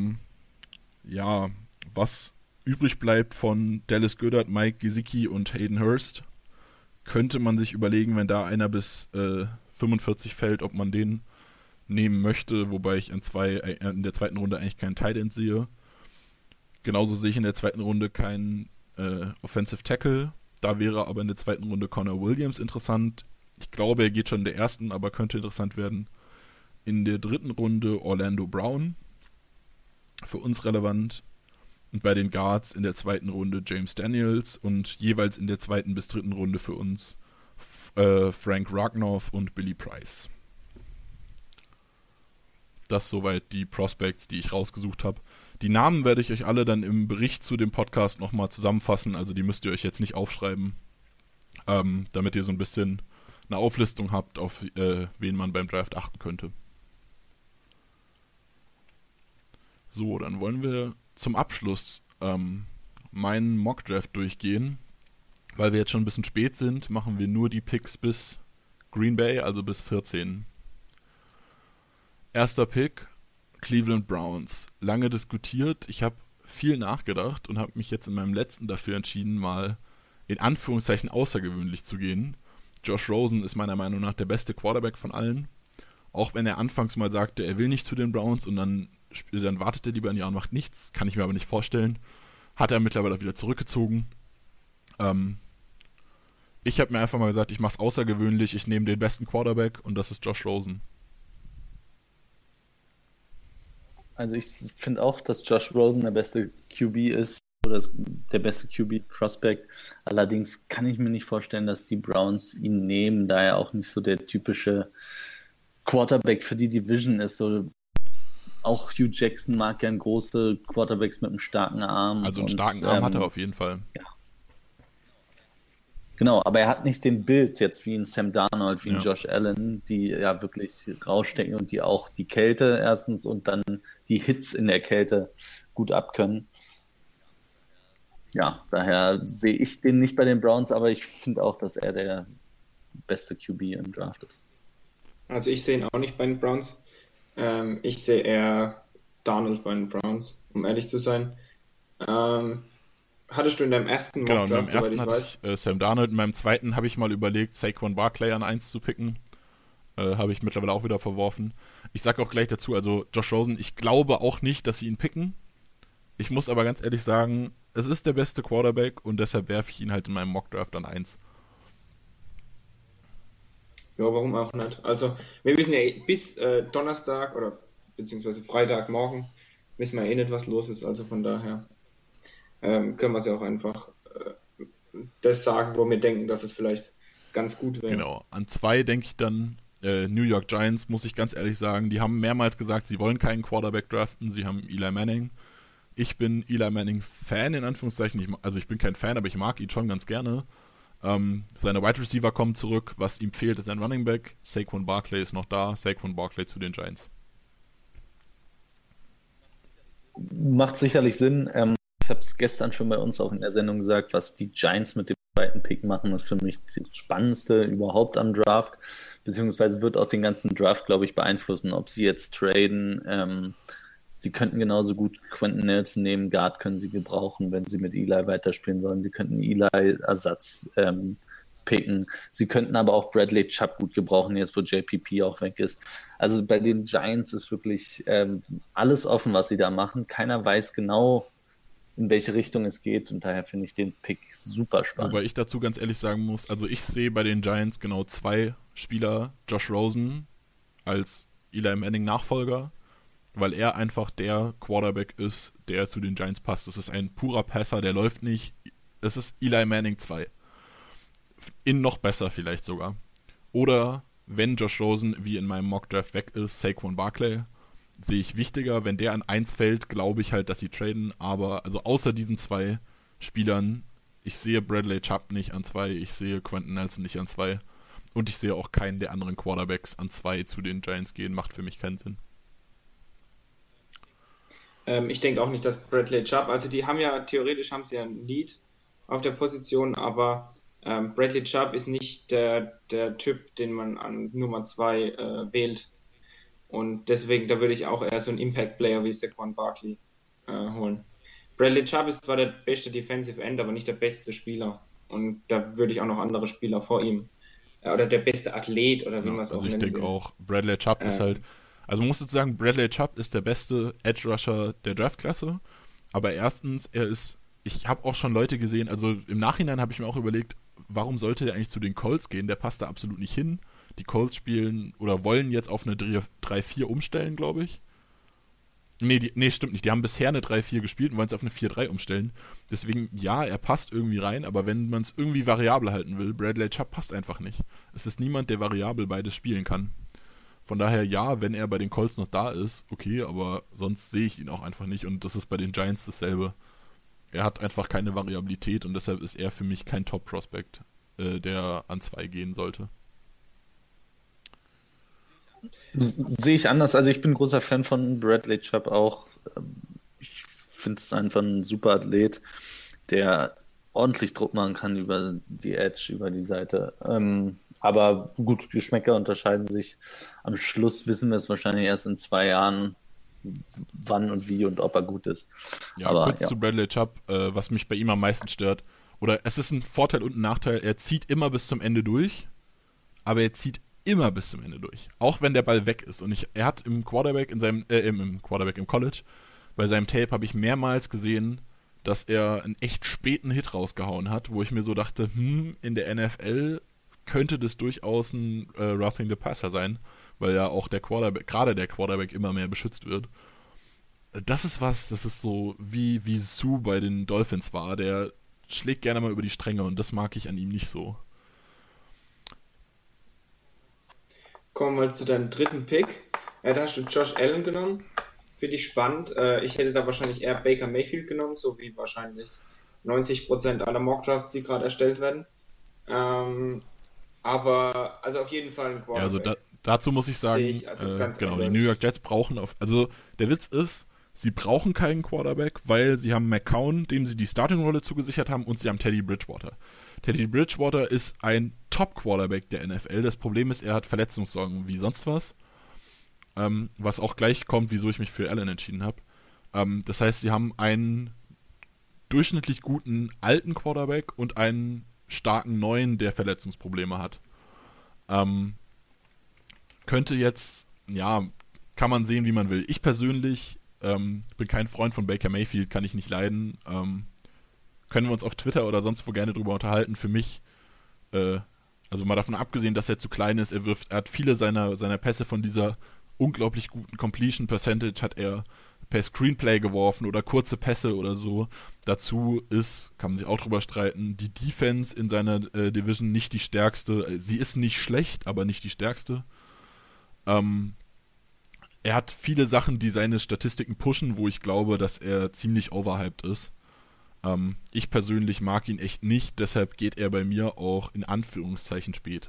Speaker 6: Was übrig bleibt von Dallas Goedert, Mike Gesicki und Hayden Hurst, könnte man sich überlegen, wenn da einer bis 45 fällt, ob man den nehmen möchte, wobei ich in der 2. Runde eigentlich keinen Tight End sehe. Genauso sehe ich in der 2. Runde keinen Offensive Tackle. Da wäre aber in der 2. Runde Connor Williams interessant. Ich glaube, er geht schon in der 1., aber könnte interessant werden. In der 3. Runde Orlando Brown. Für uns relevant. Und bei den Guards in der 2. Runde James Daniels und jeweils in der 2. bis 3. Runde für uns Frank Ragnoff und Billy Price. Das soweit die Prospects, die ich rausgesucht habe. Die Namen werde ich euch alle dann im Bericht zu dem Podcast nochmal zusammenfassen, also die müsst ihr euch jetzt nicht aufschreiben, damit ihr so ein bisschen eine Auflistung habt, auf wen man beim Draft achten könnte. So, dann wollen wir zum Abschluss meinen Mock-Draft durchgehen. Weil wir jetzt schon ein bisschen spät sind, machen wir nur die Picks bis Green Bay, also bis 14. Erster Pick, Cleveland Browns. Lange diskutiert, ich habe viel nachgedacht und habe mich jetzt in meinem letzten dafür entschieden, mal in Anführungszeichen außergewöhnlich zu gehen. Josh Rosen ist meiner Meinung nach der beste Quarterback von allen. Auch wenn er anfangs mal sagte, er will nicht zu den Browns und dann wartet er lieber ein Jahr und macht nichts. Kann ich mir aber nicht vorstellen. Hat er mittlerweile auch wieder zurückgezogen. Ich habe mir einfach mal gesagt, ich mache es außergewöhnlich. Ich nehme den besten Quarterback und das ist Josh Rosen.
Speaker 5: Also ich finde auch, dass Josh Rosen der beste QB ist oder der beste QB-Prospect. Allerdings kann ich mir nicht vorstellen, dass die Browns ihn nehmen, da er auch nicht so der typische Quarterback für die Division ist. So, auch Hugh Jackson mag gern große Quarterbacks mit einem starken Arm.
Speaker 6: Also einen starken Arm hat er auf jeden Fall.
Speaker 5: Ja. Genau, aber er hat nicht den Bild jetzt wie ein Sam Darnold, wie ein Josh Allen, die ja wirklich rausstecken und die auch die Kälte erstens und dann die Hits in der Kälte gut abkönnen. Ja, daher sehe ich den nicht bei den Browns, aber ich finde auch, dass er der beste QB im Draft ist.
Speaker 4: Also ich sehe ihn auch nicht bei den Browns. Ich sehe eher Darnold bei den Browns, um ehrlich zu sein. Hattest du in deinem ersten
Speaker 6: Genau, in meinem
Speaker 4: Mock-Draft,
Speaker 6: ersten hatte ich Sam Darnold, in meinem zweiten habe ich mal überlegt, Saquon Barkley an 1 zu picken. Habe ich mittlerweile auch wieder verworfen. Ich sage auch gleich dazu, also Josh Rosen, ich glaube auch nicht, dass sie ihn picken. Ich muss aber ganz ehrlich sagen, es ist der beste Quarterback und deshalb werfe ich ihn halt in meinem Mock-Draft an 1.
Speaker 4: Ja, warum auch nicht? Also, wir wissen ja bis Donnerstag oder beziehungsweise Freitagmorgen wissen wir nicht, was los ist. Also von daher können wir es ja auch einfach das sagen, wo wir denken, dass es vielleicht ganz gut wäre.
Speaker 6: Genau, an 2 denke ich dann New York Giants, muss ich ganz ehrlich sagen. Die haben mehrmals gesagt, sie wollen keinen Quarterback draften, sie haben Eli Manning. Ich bin Eli Manning-Fan, in Anführungszeichen. Also ich bin kein Fan, aber ich mag ihn schon ganz gerne. Seine Wide Receiver kommen zurück. Was ihm fehlt, ist ein Running Back. Saquon Barkley ist noch da. Saquon Barkley zu den Giants.
Speaker 5: Macht sicherlich Sinn. Ich habe es gestern schon bei uns auch in der Sendung gesagt, was die Giants mit dem zweiten Pick machen, ist für mich das Spannendste überhaupt am Draft. Beziehungsweise wird auch den ganzen Draft, glaube ich, beeinflussen, ob sie jetzt traden. Sie könnten genauso gut Quentin Nelson nehmen, Guard können sie gebrauchen, wenn sie mit Eli weiterspielen wollen. Sie könnten Eli-Ersatz picken. Sie könnten aber auch Bradley Chubb gut gebrauchen, jetzt wo JPP auch weg ist. Also bei den Giants ist wirklich alles offen, was sie da machen. Keiner weiß genau, in welche Richtung es geht und daher finde ich den Pick super spannend.
Speaker 6: Wobei ich dazu ganz ehrlich sagen muss, also ich sehe bei den Giants genau 2 Spieler, Josh Rosen als Eli Manning Nachfolger, weil er einfach der Quarterback ist, der zu den Giants passt. Das ist ein purer Passer, der läuft nicht. Es ist Eli Manning 2. In noch besser vielleicht sogar. Oder wenn Josh Rosen wie in meinem Mockdraft weg ist, Saquon Barkley, sehe ich wichtiger. Wenn der an 1 fällt, glaube ich halt, dass sie traden. Aber also außer diesen 2 Spielern, ich sehe Bradley Chubb nicht an 2, ich sehe Quentin Nelson nicht an 2 und ich sehe auch keinen der anderen Quarterbacks an 2 zu den Giants gehen. Macht für mich keinen Sinn.
Speaker 4: Ich denke auch nicht, dass Bradley Chubb, also theoretisch haben sie ja ein Lead auf der Position, aber Bradley Chubb ist nicht der Typ, den man an Nummer 2 wählt. Und deswegen, da würde ich auch eher so einen Impact-Player wie Saquon Barkley holen. Bradley Chubb ist zwar der beste Defensive End, aber nicht der beste Spieler. Und da würde ich auch noch andere Spieler vor ihm. Oder der beste Athlet, oder wie man es auch nennt.
Speaker 6: Also ich denke auch, Bradley Chubb ist halt... Also man muss sozusagen, Bradley Chubb ist der beste Edge-Rusher der Draftklasse. Aber erstens, ich habe auch schon Leute gesehen, also im Nachhinein habe ich mir auch überlegt, warum sollte der eigentlich zu den Colts gehen? Der passt da absolut nicht hin. Die Colts spielen oder wollen jetzt auf eine 3-4 umstellen, glaube ich. Nee, stimmt nicht. Die haben bisher eine 3-4 gespielt und wollen es auf eine 4-3 umstellen. Deswegen, ja, er passt irgendwie rein, aber wenn man es irgendwie variabel halten will, Bradley Chubb passt einfach nicht. Es ist niemand, der variabel beides spielen kann. Von daher, ja, wenn er bei den Colts noch da ist, okay, aber sonst sehe ich ihn auch einfach nicht und das ist bei den Giants dasselbe. Er hat einfach keine Variabilität und deshalb ist er für mich kein Top-Prospect, der an 2 gehen sollte.
Speaker 5: Sehe ich anders. Also ich bin großer Fan von Bradley Chubb auch. Ich finde es einfach ein super Athlet, der ordentlich Druck machen kann über die Edge, über die Seite. Aber gut, Geschmäcker unterscheiden sich. Am Schluss wissen wir es wahrscheinlich erst in 2 Jahren, wann und wie und ob er gut ist.
Speaker 6: Ja,
Speaker 5: aber
Speaker 6: kurz zu Bradley Chubb, was mich bei ihm am meisten stört. Oder es ist ein Vorteil und ein Nachteil, er zieht immer bis zum Ende durch, aber er zieht immer bis zum Ende durch. Auch wenn der Ball weg ist. Und er hat im College, bei seinem Tape habe ich mehrmals gesehen, dass er einen echt späten Hit rausgehauen hat, wo ich mir so dachte, in der NFL könnte das durchaus ein Roughing the Passer sein, weil ja auch gerade der Quarterback immer mehr beschützt wird. Das ist so wie Sue bei den Dolphins war, der schlägt gerne mal über die Stränge und das mag ich an ihm nicht so.
Speaker 4: Kommen wir zu deinem dritten Pick. Da hast du Josh Allen genommen. Finde ich spannend. Ich hätte da wahrscheinlich eher Baker Mayfield genommen, so wie wahrscheinlich 90% aller Mockdrafts, die gerade erstellt werden. Aber also auf jeden Fall ein Quarterback.
Speaker 6: Ja, also dazu muss ich sagen, genau, die New York Jets brauchen also der Witz ist, sie brauchen keinen Quarterback, weil sie haben McCown, dem sie die Starting-Rolle zugesichert haben, und sie haben Teddy Bridgewater. Teddy Bridgewater ist ein Top-Quarterback der NFL. Das Problem ist, er hat Verletzungssorgen wie sonst was. Was auch gleich kommt, wieso ich mich für Allen entschieden habe. Das heißt, sie haben einen durchschnittlich guten alten Quarterback und einen starken neuen, der Verletzungsprobleme hat. Könnte jetzt, ja, kann man sehen, wie man will. Ich persönlich bin kein Freund von Baker Mayfield, kann ich nicht leiden. Können wir uns auf Twitter oder sonst wo gerne drüber unterhalten. Für mich, also mal davon abgesehen, dass er zu klein ist, er hat viele seiner Pässe von dieser unglaublich guten Completion Percentage hat er per Screenplay geworfen oder kurze Pässe oder so. Dazu kann man sich auch drüber streiten, die Defense in seiner Division nicht die stärkste. Sie ist nicht schlecht, aber nicht die stärkste. Er hat viele Sachen, die seine Statistiken pushen, wo ich glaube, dass er ziemlich overhyped ist. Ich persönlich mag ihn echt nicht, deshalb geht er bei mir auch in Anführungszeichen spät.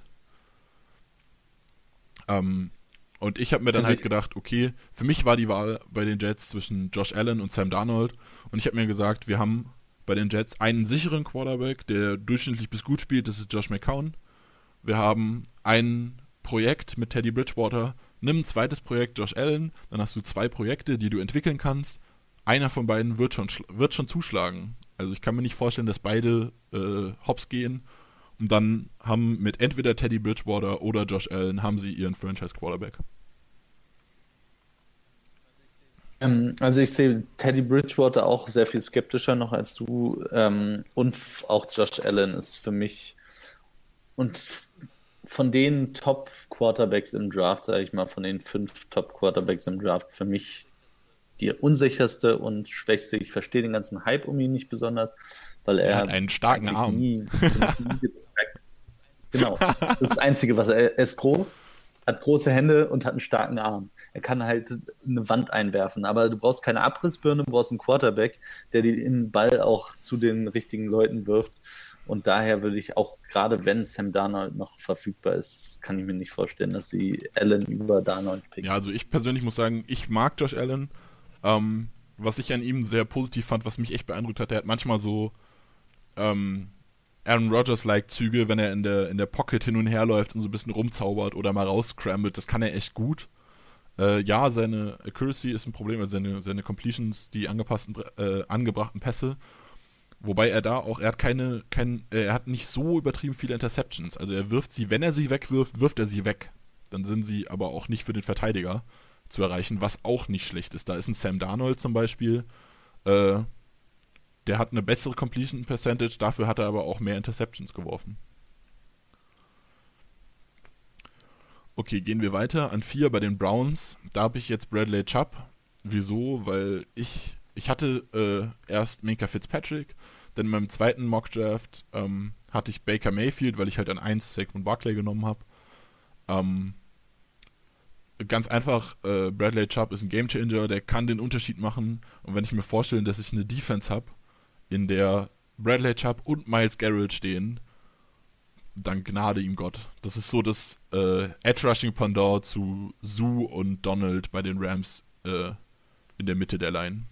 Speaker 6: Und ich habe mir dann halt gedacht, okay, für mich war die Wahl bei den Jets zwischen Josh Allen und Sam Darnold. Und ich habe mir gesagt, wir haben bei den Jets einen sicheren Quarterback, der durchschnittlich bis gut spielt, das ist Josh McCown. Wir haben ein Projekt mit Teddy Bridgewater, nimm ein zweites Projekt Josh Allen, dann hast du 2 Projekte, die du entwickeln kannst. Einer von beiden wird schon zuschlagen. Also ich kann mir nicht vorstellen, dass beide hops gehen. Und dann haben mit entweder Teddy Bridgewater oder Josh Allen haben sie ihren Franchise-Quarterback.
Speaker 5: Also ich sehe Teddy Bridgewater auch sehr viel skeptischer noch als du. Und auch Josh Allen ist für mich und von den Top-Quarterbacks im Draft, sage ich mal, von den 5 Top-Quarterbacks im Draft, für mich die unsicherste und schwächste. Ich verstehe den ganzen Hype um ihn nicht besonders, weil er
Speaker 6: hat einen starken Arm.
Speaker 5: Nie genau, das ist das Einzige, was er ist groß, hat große Hände und hat einen starken Arm. Er kann halt eine Wand einwerfen, aber du brauchst keine Abrissbirne, du brauchst einen Quarterback, der den Ball auch zu den richtigen Leuten wirft. Und daher würde ich auch, gerade wenn Sam Darnold noch verfügbar ist, kann ich mir nicht vorstellen, dass sie Allen über Darnold picken.
Speaker 6: Ja, also ich persönlich muss sagen, ich mag Josh Allen, was ich an ihm sehr positiv fand, was mich echt beeindruckt hat, der hat manchmal so Aaron Rodgers-like Züge, wenn er in der Pocket hin und her läuft und so ein bisschen rumzaubert oder mal rausscrambled, das kann er echt gut. Ja, seine Accuracy ist ein Problem, also seine Completions, die angebrachten Pässe, wobei er hat nicht so übertrieben viele Interceptions, also er wirft sie, wenn er sie wegwirft, wirft er sie weg. Dann sind sie aber auch nicht für den Verteidiger zu erreichen, was auch nicht schlecht ist. Da ist ein Sam Darnold zum Beispiel, der hat eine bessere Completion Percentage, dafür hat er aber auch mehr Interceptions geworfen. Okay, gehen wir weiter. An 4 bei den Browns, da habe ich jetzt Bradley Chubb. Wieso? Weil ich hatte erst Minkah Fitzpatrick, dann in meinem zweiten Mockdraft hatte ich Baker Mayfield, weil ich halt an 1 Saquon Barkley genommen habe. Ganz einfach, Bradley Chubb ist ein Gamechanger, der kann den Unterschied machen. Und wenn ich mir vorstelle, dass ich eine Defense habe, in der Bradley Chubb und Myles Garrett stehen, dann gnade ihm Gott. Das ist so das Edge-Rushing-Pendant zu Sue und Donald bei den Rams in der Mitte der Line.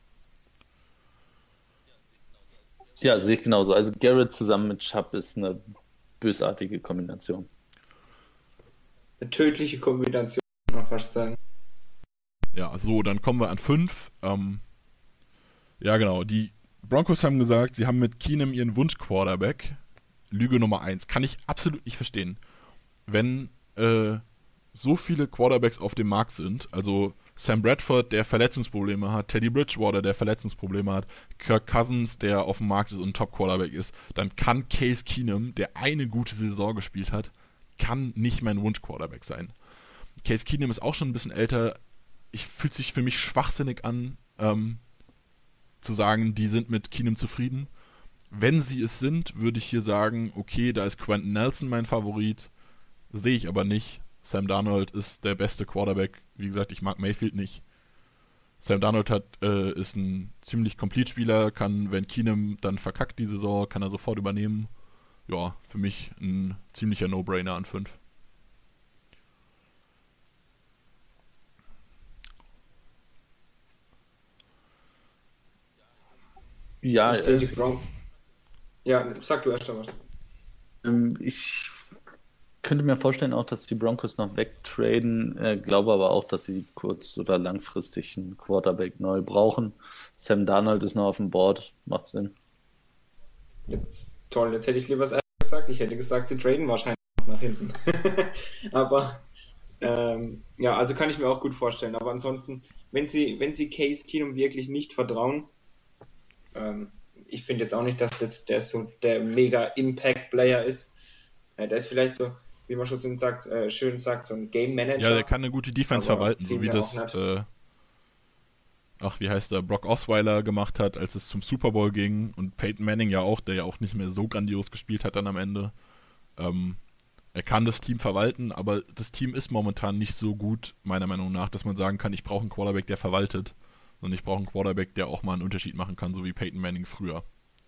Speaker 5: Ja, sehe ich genauso. Also Garrett zusammen mit Chubb ist eine bösartige Kombination.
Speaker 4: Eine tödliche Kombination, kann man fast sagen.
Speaker 6: Ja, so, dann kommen wir an 5. Ja, genau. Die Broncos haben gesagt, sie haben mit Keenum ihren Wunsch-Quarterback. Lüge Nummer 1. Kann ich absolut nicht verstehen. Wenn so viele Quarterbacks auf dem Markt sind, also Sam Bradford, der Verletzungsprobleme hat, Teddy Bridgewater, der Verletzungsprobleme hat, Kirk Cousins, der auf dem Markt ist und ein Top-Quarterback ist, dann kann Case Keenum, der eine gute Saison gespielt hat, kann nicht mein Wunsch-Quarterback sein. Case Keenum ist auch schon ein bisschen älter. Fühlt sich für mich schwachsinnig an, zu sagen, die sind mit Keenum zufrieden. Wenn sie es sind, würde ich hier sagen, okay, da ist Quentin Nelson mein Favorit. Sehe ich aber nicht. Sam Darnold ist der beste Quarterback. Wie gesagt, ich mag Mayfield nicht. Sam Darnold ist ein ziemlich Complete-Spieler, kann, wenn Keenum dann verkackt die Saison, kann er sofort übernehmen. Ja, für mich ein ziemlicher No-Brainer an 5.
Speaker 5: Ja,
Speaker 4: Ich sehe die Broncos. Ja, sag du erst mal was.
Speaker 5: ich könnte mir vorstellen auch, dass die Broncos noch wegtraden, glaube aber auch, dass sie kurz- oder langfristig einen Quarterback neu brauchen. Sam Darnold ist noch auf dem Board, macht Sinn.
Speaker 4: Jetzt hätte ich lieber was anderes gesagt. Ich hätte gesagt, sie traden wahrscheinlich noch nach hinten. Aber ja, also kann ich mir auch gut vorstellen. Aber ansonsten, wenn sie Case Keenum wirklich nicht vertrauen, ich finde jetzt auch nicht, dass jetzt der so der mega Impact-Player ist. Der ist vielleicht so, wie man schon schön sagt, so ein Game Manager.
Speaker 6: Ja, der kann eine gute Defense verwalten, so wie das wie heißt der, Brock Osweiler gemacht hat, als es zum Super Bowl ging, und Peyton Manning ja auch, der ja auch nicht mehr so grandios gespielt hat dann am Ende. Er kann das Team verwalten, aber das Team ist momentan nicht so gut, meiner Meinung nach, dass man sagen kann, ich brauche einen Quarterback, der verwaltet, sondern ich brauche einen Quarterback, der auch mal einen Unterschied machen kann, so wie Peyton Manning früher.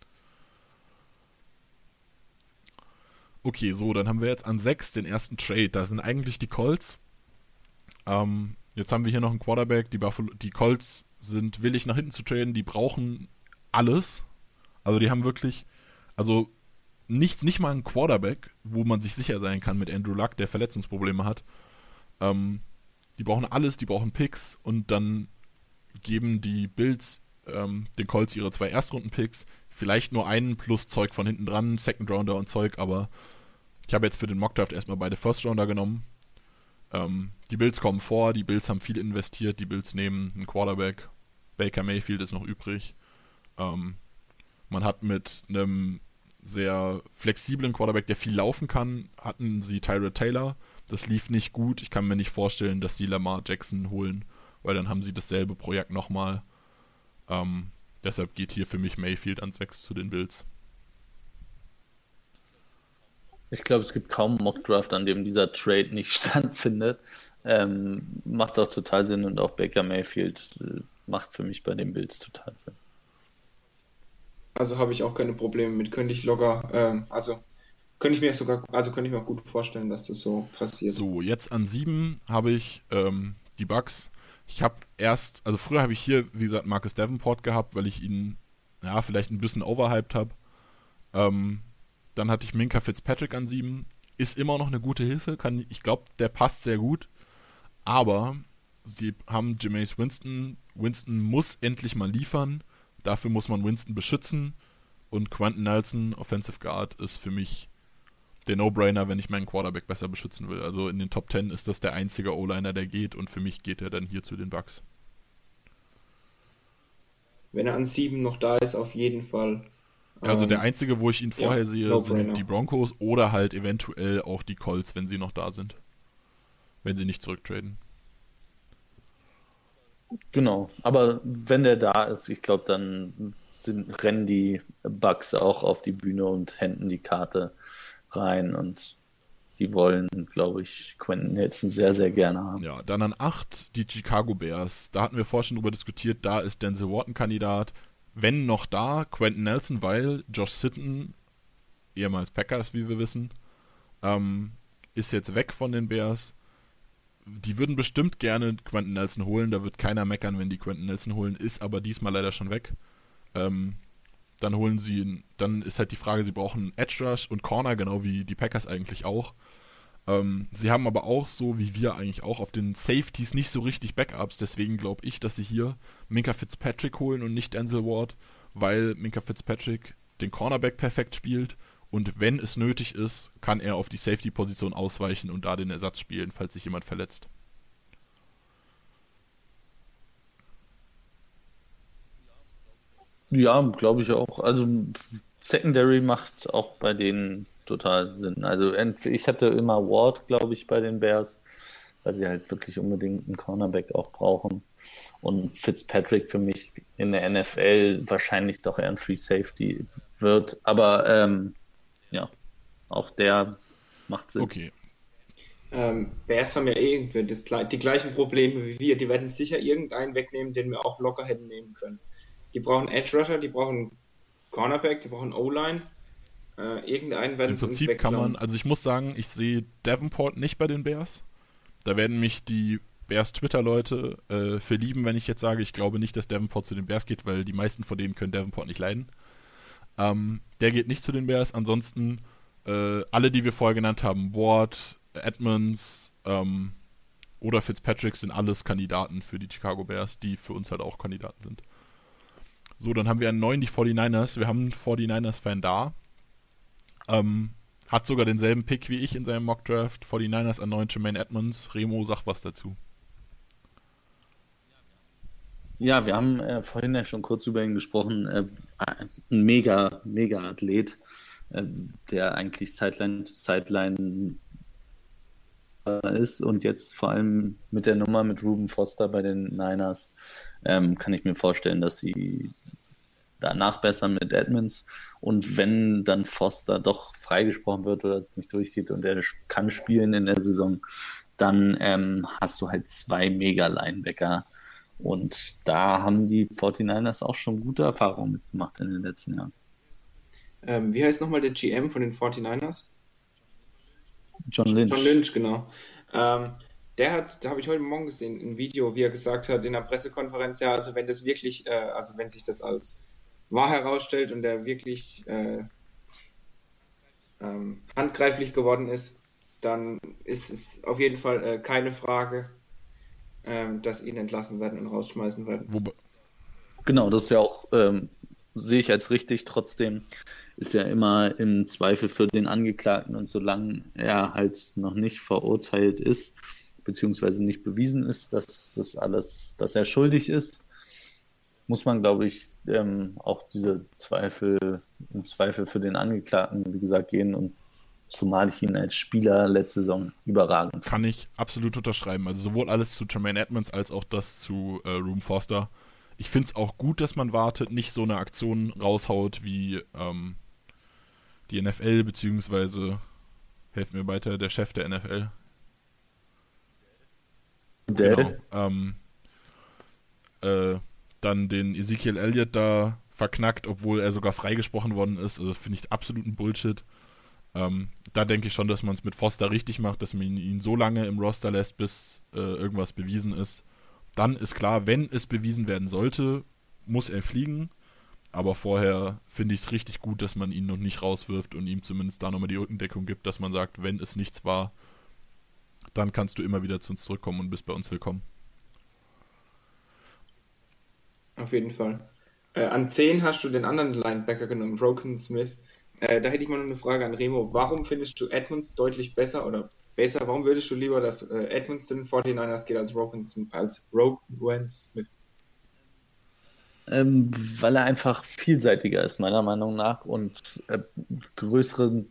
Speaker 6: Okay, so, dann haben wir jetzt an 6 den ersten Trade. Da sind eigentlich die Colts. Jetzt haben wir hier noch einen Quarterback. Die Colts sind willig nach hinten zu traden. Die brauchen alles. Also die haben wirklich, also nicht mal einen Quarterback, wo man sich sicher sein kann mit Andrew Luck, der Verletzungsprobleme hat. Die brauchen alles, die brauchen Picks, und dann geben die Bills den Colts ihre 2 Erstrunden-Picks. Vielleicht nur einen plus Zeug von hinten dran, Second Rounder und Zeug, aber ich habe jetzt für den Mockdraft erstmal beide First Rounder genommen. Die Bills kommen vor, die Bills haben viel investiert, die Bills nehmen einen Quarterback, Baker Mayfield ist noch übrig. Man hat mit einem sehr flexiblen Quarterback, der viel laufen kann, hatten sie Tyrod Taylor. Das lief nicht gut. Ich kann mir nicht vorstellen, dass sie Lamar Jackson holen, weil dann haben sie dasselbe Projekt nochmal. Deshalb geht hier für mich Mayfield an 6 zu den Bills.
Speaker 5: Ich glaube, es gibt kaum einen Mockdraft, an dem dieser Trade nicht stattfindet. Macht auch total Sinn, und auch Baker Mayfield macht für mich bei den Bills total Sinn.
Speaker 4: Also habe ich auch keine Probleme mit, könnte ich locker, könnte ich mir auch gut vorstellen, dass das so passiert.
Speaker 6: So, jetzt an 7 habe ich die Bucks. Ich habe also früher habe ich hier, wie gesagt, Marcus Davenport gehabt, weil ich ihn, ja, vielleicht ein bisschen overhyped habe. Dann hatte ich Minkah Fitzpatrick an 7. Ist immer noch eine gute Hilfe. Ich glaube, der passt sehr gut. Aber sie haben Jameis Winston. Winston muss endlich mal liefern. Dafür muss man Winston beschützen. Und Quentin Nelson, Offensive Guard, ist für mich der No-Brainer, wenn ich meinen Quarterback besser beschützen will. Also in den Top 10 ist das der einzige O-Liner, der geht. Und für mich geht er dann hier zu den Bucks.
Speaker 4: Wenn er an 7 noch da ist, auf jeden Fall.
Speaker 6: Also der einzige, wo ich ihn vorher sehe,
Speaker 4: No-Brainer.
Speaker 6: sind die Broncos oder halt eventuell auch die Colts, wenn sie noch da sind. Wenn sie nicht zurücktraden.
Speaker 5: Genau, aber wenn der da ist, ich glaube, dann rennen die Bucks auch auf die Bühne und händen die Karte rein und die wollen, glaube ich, Quentin Nelson sehr, sehr gerne haben.
Speaker 6: Ja, dann an 8 die Chicago Bears. Da hatten wir vorher schon drüber diskutiert, da ist Denzel Ward ein Kandidat. Wenn noch da, Quentin Nelson, weil Josh Sitton, ehemals Packers, wie wir wissen, ist jetzt weg von den Bears. Die würden bestimmt gerne Quentin Nelson holen, da wird keiner meckern, wenn die Quentin Nelson holen, ist aber diesmal leider schon weg. Dann ist halt die Frage, sie brauchen Edge Rush und Corner, genau wie die Packers eigentlich auch. Sie haben aber auch, so wie wir eigentlich auch, auf den Safeties nicht so richtig Backups, deswegen glaube ich, dass sie hier Minkah Fitzpatrick holen und nicht Denzel Ward, weil Minkah Fitzpatrick den Cornerback perfekt spielt und wenn es nötig ist, kann er auf die Safety-Position ausweichen und da den Ersatz spielen, falls sich jemand verletzt.
Speaker 5: Ja, glaube ich auch. Also Secondary macht auch bei denen total Sinn. Also ich hatte immer Ward, glaube ich, bei den Bears, weil sie halt wirklich unbedingt einen Cornerback auch brauchen. Und Fitzpatrick für mich in der NFL wahrscheinlich doch eher ein Free Safety wird. Aber ja, auch der macht Sinn.
Speaker 6: Okay.
Speaker 4: Bears haben ja irgendwie die gleichen Probleme wie wir. Die werden sicher irgendeinen wegnehmen, den wir auch locker hätten nehmen können. Die brauchen Edge Rusher, die brauchen Cornerback, die brauchen O-Line. Irgendeinen werden
Speaker 6: Im
Speaker 4: sie uns
Speaker 6: Prinzip kann
Speaker 4: wegklauen.
Speaker 6: man, also ich muss sagen, ich sehe Davenport nicht bei den Bears. Da werden mich die Bears Twitter-Leute verlieben, wenn ich jetzt sage, ich glaube nicht, dass Davenport zu den Bears geht, weil die meisten von denen können Davenport nicht leiden. Der geht nicht zu den Bears. Ansonsten alle, die wir vorher genannt haben, Ward, Edmonds oder Fitzpatrick sind alles Kandidaten für die Chicago Bears, die für uns halt auch Kandidaten sind. So, dann haben wir an 9 die 49ers. Wir haben einen 49ers-Fan da. Hat sogar denselben Pick wie ich in seinem Mockdraft. 49ers an 9 Jermaine Edmonds. Remo, sag was dazu.
Speaker 5: Ja, wir haben vorhin ja schon kurz über ihn gesprochen. Ein mega Athlet, der eigentlich Sideline to Sideline ist und jetzt vor allem mit der Nummer mit Reuben Foster bei den Niners kann ich mir vorstellen, dass sie danach bessern mit Edmonds und wenn dann Foster doch freigesprochen wird oder es nicht durchgeht und er kann spielen in der Saison, dann hast du halt 2 Mega-Linebacker und da haben die 49ers auch schon gute Erfahrungen mitgemacht in den letzten Jahren.
Speaker 4: Wie heißt nochmal der GM von den 49ers?
Speaker 5: John Lynch.
Speaker 4: John Lynch, genau. Da habe ich heute Morgen gesehen, ein Video, wie er gesagt hat in der Pressekonferenz, ja, also wenn das wirklich, also wenn sich das als wahr herausstellt und er wirklich handgreiflich geworden ist, dann ist es auf jeden Fall keine Frage, dass ihn entlassen werden und rausschmeißen werden.
Speaker 5: Genau, das ist ja auch, sehe ich als richtig, trotzdem ist ja immer im Zweifel für den Angeklagten und solange er halt noch nicht verurteilt ist, beziehungsweise nicht bewiesen ist, dass er schuldig ist, muss man, glaube ich, auch diese im Zweifel für den Angeklagten, wie gesagt, gehen und zumal ich ihn als Spieler letzte Saison überragend fand.
Speaker 6: Kann ich absolut unterschreiben. Also sowohl alles zu Jermaine Edmonds als auch das zu Reuben Foster. Ich finde es auch gut, dass man wartet, nicht so eine Aktion raushaut wie die NFL, beziehungsweise, helft mir weiter, der Chef der NFL. Genau. Dann den Ezekiel Elliott da verknackt, obwohl er sogar freigesprochen worden ist. Also das finde ich absoluten Bullshit. Da denke ich schon, dass man es mit Foster richtig macht, dass man ihn so lange im Roster lässt, bis irgendwas bewiesen ist. Dann ist klar, wenn es bewiesen werden sollte, muss er fliegen. Aber vorher finde ich es richtig gut, dass man ihn noch nicht rauswirft und ihm zumindest da nochmal die Rückendeckung gibt, dass man sagt, wenn es nichts war, dann kannst du immer wieder zu uns zurückkommen und bist bei uns willkommen.
Speaker 4: Auf jeden Fall. An 10 hast du den anderen Linebacker genommen, Roquan Smith. Da hätte ich mal noch eine Frage an Remo. Warum findest du Edmonds deutlich besser oder besser? Warum würdest du lieber, dass Edmonds zu den 49ers geht als Roquan Smith?
Speaker 5: Weil er einfach vielseitiger ist, meiner Meinung nach, und größeres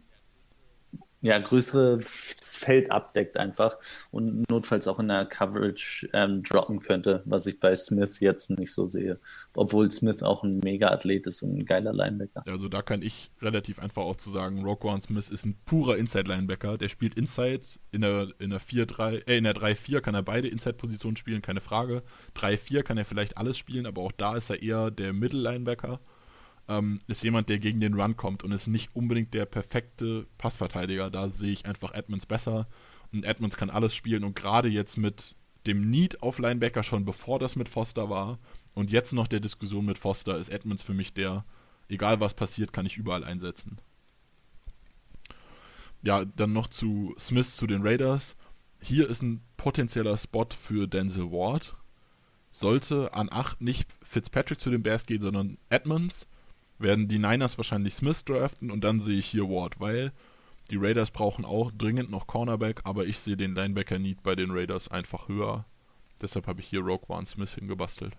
Speaker 5: Feld abdeckt einfach und notfalls auch in der Coverage droppen könnte, was ich bei Smith jetzt nicht so sehe. Obwohl Smith auch ein Mega-Athlet ist und ein geiler Linebacker.
Speaker 6: Also da kann ich relativ einfach auch zu sagen, Roquan Smith ist ein purer Inside-Linebacker. Der spielt Inside in der 3-4 kann er beide Inside-Positionen spielen, keine Frage. 3-4 kann er vielleicht alles spielen, aber auch da ist er eher der Middle-Linebacker. Ist jemand, der gegen den Run kommt und ist nicht unbedingt der perfekte Passverteidiger. Da sehe ich einfach Edmonds besser. Und Edmonds kann alles spielen und gerade jetzt mit dem Need auf Linebacker schon bevor das mit Foster war und jetzt noch der Diskussion mit Foster ist Edmonds für mich der, egal was passiert, kann ich überall einsetzen. Ja, dann noch zu Smith, zu den Raiders. Hier ist ein potenzieller Spot für Denzel Ward. Sollte an 8 nicht Fitzpatrick zu den Bears gehen, sondern Edmonds, werden die Niners wahrscheinlich Smith draften und dann sehe ich hier Ward, weil die Raiders brauchen auch dringend noch Cornerback, aber ich sehe den Linebacker-Need bei den Raiders einfach höher. Deshalb habe ich hier Roquan Smith hingebastelt.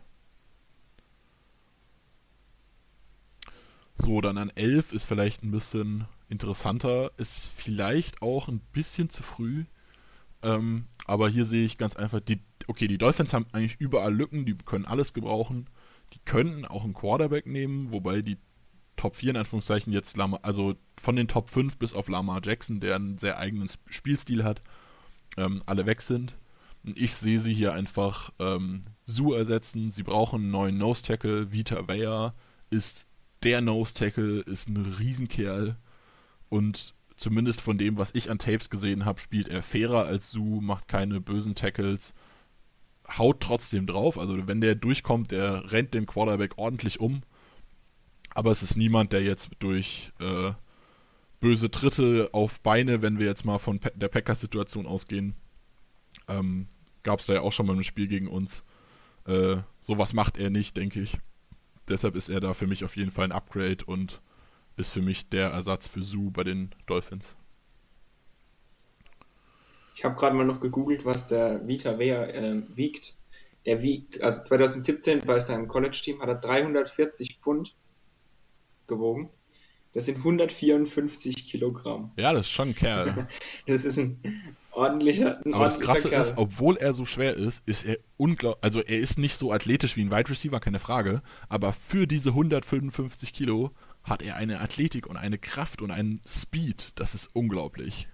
Speaker 6: So, dann an 11 ist vielleicht ein bisschen interessanter, ist vielleicht auch ein bisschen zu früh, aber hier sehe ich ganz einfach, die Dolphins haben eigentlich überall Lücken, die können alles gebrauchen, die könnten auch einen Quarterback nehmen, wobei die Top 4 in Anführungszeichen jetzt, also von den Top 5 bis auf Lamar Jackson, der einen sehr eigenen Spielstil hat, alle weg sind. Und ich sehe sie hier einfach Suh ersetzen. Sie brauchen einen neuen Nose-Tackle. Vita Vea ist der Nose-Tackle, ist ein Riesenkerl und zumindest von dem, was ich an Tapes gesehen habe, spielt er fairer als Suh, macht keine bösen Tackles, haut trotzdem drauf. Also wenn der durchkommt, der rennt den Quarterback ordentlich um. Aber es ist niemand, der jetzt durch böse Tritte auf Beine, wenn wir jetzt mal von der Packers-Situation ausgehen, gab es da ja auch schon mal ein Spiel gegen uns. Sowas macht er nicht, denke ich. Deshalb ist er da für mich auf jeden Fall ein Upgrade und ist für mich der Ersatz für Suh bei den Dolphins.
Speaker 4: Ich habe gerade mal noch gegoogelt, was der Vita Vea wiegt. Er wiegt, also 2017 bei seinem College-Team hat er 340 Pfund gewogen. Das sind 154 Kilogramm.
Speaker 6: Ja, das ist schon ein Kerl.
Speaker 4: Das ist ein ordentlicher
Speaker 6: Aber das Krasse
Speaker 4: Kerl.
Speaker 6: ist, obwohl er so schwer ist er unglaublich, also er ist nicht so athletisch wie ein Wide Receiver, keine Frage, aber für diese 155 Kilo hat er eine Athletik und eine Kraft und einen Speed, das ist unglaublich.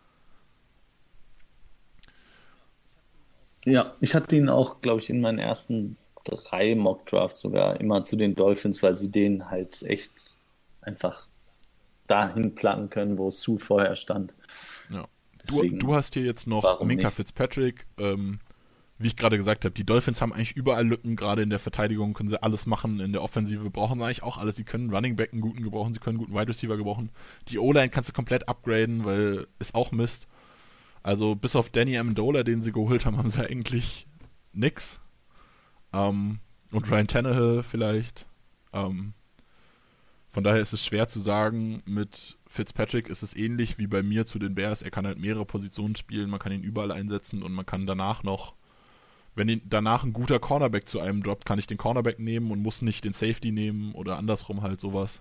Speaker 5: Ja, ich hatte ihn auch, glaube ich, in meinen ersten 3 Mock-Drafts sogar immer zu den Dolphins, weil sie den halt echt einfach dahin planen können, wo Suh vorher stand.
Speaker 6: Ja.
Speaker 5: Deswegen,
Speaker 6: Du hast hier jetzt noch Minkah Fitzpatrick. Wie ich gerade gesagt habe, die Dolphins haben eigentlich überall Lücken, gerade in der Verteidigung können sie alles machen, in der Offensive brauchen sie eigentlich auch alles. Sie können Running Back einen guten gebrauchen, sie können einen guten Wide Receiver gebrauchen. Die O-Line kannst du komplett upgraden, weil ist auch Mist. Also bis auf Danny Amendola, den sie geholt haben, haben sie eigentlich nix. Und Ryan Tannehill vielleicht. Von daher ist es schwer zu sagen, mit Fitzpatrick ist es ähnlich wie bei mir zu den Bears. Er kann halt mehrere Positionen spielen, man kann ihn überall einsetzen und man kann danach noch, wenn danach ein guter Cornerback zu einem droppt, kann ich den Cornerback nehmen und muss nicht den Safety nehmen oder andersrum halt sowas.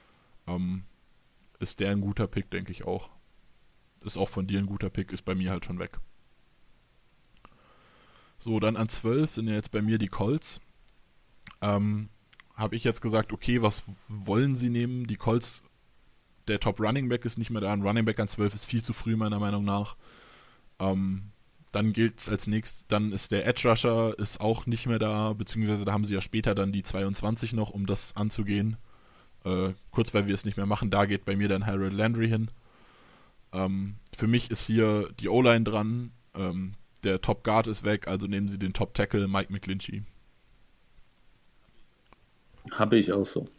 Speaker 6: Ist der ein guter Pick, denke ich auch. Ist auch von dir ein guter Pick, ist bei mir halt schon weg. So, dann an 12 sind ja jetzt bei mir die Colts. Habe ich jetzt gesagt, okay, was wollen sie nehmen? Die Colts, der Top Running Back ist nicht mehr da. Ein Running Back an 12 ist viel zu früh, meiner Meinung nach. Dann gilt es als nächstes, dann ist der Edge Rusher ist auch nicht mehr da, beziehungsweise da haben sie ja später dann die 22 noch, um das anzugehen. Kurz, weil wir es nicht mehr machen, da geht bei mir dann Harold Landry hin. Für mich ist hier die O-Line dran. Der Top Guard ist weg, also nehmen sie den Top Tackle Mike McGlinchey.
Speaker 5: Habe ich auch so.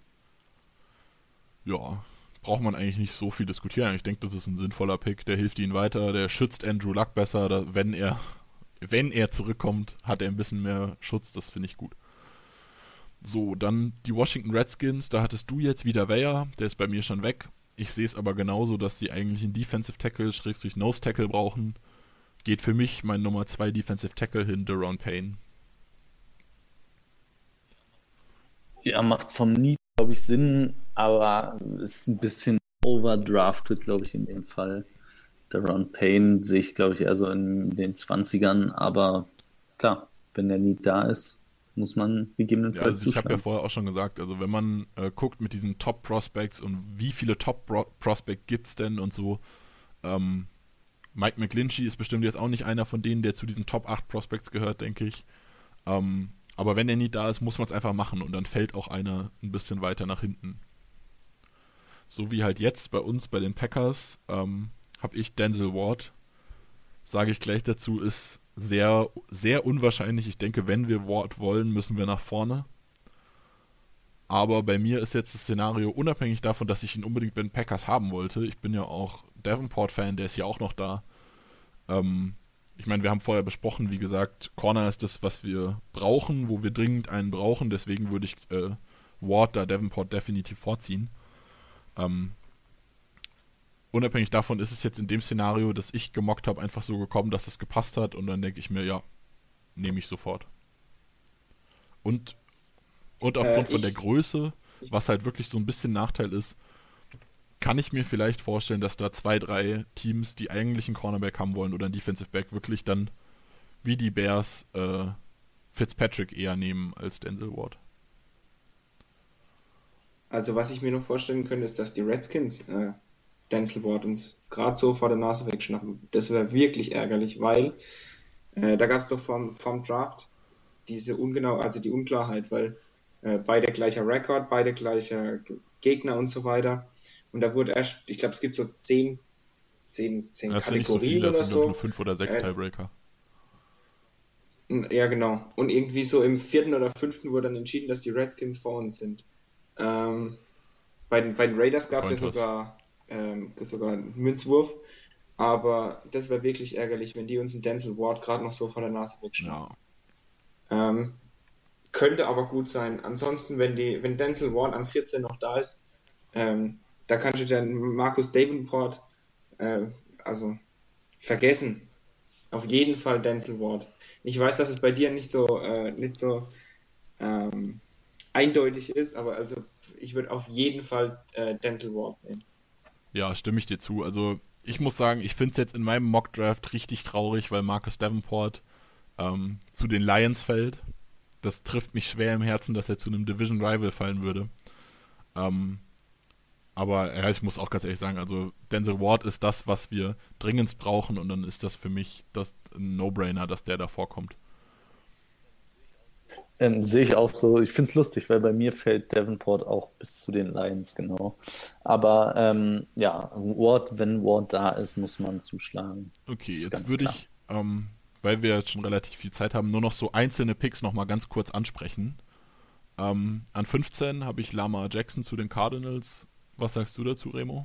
Speaker 6: Ja, braucht man eigentlich nicht so viel diskutieren. Ich denke, das ist ein sinnvoller Pick. Der hilft ihnen weiter, der schützt Andrew Luck besser. Wenn er zurückkommt, hat er ein bisschen mehr Schutz. Das finde ich gut. So, dann die Washington Redskins. Da hattest du jetzt wieder Weyer. Der ist bei mir schon weg. Ich sehe es aber genauso, dass die eigentlich einen Defensive Tackle, / Nose Tackle brauchen. Geht für mich mein Nummer 2 Defensive Tackle hin, Daron Payne.
Speaker 5: Ja, macht vom Need, glaube ich, Sinn, aber ist ein bisschen overdrafted, glaube ich, in dem Fall. Daron Payne sehe ich, glaube ich, eher so in den 20ern, aber klar, wenn der Need da ist, muss man gegebenenfalls
Speaker 6: also ich habe ja
Speaker 5: zuschlagen.
Speaker 6: vorher auch schon gesagt, also wenn man guckt mit diesen Top-Prospects und wie viele Top-Prospect gibt's denn und so, Mike McGlinchey ist bestimmt jetzt auch nicht einer von denen, der zu diesen Top 8 Prospects gehört, denke ich. Aber wenn er nie da ist, muss man es einfach machen und dann fällt auch einer ein bisschen weiter nach hinten. So wie halt jetzt bei uns, bei den Packers, habe ich Denzel Ward. Sage ich gleich dazu, ist sehr, sehr unwahrscheinlich. Ich denke, wenn wir Ward wollen, müssen wir nach vorne. Aber bei mir ist jetzt das Szenario unabhängig davon, dass ich ihn unbedingt bei den Packers haben wollte. Ich bin ja auch Davenport-Fan, der ist ja auch noch da. Ich meine, wir haben vorher besprochen, wie gesagt, Corner ist das, was wir brauchen, wo wir dringend einen brauchen. Deswegen würde ich Ward da Davenport definitiv vorziehen. Unabhängig davon ist es jetzt in dem Szenario, das ich gemockt habe, einfach so gekommen, dass es gepasst hat. Und dann denke ich mir, ja, nehme ich sofort. Und aufgrund von der Größe, was halt wirklich so ein bisschen Nachteil ist, kann ich mir vielleicht vorstellen, dass da 2, 3 Teams, die eigentlich einen Cornerback haben wollen oder einen Defensive Back, wirklich dann wie die Bears Fitzpatrick eher nehmen als Denzel Ward.
Speaker 4: Also was ich mir noch vorstellen könnte, ist, dass die Redskins Denzel Ward uns gerade so vor der Nase wegschnappen. Das wäre wirklich ärgerlich, weil da gab es doch vom Draft diese die Unklarheit, weil beide gleicher Rekord, beide gleicher Gegner und so weiter. Und da wurde erst, ich glaube, es gibt so 10
Speaker 6: Das sind nicht so
Speaker 4: Kategorien
Speaker 6: viele,
Speaker 4: oder
Speaker 6: das sind doch
Speaker 4: so.
Speaker 6: nur 5 oder 6 Tiebreaker.
Speaker 4: Ja, genau. Und irgendwie so im 4. oder 5. wurde dann entschieden, dass die Redskins vor uns sind. Bei den Raiders gab es ja sogar einen Münzwurf. Aber das wäre wirklich ärgerlich, wenn die uns einen Denzel Ward gerade noch so vor der Nase wegschnappen.
Speaker 6: Ja.
Speaker 4: Könnte aber gut sein. Ansonsten, wenn Denzel Ward an 14 noch da ist, da kannst du dann Marcus Davenport vergessen. Auf jeden Fall Denzel Ward. Ich weiß, dass es bei dir nicht so eindeutig ist, aber also ich würde auf jeden Fall Denzel Ward nehmen.
Speaker 6: Ja, stimme ich dir zu. Also ich muss sagen, ich finde es jetzt in meinem Mockdraft richtig traurig, weil Marcus Davenport zu den Lions fällt. Das trifft mich schwer im Herzen, dass er zu einem Division Rival fallen würde. Aber ja, ich muss auch ganz ehrlich sagen, also Denzel Ward ist das, was wir dringend brauchen und dann ist das für mich ein No-Brainer, dass der da vorkommt.
Speaker 5: Sehe ich auch so. Ich finde es lustig, weil bei mir fällt Davenport auch bis zu den Lions, genau. Aber ja, wenn Ward da ist, muss man zuschlagen.
Speaker 6: Okay,
Speaker 5: Das ist
Speaker 6: jetzt
Speaker 5: ganz
Speaker 6: würde
Speaker 5: klar.
Speaker 6: ich, weil wir jetzt schon relativ viel Zeit haben, nur noch so einzelne Picks nochmal ganz kurz ansprechen. An 15 habe ich Lamar Jackson zu den Cardinals. Was sagst du dazu, Remo?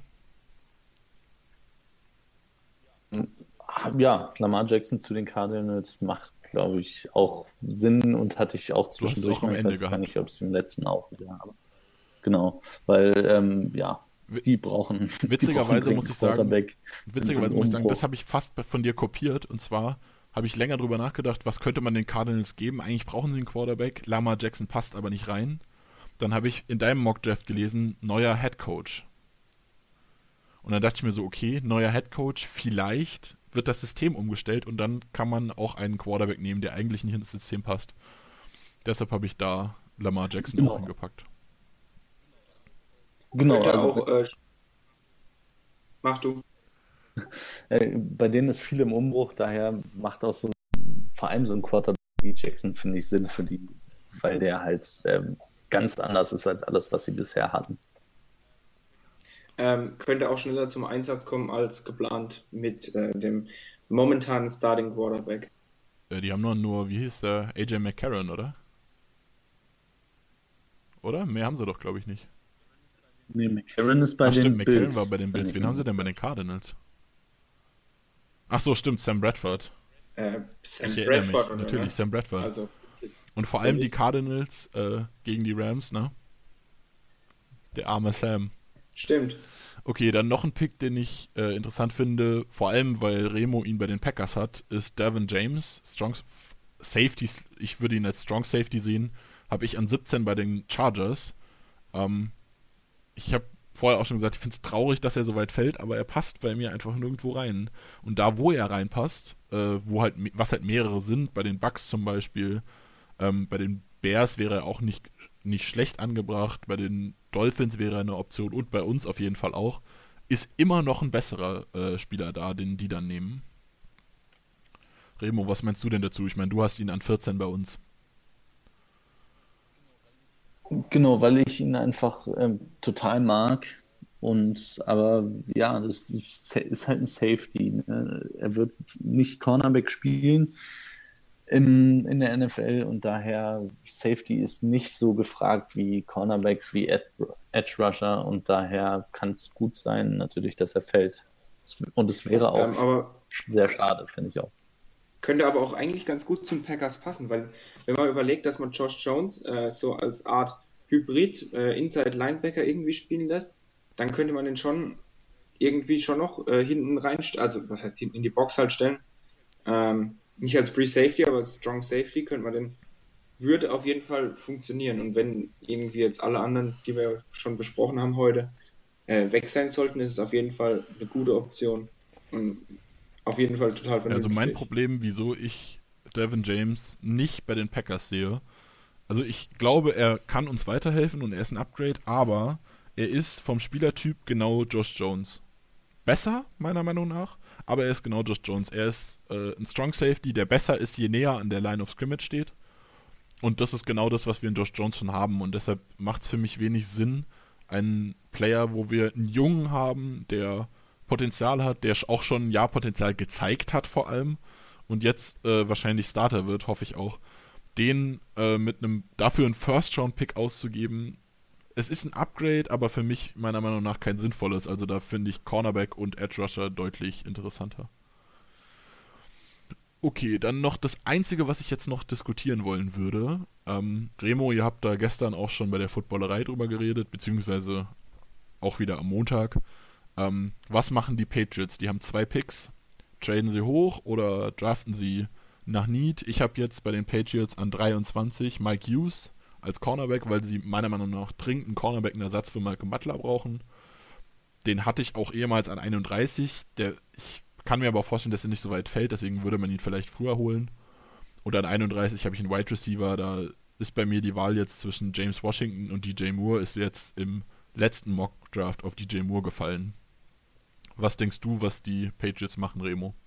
Speaker 5: Ja, Lamar Jackson zu den Cardinals macht, glaube ich, auch Sinn und hatte ich auch
Speaker 6: Du hast es
Speaker 5: zwischendurch
Speaker 6: auch am
Speaker 5: mal. Ich
Speaker 6: Ende
Speaker 5: weiß gar
Speaker 6: gehabt.
Speaker 5: nicht, ob es im letzten auch wieder habe. Genau, weil, die brauchen
Speaker 6: Witzigerweise
Speaker 5: dringend
Speaker 6: muss ich sagen,
Speaker 5: Quarterback. Umbruch.
Speaker 6: das habe ich fast von dir kopiert. Und zwar habe ich länger drüber nachgedacht, was könnte man den Cardinals geben? Eigentlich brauchen sie einen Quarterback. Lamar Jackson passt aber nicht rein. Dann habe ich in deinem Mockdraft gelesen, neuer Head Coach. Und dann dachte ich mir so, okay, neuer Head Coach, vielleicht wird das System umgestellt und dann kann man auch einen Quarterback nehmen, der eigentlich nicht ins System passt. Deshalb habe ich da Lamar Jackson
Speaker 5: Genau.
Speaker 6: auch hingepackt.
Speaker 5: Genau,
Speaker 4: Könnte
Speaker 5: also
Speaker 4: auch, mach du.
Speaker 5: bei denen ist viel im Umbruch, daher macht auch vor allem so ein Quarterback wie Jackson, finde ich, Sinn für die, weil der halt ganz anders ist als alles, was sie bisher hatten.
Speaker 4: Könnte auch schneller zum Einsatz kommen als geplant mit dem momentanen Starting Quarterback.
Speaker 6: Die haben nur, wie hieß der? AJ McCarron, oder? Oder? Mehr haben sie doch, glaube ich, nicht.
Speaker 5: Nee, McCarron ist bei
Speaker 6: Ach
Speaker 5: den
Speaker 6: stimmt, McCarron
Speaker 5: Bills.
Speaker 6: war bei den Bills. Wen haben sie denn bei den Cardinals? Ach so, stimmt, Sam Bradford.
Speaker 4: Sam
Speaker 6: Ich erinnere
Speaker 4: Bradford,
Speaker 6: mich,
Speaker 4: oder?
Speaker 6: natürlich, Sam Bradford.
Speaker 4: Also,
Speaker 6: Und vor allem die Cardinals gegen die Rams, ne? Der arme Sam.
Speaker 4: stimmt.
Speaker 6: Okay, dann noch ein Pick, den ich interessant finde, vor allem, weil Remo ihn bei den Packers hat, ist Derwin James. Strong Safety, ich würde ihn als Strong Safety sehen, habe ich an 17 bei den Chargers. Ich habe vorher auch schon gesagt, ich finde es traurig, dass er so weit fällt, aber er passt bei mir einfach nirgendwo rein. Und da, wo er reinpasst, was halt mehrere sind, bei den Bucks zum Beispiel, bei den Bears wäre er auch nicht schlecht angebracht, bei den Dolphins wäre er eine Option und bei uns auf jeden Fall auch, ist immer noch ein besserer Spieler da, den die dann nehmen. Remo, was meinst du denn dazu? Ich meine, du hast ihn an 14 bei uns.
Speaker 5: Genau, weil ich ihn einfach total mag. Aber ja, das ist halt ein Safety. Ne? Er wird nicht Cornerback spielen in der NFL und daher Safety ist nicht so gefragt wie Cornerbacks, wie Edge Rusher und daher kann es gut sein, natürlich, dass er fällt. Und es wäre auch
Speaker 4: Aber
Speaker 5: sehr schade, finde ich auch.
Speaker 4: könnte aber auch eigentlich ganz gut zum Packers passen, weil wenn man überlegt, dass man Josh Jones so als Art Hybrid Inside Linebacker irgendwie spielen lässt, dann könnte man den schon irgendwie schon noch hinten rein, also was heißt hinten in die Box halt stellen. Nicht als Free Safety, aber als Strong Safety könnte man den, würde auf jeden Fall funktionieren. Und wenn irgendwie jetzt alle anderen, die wir schon besprochen haben heute, weg sein sollten, ist es auf jeden Fall eine gute Option. Und auf jeden Fall total vernünftig.
Speaker 6: Also mein Problem, wieso ich Derwin James nicht bei den Packers sehe, also ich glaube, er kann uns weiterhelfen und er ist ein Upgrade, aber er ist vom Spielertyp genau Josh Jones. Besser, meiner Meinung nach, aber er ist genau Josh Jones. Er ist ein Strong Safety, der besser ist, je näher an der Line of Scrimmage steht. Und das ist genau das, was wir in Josh Jones schon haben. Und deshalb macht es für mich wenig Sinn, einen Player, wo wir einen Jungen haben, der Potenzial hat, der auch schon ein Jahr Potenzial gezeigt hat vor allem und jetzt wahrscheinlich Starter wird, hoffe ich auch, den mit einem dafür einen First-Round-Pick auszugeben. Es ist ein Upgrade, aber für mich meiner Meinung nach kein sinnvolles. Also da finde ich Cornerback und Edge Rusher deutlich interessanter. Okay, dann noch das Einzige, was ich jetzt noch diskutieren wollen würde. Remo, ihr habt da gestern auch schon bei der Footballerei drüber geredet, beziehungsweise auch wieder am Montag. Was machen die Patriots? Die haben 2 Picks. Traden sie hoch oder draften sie nach Need? Ich habe jetzt bei den Patriots an 23 Mike Hughes als Cornerback, weil sie meiner Meinung nach dringend einen Cornerback, einen Ersatz für Malcolm Butler brauchen. Den hatte ich auch ehemals an 31. Ich kann mir aber auch vorstellen, dass er nicht so weit fällt, deswegen würde man ihn vielleicht früher holen. Und an 31 habe ich einen Wide Receiver, da ist bei mir die Wahl jetzt zwischen James Washington und DJ Moore, ist jetzt im letzten Mock-Draft auf DJ Moore gefallen. Was denkst du, was die Patriots machen, Remo?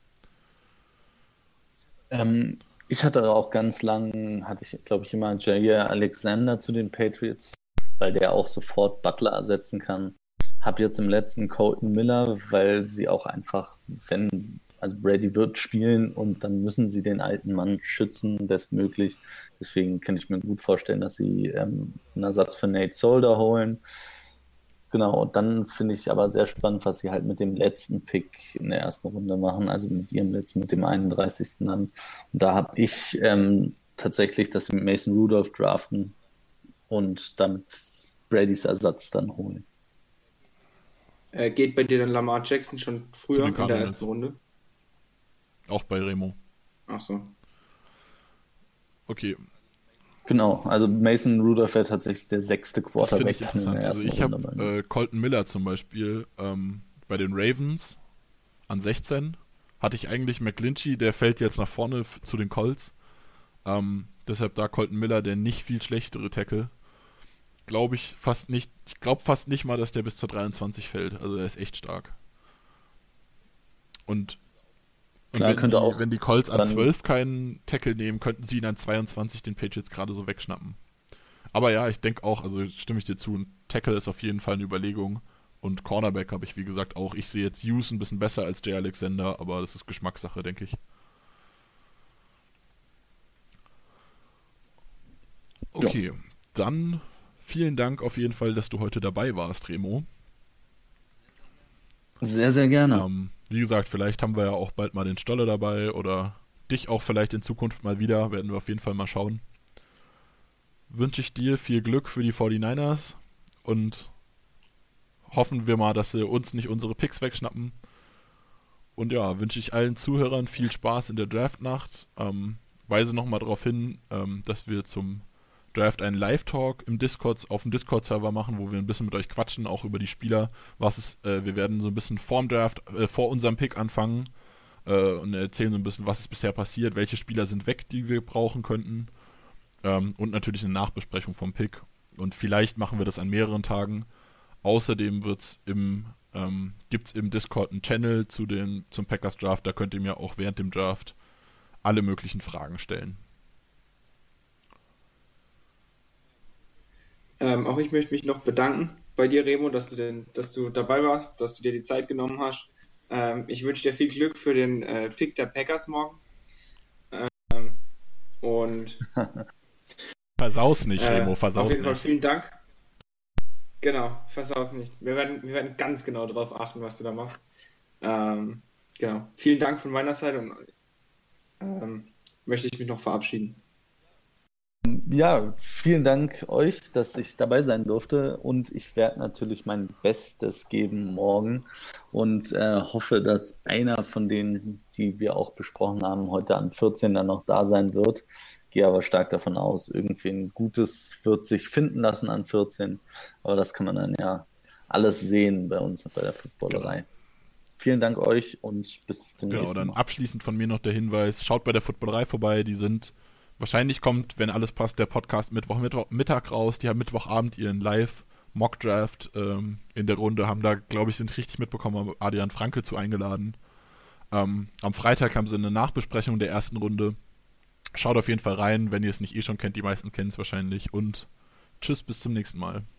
Speaker 5: Ich hatte auch ganz lang, glaube ich, immer Jair Alexander zu den Patriots, weil der auch sofort Butler ersetzen kann. Habe jetzt im letzten Colton Miller, weil sie auch einfach, also Brady wird spielen und dann müssen sie den alten Mann schützen, bestmöglich. Deswegen kann ich mir gut vorstellen, dass sie einen Ersatz für Nate Solder holen. Genau, und dann finde ich aber sehr spannend, was sie halt mit dem letzten Pick in der ersten Runde machen, also mit dem 31. dann. Und da habe ich tatsächlich, dass sie mit Mason Rudolph draften und damit Bradys Ersatz dann holen.
Speaker 4: Geht bei dir dann Lamar Jackson schon früher in der ersten Runde?
Speaker 6: Auch bei Remo.
Speaker 4: Ach so.
Speaker 6: Okay.
Speaker 5: Genau, also Mason Rudolph wäre tatsächlich der 6. Quarterback
Speaker 6: Das
Speaker 5: dann in der
Speaker 6: also
Speaker 5: ersten
Speaker 6: ich
Speaker 5: Runde.
Speaker 6: habe Colton Miller zum Beispiel bei den Ravens an 16. Hatte ich eigentlich McGlinchey, der fällt jetzt nach vorne zu den Colts. Deshalb da Colton Miller, der nicht viel schlechtere Tackle. Glaube ich fast nicht. Ich glaube fast nicht mal, dass der bis zur 23 fällt. Also er ist echt stark. Und
Speaker 5: Klar,
Speaker 6: wenn die Colts an
Speaker 5: dann
Speaker 6: 12 keinen Tackle nehmen, könnten sie ihn an 22 den Patriots gerade so wegschnappen. Aber ja, ich denke auch, also stimme ich dir zu, ein Tackle ist auf jeden Fall eine Überlegung. Und Cornerback habe ich, wie gesagt, auch. Ich sehe jetzt Hughes ein bisschen besser als Jay Alexander, aber das ist Geschmackssache, denke ich. Okay, dann vielen Dank auf jeden Fall, dass du heute dabei warst, Remo.
Speaker 5: Sehr, sehr gerne.
Speaker 6: Wie gesagt, vielleicht haben wir ja auch bald mal den Stolle dabei oder dich auch vielleicht in Zukunft mal wieder. Werden wir auf jeden Fall mal schauen. Wünsche ich dir viel Glück für die 49ers und hoffen wir mal, dass sie uns nicht unsere Picks wegschnappen. Und ja, wünsche ich allen Zuhörern viel Spaß in der Draftnacht. Weise nochmal darauf hin, dass wir zum Draft einen Live-Talk auf dem Discord-Server machen, wo wir ein bisschen mit euch quatschen, auch über die Spieler. Wir werden so ein bisschen vorm Draft, vor unserem Pick anfangen und erzählen so ein bisschen, was ist bisher passiert, welche Spieler sind weg, die wir brauchen könnten. Und natürlich eine Nachbesprechung vom Pick. Und vielleicht machen wir das an mehreren Tagen. Außerdem gibt es im Discord einen Channel zum Packers Draft. Da könnt ihr mir auch während dem Draft alle möglichen Fragen stellen.
Speaker 4: Auch ich möchte mich noch bedanken bei dir, Remo, dass du dabei warst, dass du dir die Zeit genommen hast. Ich wünsche dir viel Glück für den Pick der Packers morgen. Und
Speaker 6: Versaus nicht, Remo, versaus
Speaker 4: auf jeden Fall
Speaker 6: nicht.
Speaker 4: vielen Dank. Genau, versaus nicht. Wir werden ganz genau darauf achten, was du da machst. Genau. Vielen Dank von meiner Seite und möchte ich mich noch verabschieden.
Speaker 5: Ja, vielen Dank euch, dass ich dabei sein durfte und ich werde natürlich mein Bestes geben morgen und hoffe, dass einer von denen, die wir auch besprochen haben, heute an 14 dann noch da sein wird. Gehe aber stark davon aus, irgendwie ein Gutes wird sich finden lassen an 14, aber das kann man dann ja alles sehen bei uns bei der Footballerei.
Speaker 6: Genau.
Speaker 5: Vielen Dank euch und bis zum nächsten Mal.
Speaker 6: Genau, dann abschließend von mir noch der Hinweis, schaut bei der Footballerei vorbei, wahrscheinlich kommt, wenn alles passt, der Podcast Mittag raus. Die haben Mittwochabend ihren Live-Mock-Draft in der Runde, haben da, glaube ich, sind richtig mitbekommen, haben Adrian Franke zu eingeladen. Am Freitag haben sie eine Nachbesprechung der ersten Runde. Schaut auf jeden Fall rein, wenn ihr es nicht schon kennt, die meisten kennen es wahrscheinlich. Und tschüss, bis zum nächsten Mal.